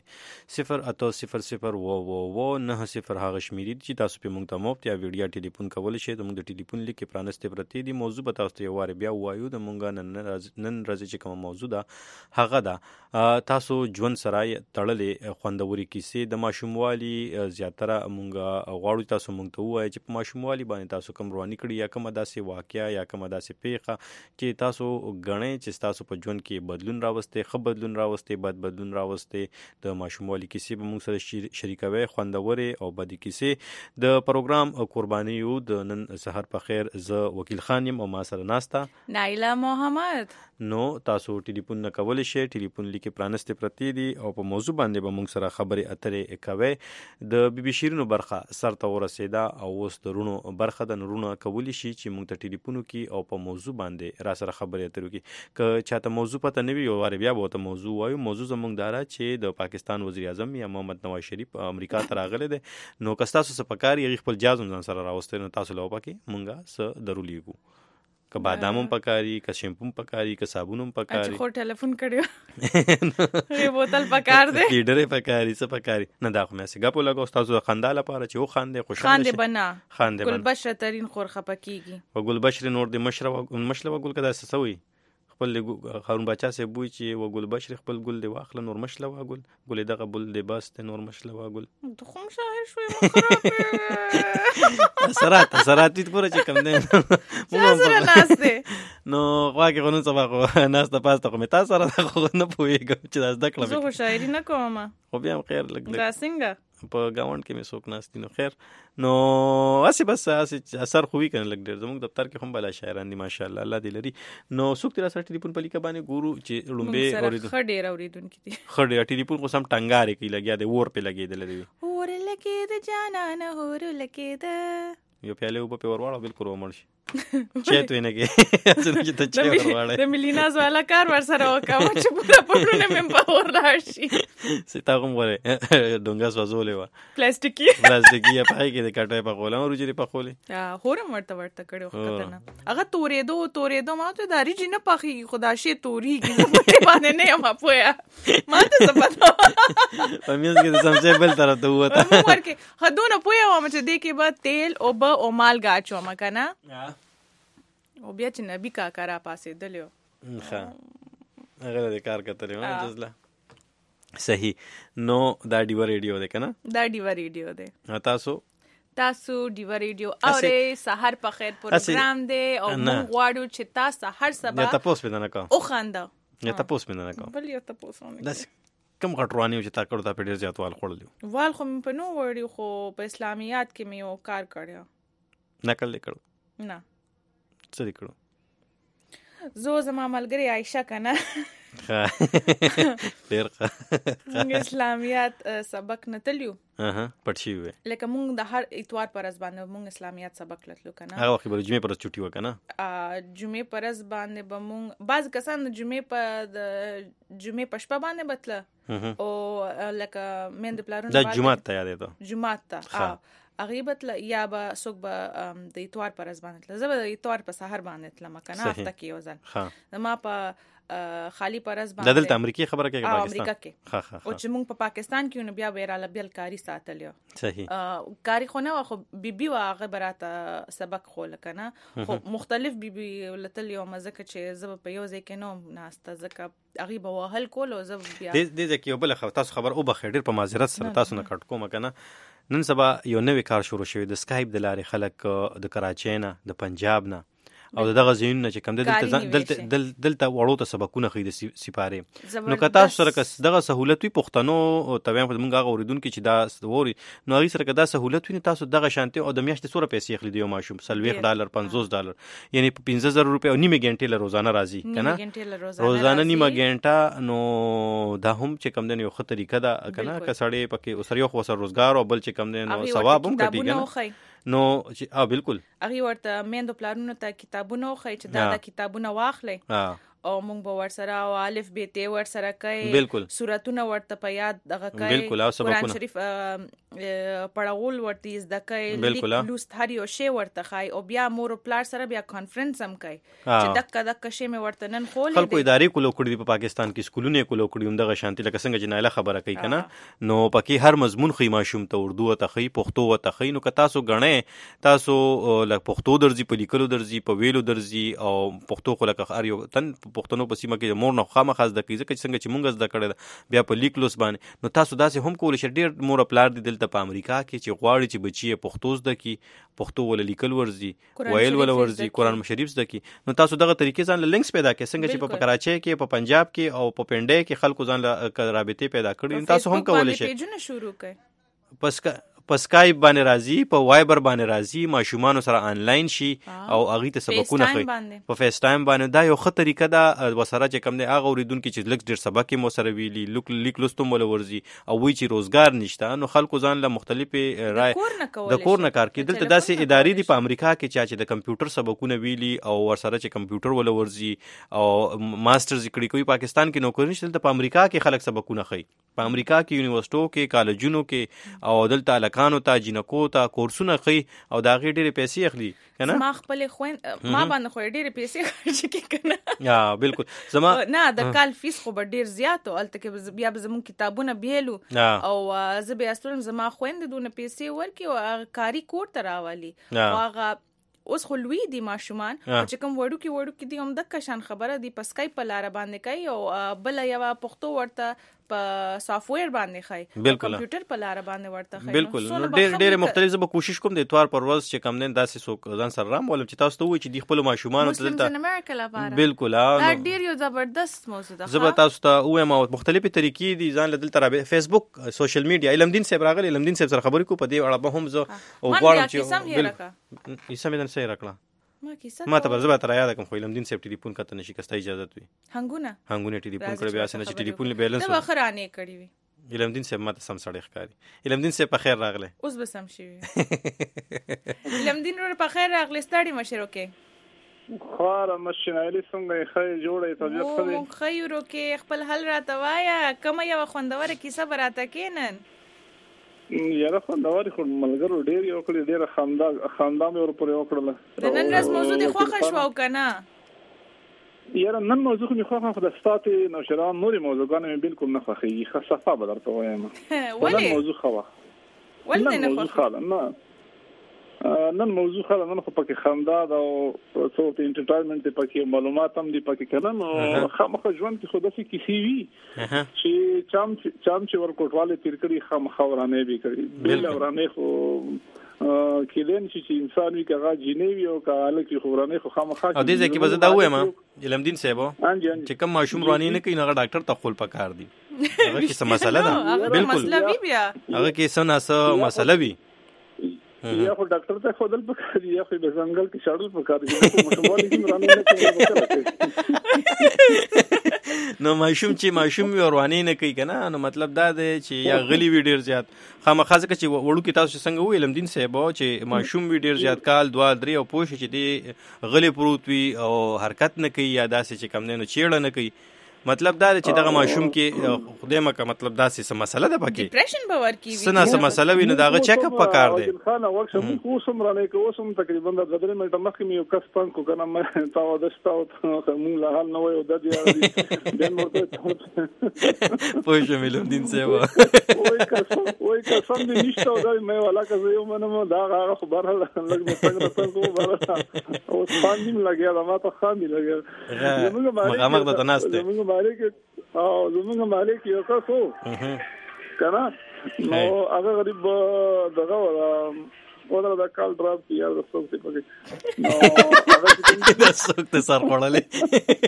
08000 هغه شمیرې چې تاسو په موږ ته مفت یا ویډیو ټلیفون کولی شئ. د موږ د ټلیفون لیک پرانسته پرتی دی. موضوع به تاسو ته یو واره بیا وایو. د موږ نن ورځې چې کوم موضوع ده هغه ده تاسو ژوند سره تړلې خوندوري کیسې د ماشوموالي. زیاتره مونږ غواړو تاسو مونږ ته ووایئ چې په ماشوموالي باندې تاسو کوم رواني کړي یا کومه داسې واقعه یا کومه داسې پیښه چې تاسو ګڼئ چې تاسو په ژوند کې بدلون راوستي، ښه بدلون راوستي، بد بدلون راوستي. د ماشوموالي کیسې به مونږ سره شریکوي، خوندورې او بدې کیسې. د پروګرام قرباني یو د نن سحر په خیر. زه وکیل خان یم او ما سره ناسته نایله محمد. نو تاسو ټلیفون نه کولی شئ. ټلیفون لیک پرانسته پرتی دی او په موضوع باندې به مونږ سره خبرې اترې کوي. د بي شیرینو برخه سر ته ورسېده او اوس د رونو برخه د نورونو کولی شي چې مونږ ته ټلیفون وکړي او په موضوع باندې را سره خبرې اترې وکړي. که چاته موضوع پته نه وي یو واره بیا به ورته موضوع وایو. موضوع زموږ دا ده چې د پاکستان وزیر اعظم یا محمد نواز شریف امریکا ته راغلی دی. نو که ستاسو څه پکار یې خپل جاز هم ځان سره راوستی نو تاسو له وپکې مونږ څه درولیږو. که بادام هم پکاري، که شیمپو هم پکاري، که صابون هم پکاري. خو ټلیفون کړیو یو بوتل پکار دی، لیډرې پکاري، څه پکاري. نه دا خو مې سګه په لګو تاسو د خندا لپاره چې و خاندې خوشاله خاندې بنا ګلبشره ترين خور خپکیږي و ګلبشره نور د مشره ګل کدا سوي خپل هارون باچا سه بوي چې و ګلبشره خپل ګل دی واخله نور مشله وا ګل دغه بل دی بس ته نور مشله وا ګل ته خو شاعر شوې سرات پورا چې کم دی سره ناشته نو واګه غنو سبا خو ناشته پاسته کوم تاسو سره خو نه پويګم چې داس دکړم زه شاعري نه کوم خو بیا خیر لګ دا څنګه په گاوند کې مې څوک ناستي نو خیر نو اسی بس اثر خوې کنه لګ ډیر زموږ دفتر کې هم بلا شاعران دي ماشاءالله الله دې لري. نو څوک تر سره ټلیفون په لیکه باندې ګورو چې لومبه خډیر اوریدونکو دي خډیر ټلیفون کو سم ټنګاره کې لګیا دی ور په لګیدل دی اور لګید جانان اور لګید یو پیاله وب په ورواړو بالکل ومړ شي چېتو نه کې چې ته چې ورواړې د ملیناز والا کار ور سره وکاو چې پورا پړونه مې په ور راشي ستا کوم غره ډونګاس وزولې و پلاستیکي پای کې د کټه په خوله ورجري په خوله هورم ورته کړو خطرنه هغه تورې ما ته داري جنه پخې خدا شي توري کې باندې نه ما پویا ما ته سپتا پمیز کې سمجه بل طرف ته وته ورکه هدونه پویا و چې دې کې بعد تیل او او مالګه اچو مکنه او بیا چې نبی کاکا را پاسې دلیو ښه هغه د کار کتلې ما جزله صحیح. نو دا ډیو ریډیو ده کنه دا ډیو ریډیو ده تاسو ډیو ریډیو اورې سحر په خیر پروګرام دی او موږ غواړو چې تاسو هر سبا یا تاسو پېدنه کا او خندا یا تاسو پېدنه کا بل یا تاسو داس کم غټروانی چې تا کړو تا په ډیر زیاتوال خوړلو وال خو په نو وړي خو په اسلامیات کې مې یو کار کړو نقل لیکړو نه څه لیکړو زه زما ملګری عائشہ کنه ډیر موږ اسلامیات سبق نه تلیو پټشي وې لکه موږ د هر اتوار پر ورځ باندې موږ اسلامیات سبق لتلو کنه هغه وخت به جمعې پر ورځ چټي وکنه جمعې پر ورځ باندې به موږ بعض کسان د جمعې په شپه باندې بتله او لکه مند پلارونه د جمعه ته یادې ته جمعه ته غیبت یا به څوک به د اتوار پر ورځ باندې تل زه به د اتوار په سحر باندې تلم کنه هفته کې یو ځل ما په خالی پرز باندې دلته امریکای خبره کوي امریکا کې او چې موږ په پاکستان کې نو بیا بیراله بیل کاری ساتلیو صحیح کاری خو نه خو بیبي واغه براته سبق خو لکنه خو مختلف بیبي لتلیو مزه چې زب په یو ځای کې نو ناسته زکه غیبه وهل کول او زب بیا دې ځکه یو بل تاسو خبر او بخیر په معذرت سره تاسو نه کټ کوم کنه نن سبا یو نوې کار شروع شوی د سکایپ د لارې خلک د کراچۍ نه د پنجاب نه او دغه زینونه چې کم دلته وړو ته سبقونه خې د سپاره نو که تاسو سره دغه سہولت وي پښتنو او تبعا په موږ اوریدونکو چې دا ووري نو هغه سره دا سہولت وي تاسو دغه شانتي او د میاشتې سره پیسې اخلي دی ماشوم $40 $50 یعنی په 15000 روپے او نیمه غنټه له روزانه راځي کنه روزانه نیمه غنټه نو دا هم چې کم دی یو ښه طریقه ده کنه که سړی پکې اوسر یو خو سر روزګار او بل چې کم دی نو ثواب هم کټی کنه نو بالکل هغه ورته میندو پلانونو ته کتابونه خو چې دا کتابونه واخلې او مونږ به ورسره او الف ب ت ورسره کوي بالکل سورتونه ورته په یاد دغه کوي بالکل او سبقونه قرآن شریف پړاول ورته زده کوي بالکل لوست هر یو شی ورته خای او بیا مور پلار سره بیا کانفرنس هم کوي چې دک شی مې ورته نن خولې خلکو ادارې کولو کړی په پاکستان کې سکولونه کولو کړی دغه شانتي لکه څنګه جنایله خبره کوي کنه نو پکې هر مضمون خې ماشوم ته اردو ته خې پښتو ته خې نو که تاسو غنې تاسو لکه پښتو درځي په لیکلو درځي په ویلو درځي او پښتو خو لکه هر یو تن پښتنو په سیمه کې مور نه خامخا زده کوي ځکه څنګه چې مونږ زده کړل بیا په لیکلوس باندې نو تاسو داسې هم کولای شئ ډېر مور پلار دي دلته په امریکا کې چې غواړي چې بچي پښتو زده کی پښتو ول لیکل ورځي ویل ول ورځي قرآن شریف زده کی نو تاسو دغه طریقې ځان لینکس پیدا کړئ څنګه چې په کراچۍ کې په پنجاب کې او په پنډۍ کې خلکو ځان رابطې پیدا کړې تاسو هم کولای شئ پیجونه شروع کړئ په سکایپ باندې راځي په وایبر باندې راځي ماشومان سره آنلاین شي او هغه ته سبقونه خي په فیس ټایم باندې دا یو ښه طریقه ده وسره چې کوم دی هغه اوریدونکو چې لکس ډیر سبق مو سره ویلي لیک لوستم ول ورزي او وی چې روزګار نشته نو خلکو ځان له مختلفه رائے د کور نه کار کوي دلته داسې ادارې دي په امریکا کې چې د کمپیوټر سبقونه ویلي او ورسره چې کمپیوټر ول ورزي او ماسترز کړي کوي پاکستان کې نوکری نشته دلته په امریکا کې خلک سبقونه خي په امریکا کې یونیورسيټو کې کالجونو کې او دلته کانو ته جنکو ته کورسونه خي او دا غي ډېرې پیسې اخلي کنه ما خپل خوين ما باندې خو ډېرې پیسې خرج کی کنه یا بالکل زما نه د کال فیس خو ډېر زیات او الته کې بیا زمون کتابونه بیلو او زه به استلم زما خويند دونه پیسې ورکي او کاری کور ته راوالي واغه اوس خو لوی دي ماشومان چې کوم وړو کې دي هم د کشان خبره دي په سکایپ په لار باندې کوي او بل یو پښتو ورته په سافټویر باندې خای کمپیوټر په لار باندې ورته خای بالکل ډېر مختلف زه به کوشش کوم د اتوار پر ورځ چې کم نه داسې سو ځان سره رام ولم چې تاسو ته وایي چې د خپل ماشومان ته دلته بالکل دا ډېر یو زبردست موضوع ده زه به تاسو ته وایم مختلفه طریقې دي ځان له دلته فیسبوک سوشل میډیا علم دین صاحب راغلی علم دین صاحب سره خبرې کو په دې اړه به هم زه او غواړم چې یې سم صحیح راکړه ما ته برزه تر یاد کوم خو علم دین سیف ټلیفون کته نشي کسته اجازه وي هنګونه ټلیفون کړي بیا سن چې ټلیفون بیلنس ته خرانه کړی وي علم دین سیف ماته سم سړی ښکاری علم دین سیف په خیر راغله اوس به سم شي علم دین ور په خیر راغله ستړي مشرو کې خار مشنایلی څنګه خې جوړې طبيعت خې خیرو کې خپل حل راته وایا کوم یو خوندوره کیسه براته کینن یاره خوندواري خو ملګرو ډېر یو کړی ډېر خاندان ور پورې وکړل د نن ورځ موضوع دی خوښ شو او کنه یاره نن موضوع خو خوښه خو د ستاتي نوشران نوري موضوعګان مې بالکل نه خوښي خصفه به درته وایم ولې موضوع خوا ولې نه خوښه نن موضوع خاله نن خو پکې خندا دا او څو ته انټرټینمنت پکې معلومات هم دي پکې کنه نو خامخ ژوند کې خود څه کیسې وي چې چام چې ورکوټواله تیر کړي خامخ ورانه به کړي بل ورانه خو کېدن چې انسان وی کغه جنوي او کاله کې خورانه خو خامخ او دې ځکه به زه دا وایم علم دین صاحب چې کوم ماشوم رواني نه کوي نو ډاکټر ته خپل پکار دي هغه کې څه مسله ده بالکل هغه کې څه مسله وي یا خو ډاکټر ته خودل پکار یا خو د ځنګل کې شاړل پکار دي مشوالي کې مرانه نه کوي نو ماشوم ورانی نه کوي کنه نو مطلب دا دی چې یا غلی وی ډیر زیات خامخازه چې وړو کې تاسو څنګه وی علم دین صاحب چې ماشوم وی ډیر زیات کال 2-3 او پوښ چې دی غلی پروت وي او حرکت نه کوي یا داسې چې کم نه چیړه نه کوي مطلب دا چې دغه ماشوم کې خدای مکه مطلب داسې څه مسله ده پکې ډیپریشن باور کی سنا څه مسله ویني داغه چیک اپ پکار دی خانه وخت مو کوم رانه کوم تقریبا د غدرې مې مخکې مې یو کس پان کو کنه ما تاو دشتاو مو له حال نه وای د دې د مرته پوه شو ملم دین سیوا وای کسم دې نشته دا مې ولا که یو منو دا هغه خبر لګ مې څنګه ته کو بارا او سپاندیم لګیا دا ما ته خامي لګیا مغه د تناسته مالک او زمونږ مالک یو تاسو کنه نو هغه غریب دغه ولا دا کال ډراپ کیه د څوک ته پکې نو هغه د څوک ته سر خړلې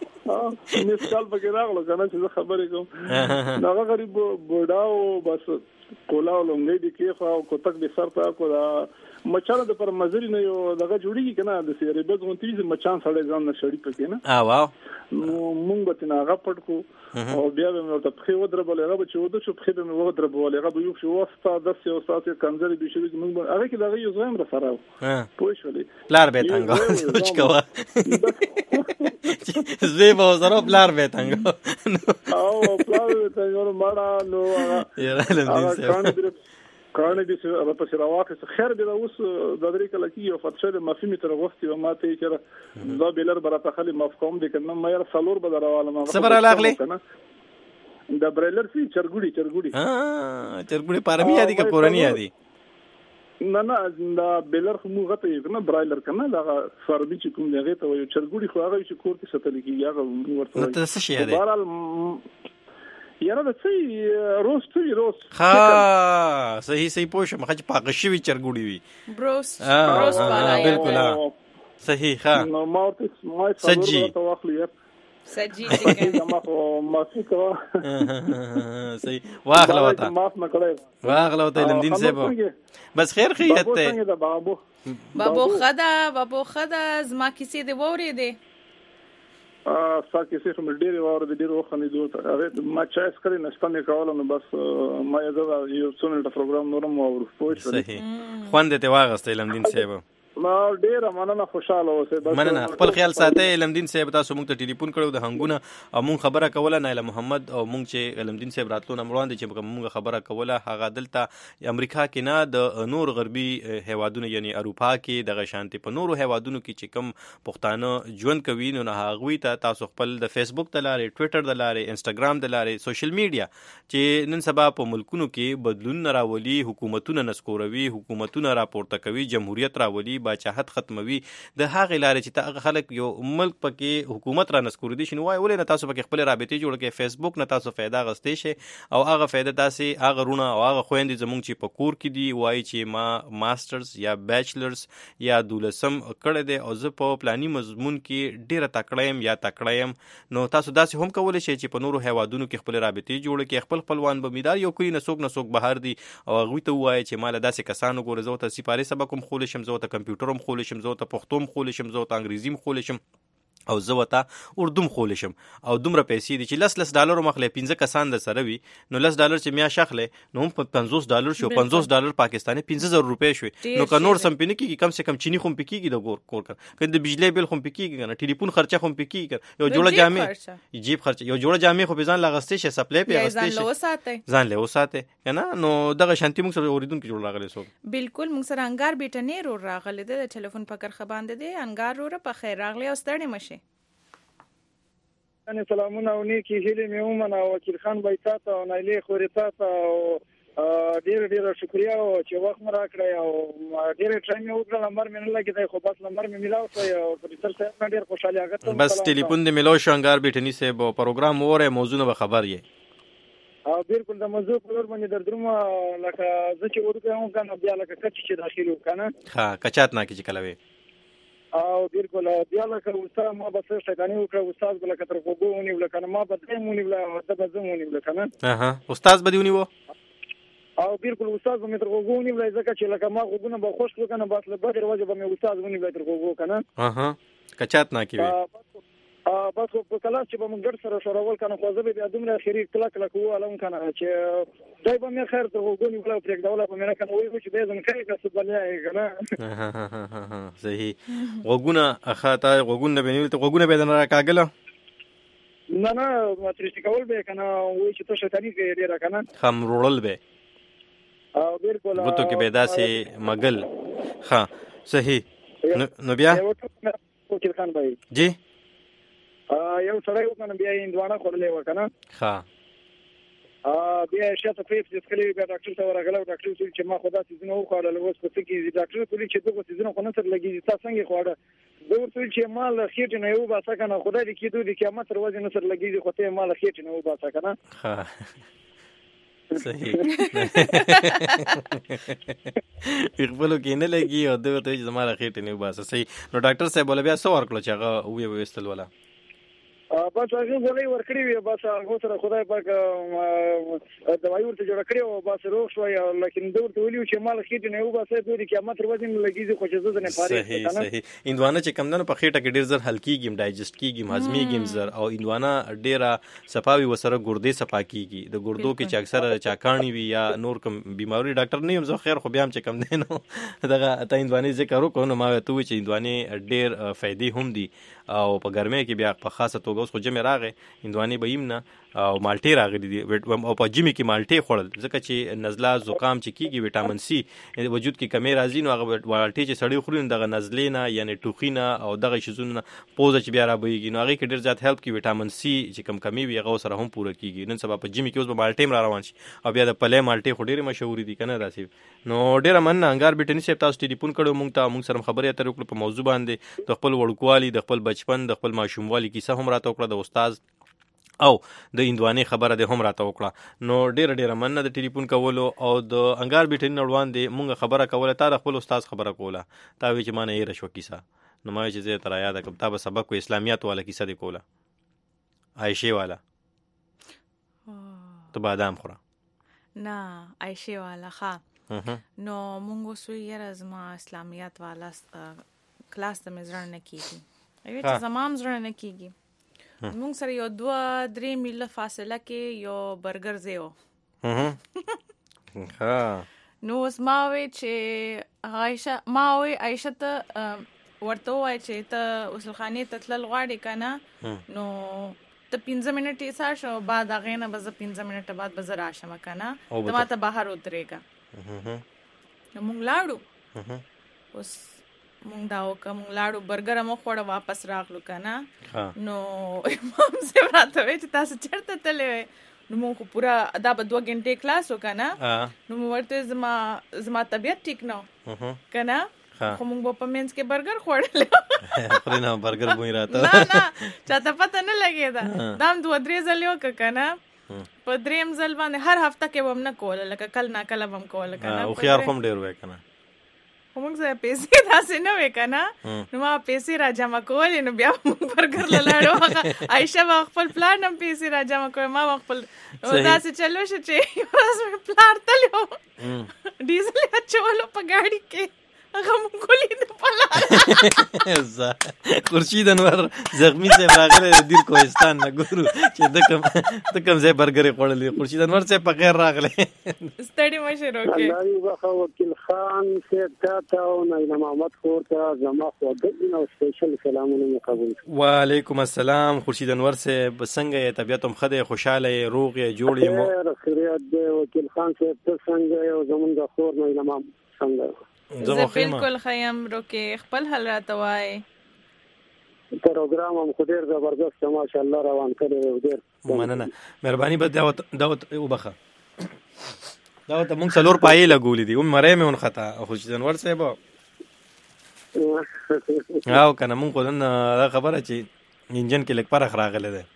مې سال پکې راغلو کنه چې خبرې کوم هغه غریب بوډاو بس کولا لونګې دي کې خو کوتک دې سر ته کو دا مچانو د پر مزري نه یو دغه جوړیږي کنه د سیری به غونتی چې مچان سړی ځان نه شړی پکې نه واو مونږ به تنا هغه پټ کو او بیا به مې ورته پخې ودربل هغه چې وده چې پخې به مې ودربل هغه به یو شو واسطه د سیو ساتي کنځري به شي مونږ هغه کې دغه یو ځایم را سره پوه شولې لار به څنګه چې کوا زوی به سره پلار به تنګ او پلار به تنګ ماړه نو یاره علمدین صاحب کارنه دې سره په سره واقع خیر دی اوس د درې کله کې یو فتشه د مفهوم تر وخت او ماته چې دا بیلر برابر خالي مفهوم دي کنه مې سالور بدراواله ما صبر علاقله د برایلر سي چرګوډي چرګوډي پارمي یادي کا پورانی یادي نه دا بیلر خو غته یو نه برایلر کنه دا فارمي چې کوم دی غته یو چرګوډي خو هغه چې کور کې ستل کیږي هغه ورته نو څه شي یادي بهرال یاره د څه روست ها صحیح پوښه مخه چې پاک شوی چرګوډي وي بروست بالا بالکل صحیح ها نو ما سجی سجی ما موسیقا صحیح واخله وتا علمدین صاحب بس خیر خیت ته بابو خدا زما کیسې دی ووري دی ساکه څه هم ډېر واره د ډېر وخت نه دوه هغه ما چایس کړی نشته مې کول نو بس ما یو څو منټه پروګرام نورم وورو صحیح خوند ته واغست علمدین صاحب ما ډېر مننه خوشاله اوسه بس مننه خپل خیال ساتي علمدین صاحب تاسو موږ ته ټلیفون کړو د هنګونه او موږ خبره کوله نایله محمد او موږ چې علمدین صاحب راتلو نه وړاندې چې موږ خبره کوله هغه دلته امریکا کې نه د نور غربي هیوادونو یعنی اروپا کې د شانتي په نورو هیوادونو کې چې کم پښتانه ژوند کوي نو نه هغه ته تاسو خپل د فیسبوک د لارې ټوئیټر د لارې انستګرام د لارې سوشل میډیا چې نن سبا په ملکونو کې بدلون راولي حکومتونه نسکوروي حکومتونه راپورته کوي جمهوریت راولي باچاحت ختموي د هغه لارې چې هغه خلک یو ملک پکې حکومت را نسکور دي شنو وای ولې نه تاسو پکې خپل رابطې جوړ کړئ فیسبوک نه تاسو फायदा غستې شي او هغه फायदा تاسو هغه رونه او هغه خويندې زمونږ چې په کور کې دي وای چې ما ماسترز یا بیچلرز یا دولسم کړه دي او زه په پلاني مضمون کې ډیره تکړه نو تاسو داسې هم کولای شئ چې په نورو هیوادونو کې خپل رابطې جوړ کړئ خپل خپلوان به میدار یو کوي نسوک بهر دي او هغه ته وای چې مال داسې کسانو ګورې زو ته سپاره سبق کوم خول شم زو ته کمپیوټر خول شم زو ته پښتو خول شم زو ته انګریزي خول شم او زه وته اردو خول شم او دومره پیسې دي چې $10 مخله 15 کسان د سره وي نو $10 چې میا شخله نو هم $50 شو $50 پاکستاني 15000 روپے شو نو که نور سم پینې کیږي کم سے کم چینی خو پکېږي د کور کړه کله د بجلی بیل خو پکېږي کنه ټلیفون خرچه خو پکېږي یو جوړه جامې جیب خرچه یو جوړه جامې خو بيزان لغستې شي سپلای په غستې شي ځان له وساته کنه نو دغه شانتي موږ سره اوریدونکو جوړ راغلی سو بالکل موږ سره انګار بیٹنې رو راغلی د ټلیفون په کرخه باندې دی انګار رو په خیر راغلی او ستړي مشه ان سلامونه او نیکی هیله مې ومنه وکیل خان بایتا ته او نایله خورتا ته ډیر شکریا او چې وخت مې راکړی او ډیر ټایم یې وکړل نمبر مې نه لګیدای خو بس نمبر مې ملاو شو او پروفیسور صاحب ډیر خوشاله غته بس ټلیفون دې ملو شو انګار بیٹنی سے پروګرام وره موضوع نه خبر یې او بالکل د موضوع په لور باندې دردروم لکه زه چې ورته هم کنه بیا لکه کچ چې داخلو کنه ها کچات نه کی کلوي او بالکل بیا لکه استاد ما بس شګانی وکړ استاد بل کتر کوګونی ولکنه ما بدمونی ولا د بزمونی ولکنه استاد بدیونی وو او بالکل استاد مې تر کوګونی ولا ځکه چې لکه ما کوګونه به خوش وکنه بس له بغیر وجه به مې استاد ونی به تر کوګو کنه کچات نه کی بس په کلاس چې به موږ ګډ سره شورول کنه خو زه به دومره خیری کلک کوو علم کنه چې دای به مې خیر ته وګونی ولا پرېک دوله په مې کنه وای چې به زم کوي که څه بلیا کنه صحیح وګونه اخاته وګونه به نیول ته وګونه به نه راکاګله نه ماتریشت کول به کنه وای چې ته شتانی کې ډیر کنه خم رول به او بالکل وته کې به داسې مګل ها صحیح نو بیا وکیل خان بھائی جی یو سره یو کنه بیا اندوانه خورلې وکنه ها بیا شاته پیپ چې کلی بیا ډاکټر ته ورغله ډاکټر چې ما خدا سيزونه وخوړل اوس په کې ډاکټر کولی چې دغه سيزونه خو نه تر لګي تاسو څنګه خوړه دوی چې مال خېټ نه یو باسه کنه خدای دې کېدو دې قیامت تر وځي نه تر لګي خو ته مال خېټ نه یو باسه کنه ها صحیح خپل کې نه لګي او دوی ته مال خېټ نه یو باسه صحیح نو ډاکټر صاحب ولا بیا څو ورکړو چې هغه وې وستل ولا بس هغه غوړی ورکړی وي بس هغه سره خدای پاک دوايي ورته جوړ کړی او بس روغ شو یا لکه دور ته ویلو چې مال خېټه نه و بس دوی قیامت ورځ نه لګیږي خو چې زه نه پاره صحیح اندوانه چې کم نه په خېټه کې ډیر زر هلکی گیم ډایجست کیږي هضمي زر او اندوانه ډیره صفاوي وسره ګردې صفا کیږي د ګردو کې چې اکثره چاکانی وي یا نور کوم بیماری ډاکټر نه یم زه خیر خو بیا هم چې کم نه نو دغه ته اندوانه ذکر وکړو نو ما ته وی چې اندوانه ډیر فائدې هم دي او په ګرمۍ کې بیا په خاصه توګه اوس خو جمع راغې اندواني به یم نه او مالټې راغلي دي او په جمع کې مالټې خوړل ځکه چې نزله زکام چې کیږي وټامین سي وجود کې کمی راځي نو هغه مالټې چې سړی خوري دغه نزلې نه یعنی ټوخي نه او دغه شیزونه پوزه چې بیا رابېږي نو هغه کې ډېر زیات هیلپ کوي وټامین سي چې کمی وي هغه سره هم پوره کیږي نن سبا په جمع کې اوس به مالټې را روان شي او بیا د پلې مالټې خو ډېرې مشهورې دي کنه داسې نو ډېره مننه انګار بیټني صاحب تاسو ټلیفون کړو مونږ سره خبرې اترې وکړو په موضوع باندې د خپل وړوکوالي د خپل بچپن د خپل ماشوموالي کیسه هم راته وکړه د استاد او د اندوانې خبره ده هم راته وکړه نو ډېره مننه د ټلیفون کولو او د انګار بیټني نړوان دی مونږ خبره کوله تا د خپل استاد خبره کوله تا وی چې ما نه یې رشوه کیسه نو ما چې زه تر یاد کړم تا به سبق کو اسلامیات والا کیسه دی کوله عائشه والا ته بادام خوره نه عائشه والا ښه نو مونږ سو یې زما اسلامیات والا کلاس ته مزرن نه کیږي ایوه چې زمام زرن نه کیږي مونږ سره یو 2-3 میله فاصله کې یو برګر زیو نو اوس ما وی چې عائشه ته ورته وای چې ته غسل خانه ته تلل غواړې کنه نو ته 15 منټه یې ساشه بعد هغه نه بز 15 منټه بعد بز راشم کنه ته ما ته بهر اترېګا نو مونږ لاړو اوس مونږ دا وکړو مونږ لاړو برګر مو خوړه واپس راغلو کنه نو امام صاحب راته وی چې تاسو چیرته تللې نو مونږ پورا دا به 2 غنټه کلاس وکنه نو مو ورته زما طبيعت ټیک نو کنه خو مونږ په مینس کې برګر خوړل خو نه برګر بوې راته نه چاته پته نه لګیدا دام 2-3 ځله وک کنه په دریم ځل باندې هر هفته کې وم نه کول لکه کل نه کله وم کول کنه او خيار کوم ډیر وای کنه موږ زه پیسې داسې نه وې کنه نو ما پیسې را جمع کولې نو بیا موږ برګر لاړو عائشه خپل پلان هم پیسې را جمع کړې ما خپل داسې چلو شو چې ورځ پلان تلو ډیزل اچولو په گاډي کې هغه مونږ کولې د پلان خورشید انور زخمی سے راغله دیر کوهستان نه ګورو چې د کوم ځای برګر خوړلې خورشید انور سے په غیر راغله ستړي مشه روکه الله یو وکیل خان سے تا او نه محمد خور ته زما خو د نو سپیشل سلامونه قبول وعلیکم السلام خورشید انور سے څنګه طبیعت هم خده خوشاله روغ جوړې مو خیریت دی وکیل خان سے ته څنګه او زمونږ خور نه امام څنګه زه بالکل خیم روکه خپل حال راته پروګرام هم خو ډیر زبردست ماشاءالله روان کړی ډیر مننه مهرباني به دعوت وبخه دعوت مونږ څلور پای لګولې دي مې مون خطا خورشید انور صاحب او کنه مونږ خو نن خبره چې انجن کې لک پرخ راغله ده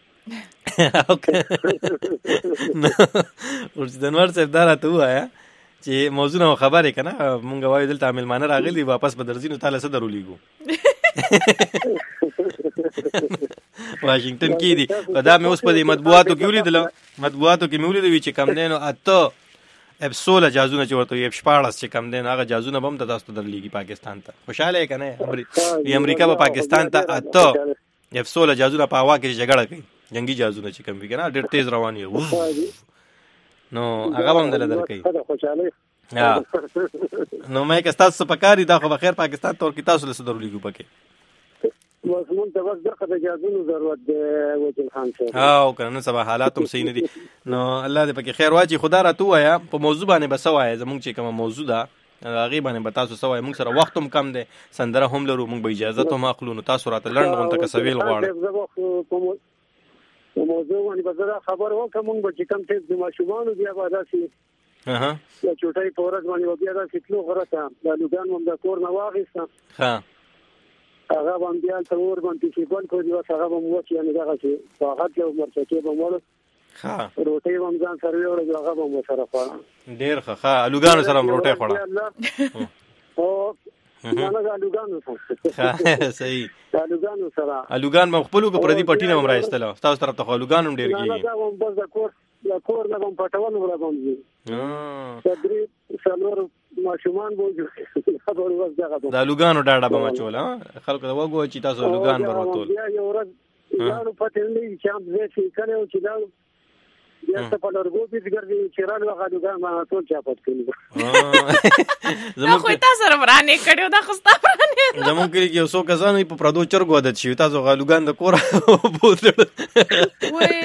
خورشید انور صاحب دا راته وایا چې موضوع نو خبره کنه مونږ وایو دلته مېلمانه راغلي واپس به درځینو تعالی سره درولېګو واشنگټن کې دي دا مې اوس په مطبوعاتو کې ولیدل چې کم دینو اته اپسول جازونه چې ورته یې 14 چې کم دین هغه جازونه بم ته تاسو درلېږي پاکستان ته خوشاله کنه امریکا په پاکستان ته اته اپسول جازونه په هوا کې جګړه کوي جنگي جازونه چې کم وي کنه ډېر تیز روان وي نو هغه هم درکې نو مې که تاسو په کاری دا خو بخیر پاکستان تور کې تاسو له درولېږو پکې مضمون ته بس دغه د اجازه ضرورت دی وکیل خان صاحب او کنه سبا حالات هم صحیح نه دي نو الله دې پکې خیر واچي خدا را تو وایا په موضوع باندې بس وایا زمونږ چې کوم موضوع ده هغه باندې به تاسو سوای مونږ سره وخت هم کم دی سندره هم لرو مونږ به اجازه هم اخلو نو تاسو راته لړن غونته کسویل غواړم موضوع باندې بزره خبر وکم مونږ چې کم څه د ماشومان بیا باداسي یا چوټای پورز باندې بیا دا څلو غرته د لوګان هم د کور نه واغېسته هغه باندې تور باندې چې بل کوي هغه هم وچ یعنی دا چې فقط یو مرچکه به مول روټي هم ځان سره یو هغه هم سره خورا ډیر ښه لوګان سره روټي خورا نه الوګانو سره صحیح الوګانو سره الوګان مخبلو کو پردي پټی نه مراستله تاسو طرف ته الوګان هم ډیر کیږي دا هم بس د کور نه هم پټول ولا باندې تدریب څلور ماشومان بوجو خبر ورځ دغه دا الوګانو ډاډه به مچول خلکو دا وګو چې تاسو الوګان بروتول بیا یو ورځ دا پټل نه چې هم زه چې کله او چې دا یا څه په لورګو پیټ ګرځي چې رالو غالوګان ما ټول چاپټ کړی زموږ خو تاسو رانه کړو دا خو تاسو رانه زموږ کې یو څو کسان په پردو چرګو عادت شي تاسو غالوګان د کور بوتل وای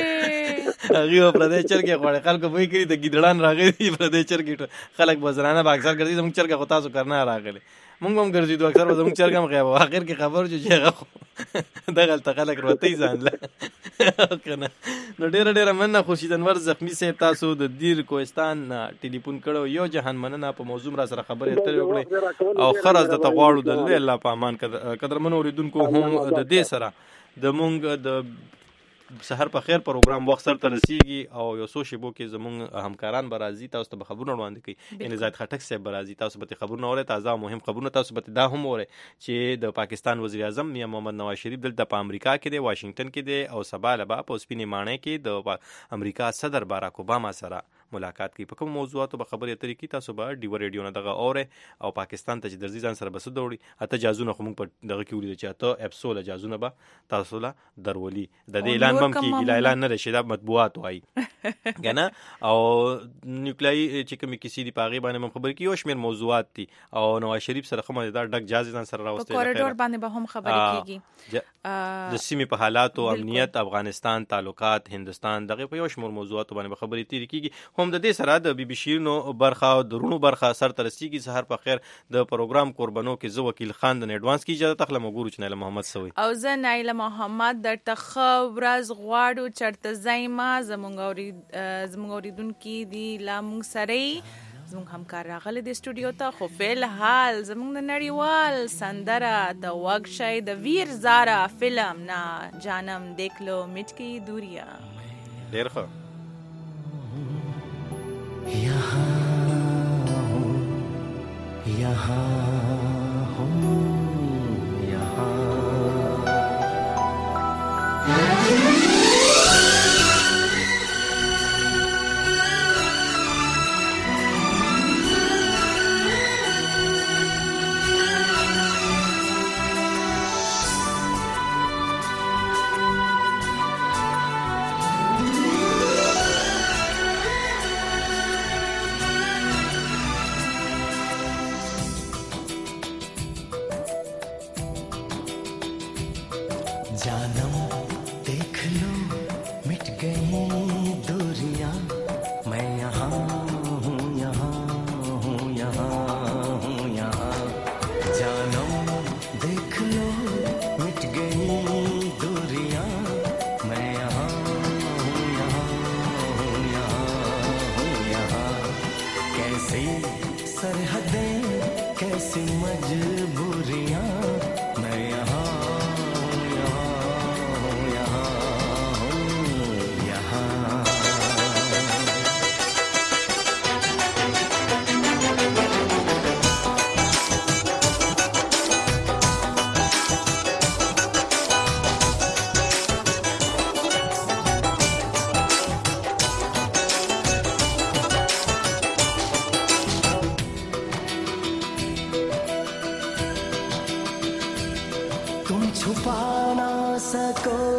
هغه پردې چرګي غوړې خلکو وایي کړي د ګیدړان راغلي پردې چرګي خلک بزرانه با اکثر ګرځي زموږ چرګه خو تاسو کرنا راغلي مونږ هم ګرځي دوه اکثر زموږ چرګم غیب اخر کې خبر جو چې هغه دغه تخلک روتي ځان له کنه نو ډېر مننه خوشید انور زخمی سه تاسو د دیر کوهستان ټلیفون کړو یو جهان مننه په موضوع را سره خبرې اترې وکړې او خرز د تغواړو د الله په امان قدرمن اوریدونکو هم د دې سره د مونږ د سحر په خیر پروګرام وخت سره ترسيږي او یو څو شیبو کې زموږ همکاران برازي تاسو ته خبرونه وړاندې کوي ان زید خټک صاحب برازي تاسو به خبرونه اورئ تازه مهم خبرونه تاسو به دا هم اورئ چې د پاکستان وزیر اعظم میاں محمد نواز شریف دلته په امریکا کې دی واشنگټن کې دی او سبا لبا په سپینې ماڼۍ کې د امریکا صدر باراک اوباما سره ملاقات کوي په کوم موضوعاتو به خبرې اترې کوي تاسو به ډیو ریډیو نه دغه اورئ او پاکستان ته چې درځي ځان سره بس دوړي اته جازونه خو موږ په دغه کې ولید چې اته اپسول جازونه به تاسو لا درولي د دې اعلان بم کې اعلان نه رشي دا مطبوعات وایي کنه او نیوکلیای چې کومې کیسې دی پاغي باندې خبر کی یو شمیر موضوعات دي او نواز شریف سره کومه دا ډک جاز ځان سره راوستي په کوریډور باندې به هم خبرې کیږي د سیمې په حالات او امنیت افغانستان تعلقات هندستان دغه په یو شمیر موضوعات باندې خبرې تیر کیږي هم د دې سره د بي بي شي نو برخه او درونو برخه سر ترسيږي سحر په خیر د پروګرام قربانو کې زو وکیل خان د ایڈوانس کی اجازه تخله مګورو چنل محمد سوي او زه نایله محمد د تخورز غواړو چرته زایما زمونږ اوریدونکو دی لا مونږ سره زمونږ همکار راغله د استودیو ته خو فل حال زمونږ د نړیوال سندره د وګشای د ویر زارا فلم نا جانم دیکھ لو مٹ کی دوریا ډیر ښه छुपा ना सको